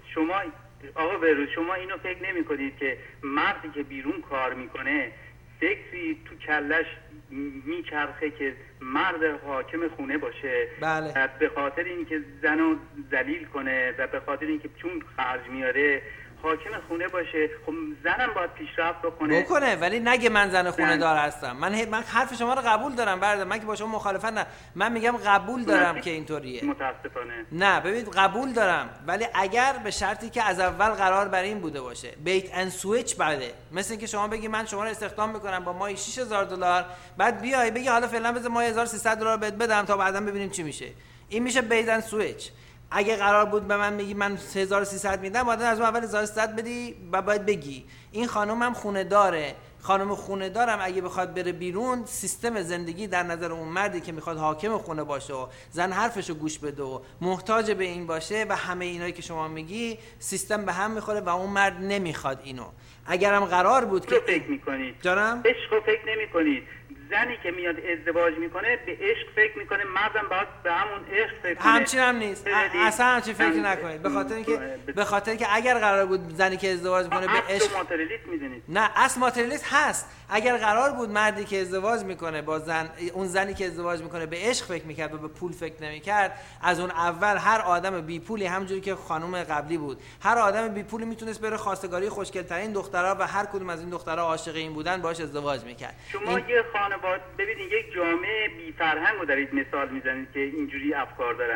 شما اینو فکر نمی‌کنید که مردی که بیرون کار میکنه فکری تو کلش میچرخه که مرد حاکم خونه باشه؟ بله. به خاطر اینکه زنو ذلیل کنه و به خاطر اینکه چون خرج میاره حاکم خونه باشه. خب زنم باید پیشرفت بکنه ولی نگه من زن خونه دار هستم. من حرف شما رو قبول دارم برادر. من که با شما مخالفت نه. من میگم قبول دارم که اینطوریه. متاسفانه نه ببینید، قبول دارم، ولی اگر به شرطی که از اول قرار بر این بوده باشه، بیت اند سویچ بده. مثل اینکه شما بگی من شما رو استخدام میکنم با ماهی $6000، بعد بیای بگی حالا فعلا بذار ماهی $1300 بهت بدم تا بعدا ببینیم چی میشه. این میشه بیت اند سویچ. اگه قرار بود به من میگی من 3300 میدم، باید از اون اول 1300 بدی و باید بگی این خانومم خونه داره. خانم خونه دارم اگه بخواد بره بیرون، سیستم زندگی در نظر اون مردی که میخواد حاکم خونه باشه و زن حرفشو گوش بده و محتاج به این باشه و همه اینایی که شما میگی، سیستم به هم میخوره و اون مرد نمیخواد اینو. اگرم قرار بود که فکر میکنید جانم عشقو فکر نمیکنید. زنی که میاد ازدواج میکنه به عشق فکر میکنه، مردم باید به همون عشق فکر کنه. همچین هم نیست. اصلا همچین فکر نکنید. به خاطر اینکه اگر قرار بود زنی که ازدواج میکنه به عشق، ماتریالیست میدونید. نه اصل ماتریالیست هست. اگر قرار بود مردی که ازدواج میکنه با زن، اون زنی که ازدواج میکنه به عشق فکر میکرد و به پول فکر نمیکرد، از اون اول هر آدم بی پولی، همونجوری که خانم قبلی بود، هر آدم بی پولی میتونست بره خواستگاری خوشگل ترین دخترها و هر کدوم از این دخترها عاشق این بودن باهاش ازدواج میکرد. شما یه خانواده ببینید، یک جامعه بی فرهنگو دارید مثال میزنید که اینجوری افکار دارن.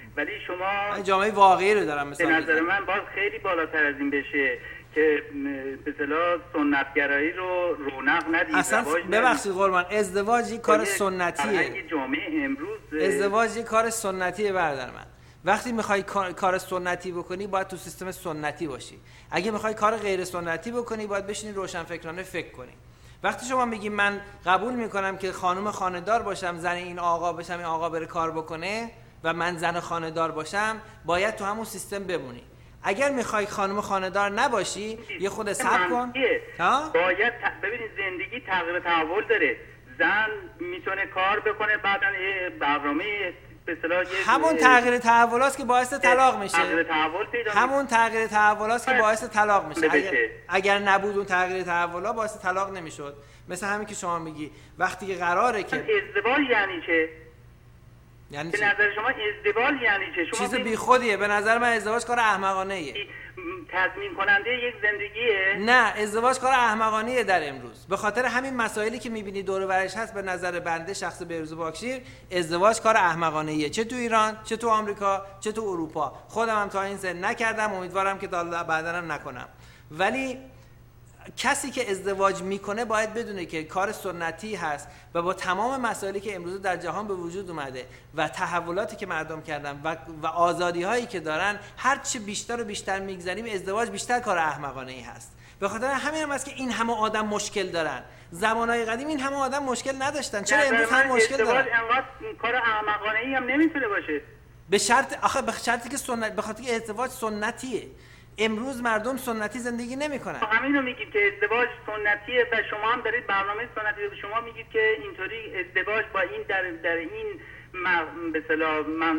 ولی شما جامعه واقعی رو دارم مثلا به نظر من باز خیلی بالاتر از این بشه که به اصطلاح سنتگرایی رو رونق ندید. اصلا ببخشید قربان، ازدواج یک کار سنتیه. جامعه امروز ازدواج یک کار سنتیه برادر من. وقتی میخوای کار سنتی بکنی باید تو سیستم سنتی باشی. اگه میخوای کار غیر سنتی بکنی باید بشینی روشنفکرانه فکر کنی. وقتی شما میگی من قبول میکنم که خانم خانه‌دار باشم، زن این آقا باشم، این آقا بره کار بکنه و من زن خانه‌دار باشم، باید تو همون سیستم بمونی. اگر میخوای خانم خانه‌دار نباشی یه خود صبر کن. باید ببینید زندگی تغییر تحول داره. زن میتونه کار بکنه، بعداً برنامه به اصطلاح همون تغییر تحولاست که باعث طلاق میشه. تغییر تحول پیدا همون تغییر تحولاست که باعث طلاق میشه. اگر نبود اون تغییر تحولا باعث طلاق نمیشد. مثل همین که شما میگی وقتی که قراره که ازدواج یعنی چه؟ یعنی به نظر شما ازدواج یعنی چه؟ شما چیز بیخودیه. به نظر من ازدواج کار احمقانه ایه. تضمین کننده یک زندگیه؟ نه، ازدواج کار احمقانیه در امروز. به خاطر همین مسائلی که میبینی دور و برش هست، به نظر بنده شخص بهروز باکشیر ازدواج کار احمقانه‌ایه، چه تو ایران، چه تو آمریکا، چه تو اروپا. خودم هم تا این سن نکردم، امیدوارم که بعداً هم نکنم. ولی کسی که ازدواج میکنه باید بدونه که کار سنتی هست و با تمام مسائلی که امروز در جهان به وجود اومده و تحولاتی که مردم کردن و آزادی هایی که دارن، هر چه بیشتر و بیشتر میگذریم ازدواج بیشتر کار احمقانه ای هست. به خاطر همین هم است که این همه آدم مشکل دارن. زمانهای قدیم این همه آدم مشکل نداشتن، چرا امروز هم مشکل دارن؟ ازدواج انقدر کار احمقانه ای هم نمیتونه باشه. به شرطی که سنت، به خاطر که ازدواج سنتیه. امروز مردم سنتی زندگی نمیکنن. همینو میگید که ازدواج سنتیه و شما هم دارید برنامه سنتی رو شما میگید که اینطوری ازدواج با این در این به اصطلاح من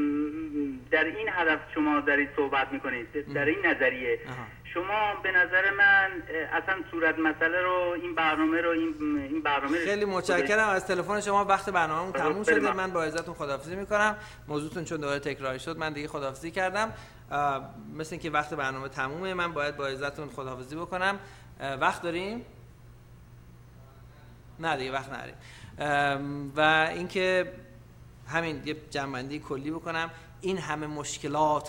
در این هدف شما دارید صحبت میکنید، در این نظریه. شما به نظر من اصلا صورت مسئله رو این برنامه خیلی متشکرم از تلفن شما. وقت برنامه‌مون تموم شده. من با عزتون خداحافظی میکنم. موضوعتون چون دوباره تکراری شد من دیگه خداحافظی کردم. مثل اینکه وقت برنامه تمومه، من باید با عزتون خداحافظی بکنم. وقت داریم؟ نه دیگه وقت نداریم. و اینکه همین یه جمع‌بندی کلی بکنم. این همه مشکلات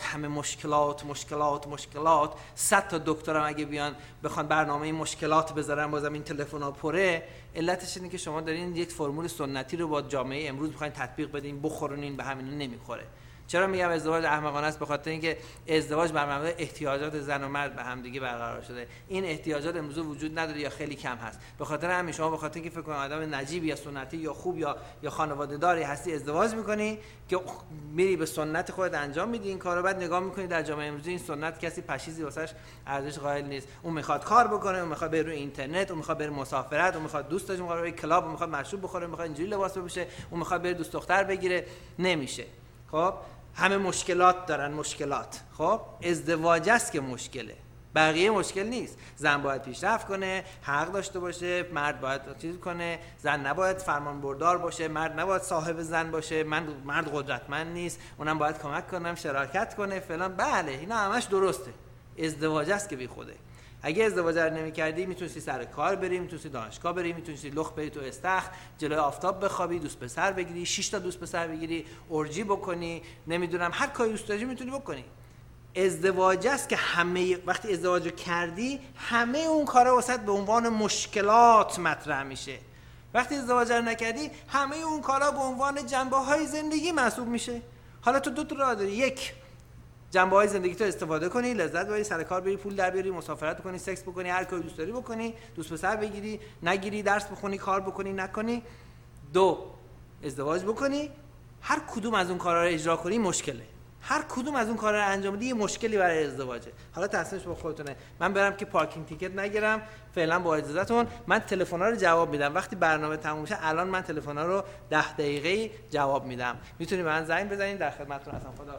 100 تا دکترم اگه بیان بخوان برنامه مشکلات بذارن بازم این تلفن‌ها پره. علتش اینه که شما دارین یک فرمول سنتی رو با جامعه امروز می‌خواید تطبیق بدین، بخورونین، به همین نمیخوره. چرا میگم ازدواج احمقانه است؟ به خاطر اینکه ازدواج بر مبنای احتیاجات زن و مرد به هم دیگه برقرار شده. این احتیاجات امروز وجود نداره یا خیلی کم هست. به خاطر همین شما به خاطر اینکه فکر کنید آدم نجیب یا سنتی یا خوب یا خانواده داری هستی ازدواج میکنی که میری به سنت خودت انجام میدی این کارو، بعد نگاه میکنی در جامعه امروزی این سنت کسی پشیزی واسش ارزش قائل نیست. اون میخواد کار بکنه، اون میخواد بره روی اینترنت، اون میخواد بره مسافرت، اون میخواد دوستش میخواد روی کلاب، اون میخواد مشروب بخوره، میخواد اینجوری لباس بپوشه، اون میخواد بره دوست دختر بگیره. نمیشه. خب همه مشکلات دارن. مشکلات خب ازدواج است که مشکله، بقیه مشکل نیست. زن باید پیشرفت کنه، حق داشته باشه، مرد باید چیز کنه، زن نباید فرمان بردار باشه، مرد نباید صاحب زن باشه، مرد قدرتمند نیست، اونم باید کمک کنم، شراکت کنه فلان. بله اینا همش درسته. ازدواج است که بی خوده. اگه ازدواج رو نمی‌کردی میتونستی سر کار بری، میتونستی دانشگاه بری، میتونستی لخ بری تو استخر، جلوی آفتاب بخوابی، دوست پسر بگیری، 6 تا دوست پسر بگیری، اورجی بکنی، نمیدونم هر کاری دوست داری میتونی بکنی. ازدواج است که وقتی ازدواج رو کردی همه اون کارا واسط به عنوان مشکلات مطرح میشه. وقتی ازدواج رو نکردی همه اون کارا به عنوان جنبه‌های زندگی محسوب میشه. حالا تو دو تا راه داری. یک، جنبه‌های زندگی تو استفاده کنی، لذت ببری، سر کار بری، پول در بیاری، مسافرت کنی، سکس بکنی، هر کاری دوست داری بکنی، دوست پسر بگیری، نگیری، درس بخونی، کار بکنی، نکنی. دو، ازدواج بکنی، هر کدوم از اون کارا رو اجرا کنی مشکله. هر کدوم از اون کارا رو انجام بدی یه مشکلی برای ازدواجه. حالا تصمیمش با خودتونه. من برم که پارکینگ تیکت نگیرم. فعلا با اجازهتون من تلفن‌ها رو جواب میدم. وقتی برنامه تموم شه الان من تلفن‌ها رو 10 دقیقه‌ای جواب میدم. میتونی به من زنگ بزنید. در خدمتتون هستم. خدا.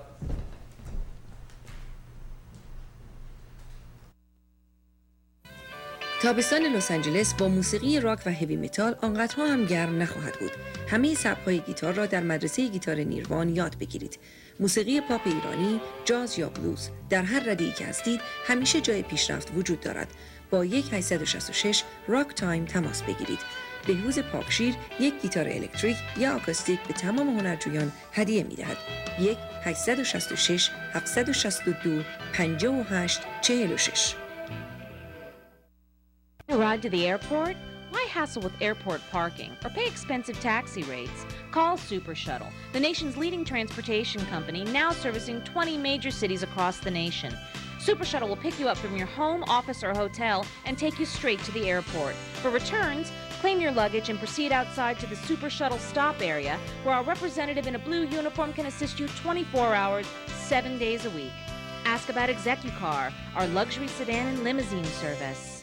تابستان لس آنجلس با موسیقی راک و هوی متال آنقدرها هم گرم نخواهد بود. همه سبک‌های گیتار را در مدرسه گیتار نیروان یاد بگیرید. موسیقی پاپ ایرانی، جاز یا بلوز، در هر رده‌ای که هستید همیشه جای پیشرفت وجود دارد. با 1-866 راک تایم تماس بگیرید. بهروز پاکشیر یک گیتار الکتریک یا آکوستیک به تمام هنرجویان هدیه می‌دهد. 1-866-762-58-46. Ride to the airport? Why hassle with airport parking or pay expensive taxi rates? Call Super Shuttle, the nation's leading transportation company, now servicing 20 major cities across the nation. Super Shuttle will pick you up from your home, office, or hotel and take you straight to the airport. For returns, claim your luggage and proceed outside to the Super Shuttle stop area, where our representative in a blue uniform can assist you 24 hours, 7 days a week. Ask about ExecuCar, our luxury sedan and limousine service.